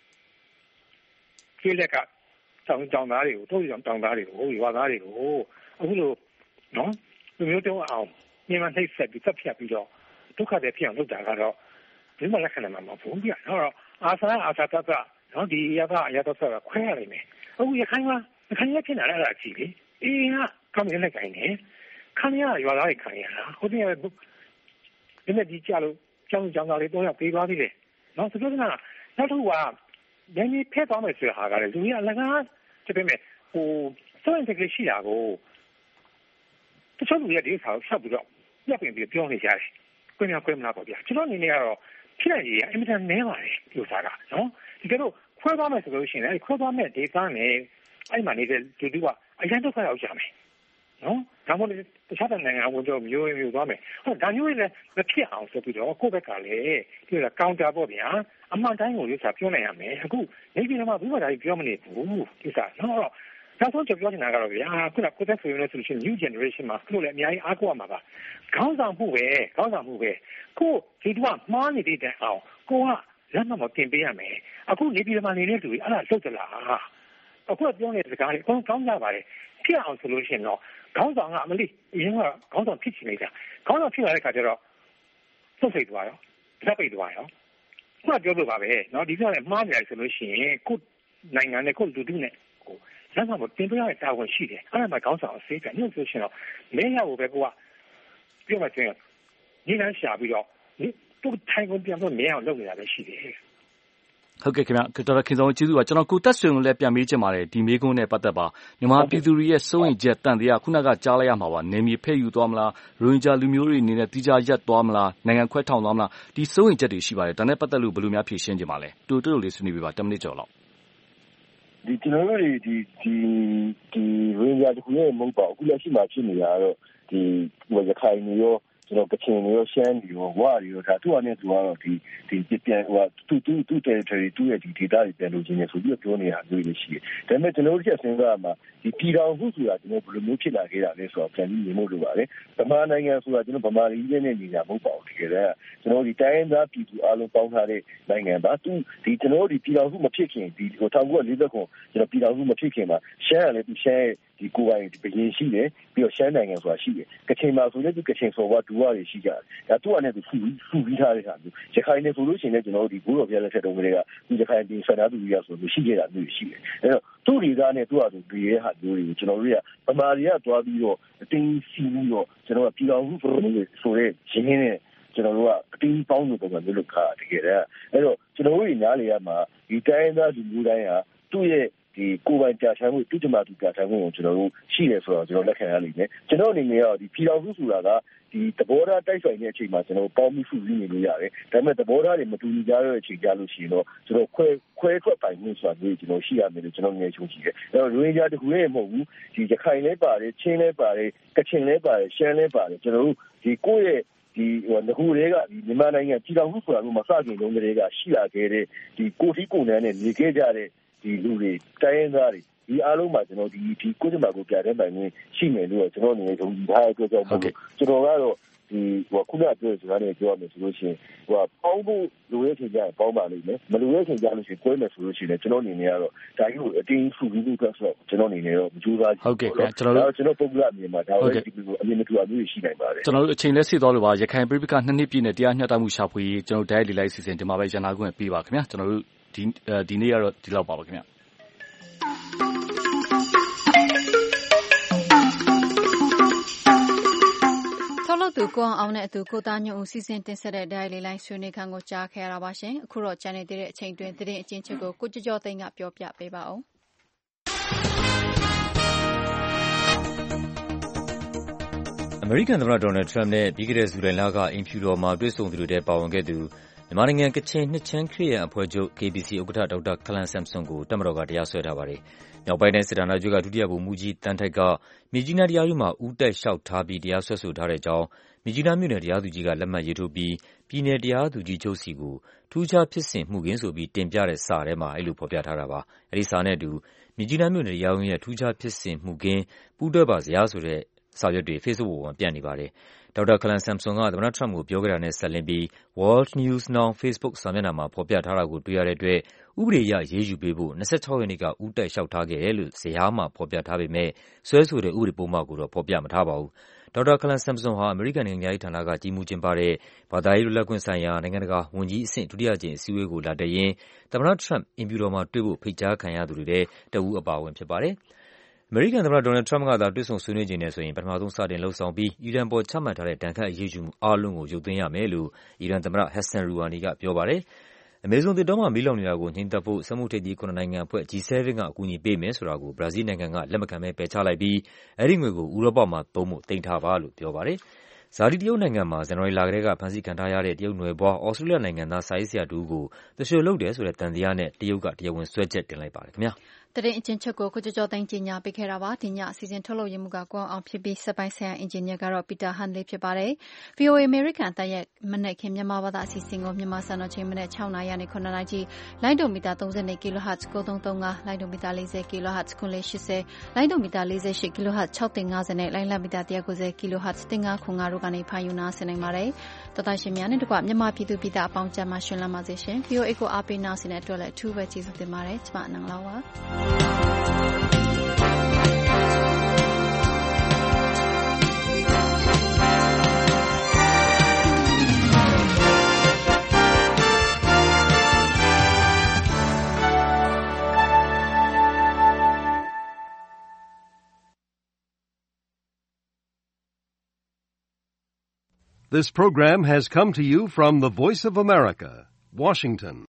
S4: ကျေးလက်ကတောင်တောင်သားတွေကိုတိုးတောင်တောင်သားတွေကိုရွာသားတွေကိုအခုလိုနော်လူမျိုးတုံးအောင်မြန်မာနှိပ်စက်ပြီးတပ်ဖြတ်ပြီးတော့ဒုက္ခတွေဖြစ်အောင်လုပ်တာကတော့ဒီမှာလက်ခံနိုင်မှာမဟုတ်ဘူးဗျာနော်အာဆာအာဆာတတ်နော်ဒီရကအရတော့ဆရာခွဲရလိမ့်မယ်အခုရခိုင်ကရခိုင်ရဖြစ်လာတာကြည့်လေအေးကကမ်းရလက်ကိုင်းနေခဏရရွာသားတွေခံရတာဟိုတင်ဒီနေ့ဒီကြလို့ကျောင်းကျောင်းသားတွေတော့ရပေးသွားသေးတယ်နော်ဆိုတော့ကနောက်တစ်ခုကညနေဖက်သွားမယ်ဆိုတဲ့ဟာကလည်းလူကြီးအလကားချက်ပေးမယ်ဟိုစွန့်တက်ကလေးရှိတာကိုတချို့လူတွေဒီဆောက်ဆောက်ပြီးတော့ပြပင်ပြီးပြောနေကြတယ်ကွင်းများကွင်းမလားပေါ့ဗျာကျွန်တော်အနေနဲ့ကတော့ဖြစ်နေရအင်မတန်နည်းပါတယ်ဒီဥစ္စာကနော်ဒီကတော့ခွဲသွားမယ်ဆိုလို့ရှိရင်အဲ့ခွဲသွားမဲ့ဒေသနဲ့အဲ့မှာနေတဲ့လူတွေကအရင်တော့ခွဲရောက်ကြမယ်နော်ဒါမှမဟုတ်တခြားနိုင်ငံဝင်တော့မျိုးမျိုးသွားမယ်ဟောဒါမျိုးလည်းမဖြစ်အောင်ဆိုပြီးတော့ကိုယ့်ဘက်ကလည်းဒီကကောင်တာပေါ့ဗျာအမှန်တိုင်းကိုလို့ဆိုတာပြောနိုင်ရမယ်အခုနေပြည်တော်မှာဘုရားဒါကြီးပြောမနေဘူးဒီစားနော်နောက်ဆုံးပြောချင်တာကတော့ဗျာခုနကကိုသက်ဆိုရင်လည်းဆိုလို့ရှိရင် new generation မှာသူတို့လည်းအများကြီးအားကိုးရမှာပါခေါင်းဆောင်မှုပဲခေါင်းဆောင်မှုပဲကိုဒီတော့မှားနေတဲ့တိုင်အောင်ကိုကလက်မမတင်ပေးရမယ်အခုနေပြည်တော်မှာနေတဲ့လူတွေအဲ့ဒါလုတ်သလားအခုပြောနေတဲ့စကားတွေအကုန်ကောင်းကြပါတယ်ဖြစ်အောင်ဆိုလို့ရှိရင်တော့ခေါင်းဆောင်ကအမလေးအရင်ကခေါင်းဆောင်ဖြစ်ချင်နေတာခေါင်းဆောင်ဖြစ်လာတဲ့ခါကျတော့စုပ်စိတ်သွားရောလက်ပိတ်သွားရောခုနပြောလို့ပါပဲเนาะဒီကလည်းမှားနေတယ်ဆိုလို့ရှိရင်ကိုနိုင်ငံနဲ့ကိုလူထုနဲ့ကိုလက်မမတင်ပေးရတဲ့တာဝန်ရှိတယ်အဲ့ဒါမှခေါင်းဆောင်အစေးကညှို့ဆိုရှင်တော့မင်းရဖို့ပဲကိုကပြောမှချင်းညီလန်းရှာပြီးတော့你都ထိုင်ကုန်ပြန်တော့မြင်အောင်လုပ်နေတာပဲရှိတယ်
S1: ဟုတ်ကဲ့ခင်ဗျဒေါက်တာခင်စောကျေးဇူးပါကျွန်တော်ကိုတက်ဆွေကိုလည်းပြန်မေးချင်ပါတယ်ဒီမေးခွန်းနဲ့ပတ်သက်ပါမြန်မာပြည်သူတွေရဲ့စိုးရိမ်ချက်တန်တရားခုနကကြားလိုက်ရမှာပါနေမြေဖဲ့ယူသွားမလားရိုဟင်ဂျာလူမျိုးတွေအနေနဲ့တိကျရက်သွားမလားနိုင်ငံခွဲထောင်သွားမလားဒီစိုးရိမ်ချက်တွေရှိပါတယ်ဒါနဲ့ပတ်သက်လို့ဘယ်လိုများဖြေရှင်းကြပါလဲတူတူလေးဆွေးနွေးပြပါtenမိနစ်ကျော်လောက်
S5: ဒီကျွန်တော်တို့ဒီဒီဒီရိုဟင်ဂျာတခုရဲ့မဟုတ်ပါအခုလက်ရှိမှာဖြစ်နေတာတော့ဒီဟိုရခိုင်မျိုးကျွန်တော်ကချင်မျိုးရှမ်းမျိုးဝါမျိုးဒါသူ့အနေနဲ့သူကတော့ဒီဒီပြန်ဟိုသူသူသူ့ territory သူ့ရဲ့ဒီ data တွေပြန်လို့ခြင်းနဲ့ဆိုပြီးပြောနေတာမျိုးတွေရှိတယ်ဒါပေမဲ့ကျွန်တော်တို့ချက်စဉ်းစားမှာဒီပြည်တော်စုဆိုတာကျွန်တော်ဘယ်လိုမျိုးဖြစ်လာခဲ့တာလဲဆိုတော့ပြန်ပြီးမြင်ဖို့လိုပါတယ်ဗမာနိုင်ငံဆိုတာကျွန်တော်ဗမာပြည်နဲ့နေကြမဟုတ်ပါဘူးတကယ်တော့ကျွန်တော်ဒီတိုင်းသားပြည်သူအလုံးပေါင်းထားတဲ့နိုင်ငံပါသူဒီကျွန်တော်ဒီပြည်တော်စုမဖြစ်ခင်ဒီဟိုတောင်ကူကလေးသက်ခွန်ကျွန်တော်ပြည်တော်စုမဖြစ်ခင်မှာရှမ်းရလည်းသူရှမ်းဒီကိုယ်ပိုင်ဒီဘရင်ရှိတယ်ပြီးတော့ရှမ်းနိုင်ငံဆိုတာရှိတယ်ကချင်မှာဆိုလည်းဒီကချင်ဆိုတော့ဒူဝါတွေရှိကြတယ်ဒါသူ့အနေနဲ့သူဖူပြီးထားတဲ့ဟာမျိုးရခိုင်နဲ့ဆိုလို့ရှိရင်လည်းကျွန်တော်တို့ဒီဘိုးတော်ပြလက်ထက်တုန်းကလေးကဒီရခိုင်ပြည်ဆန္ဒသူကြီးရဆိုလို့ရှိခဲ့တာမျိုးရှိတယ်အဲတော့သူ့ဒေသနဲ့သူ့အတူဒီရဲ့ဟာမျိုးတွေကိုကျွန်တော်တို့ကဗမာတွေကတွားပြီးတော့အတင်းစီးပြီးတော့ကျွန်တော်ကပြည်တော်စုဆိုလို့ဆိုရဲရင်းနဲ့ကျွန်တော်တို့ကအတင်းပေါင်းလို့ပုံစံမျိုးလုပ်ခါတကယ်တော့အဲတော့ကျွန်တော်တို့ညားလေရမှာဒီတိုင်းသားလူမျိုးတိုင်းဟာသူ့ရဲ့ဒီကိုယ်ပိုင်ကြာချမ်းမှုတိကျမှသူကြာချမ်းမှုကိုကျွန်တော်တို့ရှိတယ်ဆိုတော့ကျွန်တော်လက်ခံရလိမ့်မယ်ကျွန်တော်အနေနဲ့တော့ဒီပြည်တော်စုဆိုတာကဒီသဘောထားတိုက်ဆိုင်တဲ့အချိန်မှာကျွန်တော်ပေါင်းပြီးစုစည်းနေလို့ရတယ်ဒါပေမဲ့သဘောထားတွေမတူညီကြတဲ့အချိန်ကြလို့ရှိရင်တော့ကျွန်တော်ခွဲခွဲထွက်ပိုင်မှုဆိုတာမျိုးကျွန်တော်ရှိရမယ်လို့ကျွန်တော်ငယ်ချုံကြည့်တယ်အဲတော့ရိုဟင်ဂျာတခုရဲ့မဟုတ်ဘူးဒီရခိုင်လည်းပါတယ်ချင်းလည်းပါတယ်ကချင်လည်းပါတယ်ရှမ်းလည်းပါတယ်ကျွန်တော်တို့ဒီကိုယ့်ရဲ့ဒီဟိုငကူတွေကဒီမြန်မာနိုင်ငံပြည်တော်စုဆိုတာမျိုးမစခင်လုံးတွေကရှိလာခဲ့တဲ့ဒီကိုတီကိုနန်းနဲ့နေခဲ့ကြတဲ့ဒီလူတွေတိုင်းရင်းသားတွေဒီအားလုံးမှာကျွန်တော်ဒီဒီကိုယ်ကျမကိုပြတဲ့ပိုင်ရင်းရှိမယ်လို့ကျွန်တော်အနေနဲ့ယုံကြည်ထားတဲ့အတွက်ကြောင့်မို့ကျွန်တော်ကတော့ဒီဟိုခုနကပြောစကားနဲ့ပြောရမယ်ဆိုလို့ရှိရင်ဟိုပေါင်းဖို့လိုရဲ့ချိန်ကျရင်ပေါင်းပါလိမ့်မယ်မလိုရဲ့ချိန်ကျလို့ရှိရင်ကိုယ်မယ်ဆိုလို့ရှိရင်ကျွန်တော်အနေနဲ့ကတော့ဒါကြီးကိုအတင်းစုပြီးလို့ဆိုတော့ကျွန်တော်အနေနဲ့တော့မကြိုးစား
S1: ဟုတ်ကဲ့ကျွန်တော်တို့
S5: ကျွန်တော်ပုံပြအမြင်မှာဒါပဲဒီလိုအမြင်မတူအမျိုးရှိနိုင်ပါတယ်
S1: ကျွန်တော်တို့အချိန်လက်စစ်သွားလို့ပါရခိုင်ပြည်ပကနှစ်နှစ်ပြည့်နဲ့တရားမျှတမှုရှာဖွေရေးကျွန်တော်တိုက်လီလိုက်စီစဉ်ဒီမှာပဲရန်နာခွင့်ပေးပါခင်ဗျာကျွန်တော်တို့ဒီဒီနေ့ကတော့ဒီလောက်ပါပါခင်ဗျာ
S2: ဆောက်လုပ်သူကိုအောင်အောင်နဲ့အတူကိုသားညွန့်ဦးစီစဉ်တင်ဆက်တဲ့ဒိုင်လီလိုင်းဆွေးနွေးခန်းကိုကြားခဲ့ရတာပါရှင်အခုတော့ကျန်နေသေးတဲ့အချိန်တွင်သတင်းအကျဉ်းချုပ်ကိုကိုကျော်ကျော်သိန်းကပြောပြပေးပါဦး
S3: အမေရိကန်သမ္မတဒေါ်နယ်ထရမ့်နဲ့ပြီးခဲ့တဲ့ဇူလိုင်လကအိမ်ဖြူတော်မှာတွေ့ဆုံသူတွေထဲပါဝင်ခဲ့သူမြန်မာနိုင်ငံကချင်နှစ်ချင်းခရစ်ယာန်အဖွဲ့ချုပ် ကေ ဘီ စီ ဥက္ကဋ္ဌဒေါက်တာခလန်ဆမ်ဆွန်ကိုတပ်မတော်ကတရားစွဲထားပါတယ်။မြောက်ပိုင်းတိုင်းစစ်ဌာနချုပ်ကဒုတိယဗိုလ်မှူးကြီးသန်းထိုက်ကမြစ်ကြီးနားတရားရုံးမှာဦးတိုက်လျှောက်ထားပြီးတရားစွဲဆိုထားတဲ့အကြောင်းမြစ်ကြီးနားမြို့နယ်တရားသူကြီးကလက်မှတ်ရေးထိုးပြီးပြည်နယ်တရားသူကြီးချုပ်စီကိုထူးခြားဖြစ်စဉ်မှုခင်းဆိုပြီးတင်ပြတဲ့စာထဲမှာအဲဒီလိုဖော်ပြထားတာပါ။အဲဒီစာနဲ့အတူမြစ်ကြီးနားမြို့နယ်တရားရုံးရဲ့ထူးခြားဖြစ်စဉ်မှုခင်းပူးတွဲပါဇယားဆိုတဲ့စာရွက်တွေ Facebook ပေါ်မှာပြန့်နေပါတယ်။ဒေါက်တာခလန်ဆမ်ဆွန်ကသမ္မတထရမ့်ကိုပြောခဲ့တာနဲ့ဆက်လင်းပြီး World News Now Facebook စာမျက်နှာမှာဖော်ပြထားတာကိုတွေ့ရတဲ့အတွက်ဥပဒေအရအရေးယူပေးဖို့၂၆ရက်နေ့ကဦးတိုက်လျှောက်ထားခဲ့တယ်လို့ဇယားမှာဖော်ပြထားပေမဲ့စွဲဆိုတဲ့ဥပဒေပုဒ်မကိုတော့ဖော်ပြမထားပါဘူး။ဒေါက်တာခလန်ဆမ်ဆွန်ဟာအမေရိကန်နိုင်ငံခြားရေးဌာနကကြီးမှူးကျင်းပတဲ့ဘာသာရေးလွတ်လပ်ခွင့်ဆိုင်ရာနိုင်ငံတကာဝန်ကြီးအဆင့်ဒုတိယအကြိမ်အစည်းအဝေးကိုလာတက်ရင်းသမ္မတထရမ့်အိမ်ဖြူတော်မှာတွေ့ဖို့ဖိတ်ကြားခံရသူတွေထဲတဦးအပါအဝင်ဖြစ်ပါတယ်။အမေရိကန်သမ္မတဒေါ်နယ်ထရမ့်ကသာတွေ့ဆုံဆွေးနွေးချင်တယ်ဆိုရင်ပထမဆုံးစတင်လုပ်ဆောင်ပြီးအီရန်ပေါ်ချမှတ်ထားတဲ့ဒဏ်ခတ်အရေးယူမှုအားလုံးကိုရုပ်သိမ်းရမယ်လို့အီရန်သမ္မတဟက်ဆန်ရူဟာနီကပြောပါတယ်။အမေဇုန်သစ်တောမှာမီးလောင်နေတာကိုငြှိမ်းသတ်ဖို့စက်မှုထိပ်သီးခုနစ်နိုင်ငံအဖွဲ့ ဂျီ ဆဲဗင် ကအကူအညီပေးမယ်ဆိုတာကိုဘရာဇီးနိုင်ငံကလက်မခံဘဲပယ်ချလိုက်ပြီးအဲဒီငွေကိုဥရောပမှာသုံးဖို့သိမ်းထားပါလို့ပြောပါတယ်။ဇာတိတရုတ်နိုင်ငံမှာဇန်နဝါရီလကတည်းကဖမ်းဆီးခံထားရတဲ့တရုတ်နွယ်ဖွားဩစတြေးလျနိုင်ငံသားစာရေးဆရာတဦးကိုသူလျှိုလုပ်တယ်ဆိုတဲ့သံသယနဲ့တရုတ်ကတရားဝင်စွဲချက်တင်လိုက်ပါတယ်ခင်ဗျာ။
S2: သတင်းအကျဉ်းချုပ်ကိုကိုကျော်ကျော်သိန်းကြီးညာပေးခဲ့တာပါဒီညအစီအစဉ်ထုတ်လုပ်ရမှုကကွန်အောင်ဖြစ်ပြီးစက်ပိုင်းဆိုင်ရာအင်ဂျင်နီယာကတော့ပီတာဟန်လေးဖြစ်ပါတယ် ဗီအိုအေ အမေရိကန်တပ်ရဲ့မနက်ခင်းမြန်မာဘာသာအစီအစဉ်ကိုမြန်မာစံတော်ချိန်မနက်၆နာရီနဲ့ခုနှစ်နာရီလိုင်းဒိုမီတာ၃၂ kHz ၉၃၃၅လိုင်းဒိုမီတာ၄၀ kHz ၉၄၈၀လိုင်းဒိုမီတာ၄၈ kHz ၆၅၀နဲ့လိုင်းလမီတာ၁၉၀ kHz ၁၅ခွန်၅တို့ကနေဖမ်းယူနာဆင်နိုင်ပါတယ်တော်သားရှင်များနဲ့တကွမြန်မာပြည်သူပြည်သားအပေါင်းကြမှာရှင်လမ်းပါစေရှင် ဗီအိုအေ ကိုအားပေးနာဆင်တဲ့အတွက်လည်းအထူးပဲကျေးဇူးတင်ပါတယ်ကျမအနန္ဒလာပါ
S12: This program has come to you from the Voice of America, Washington.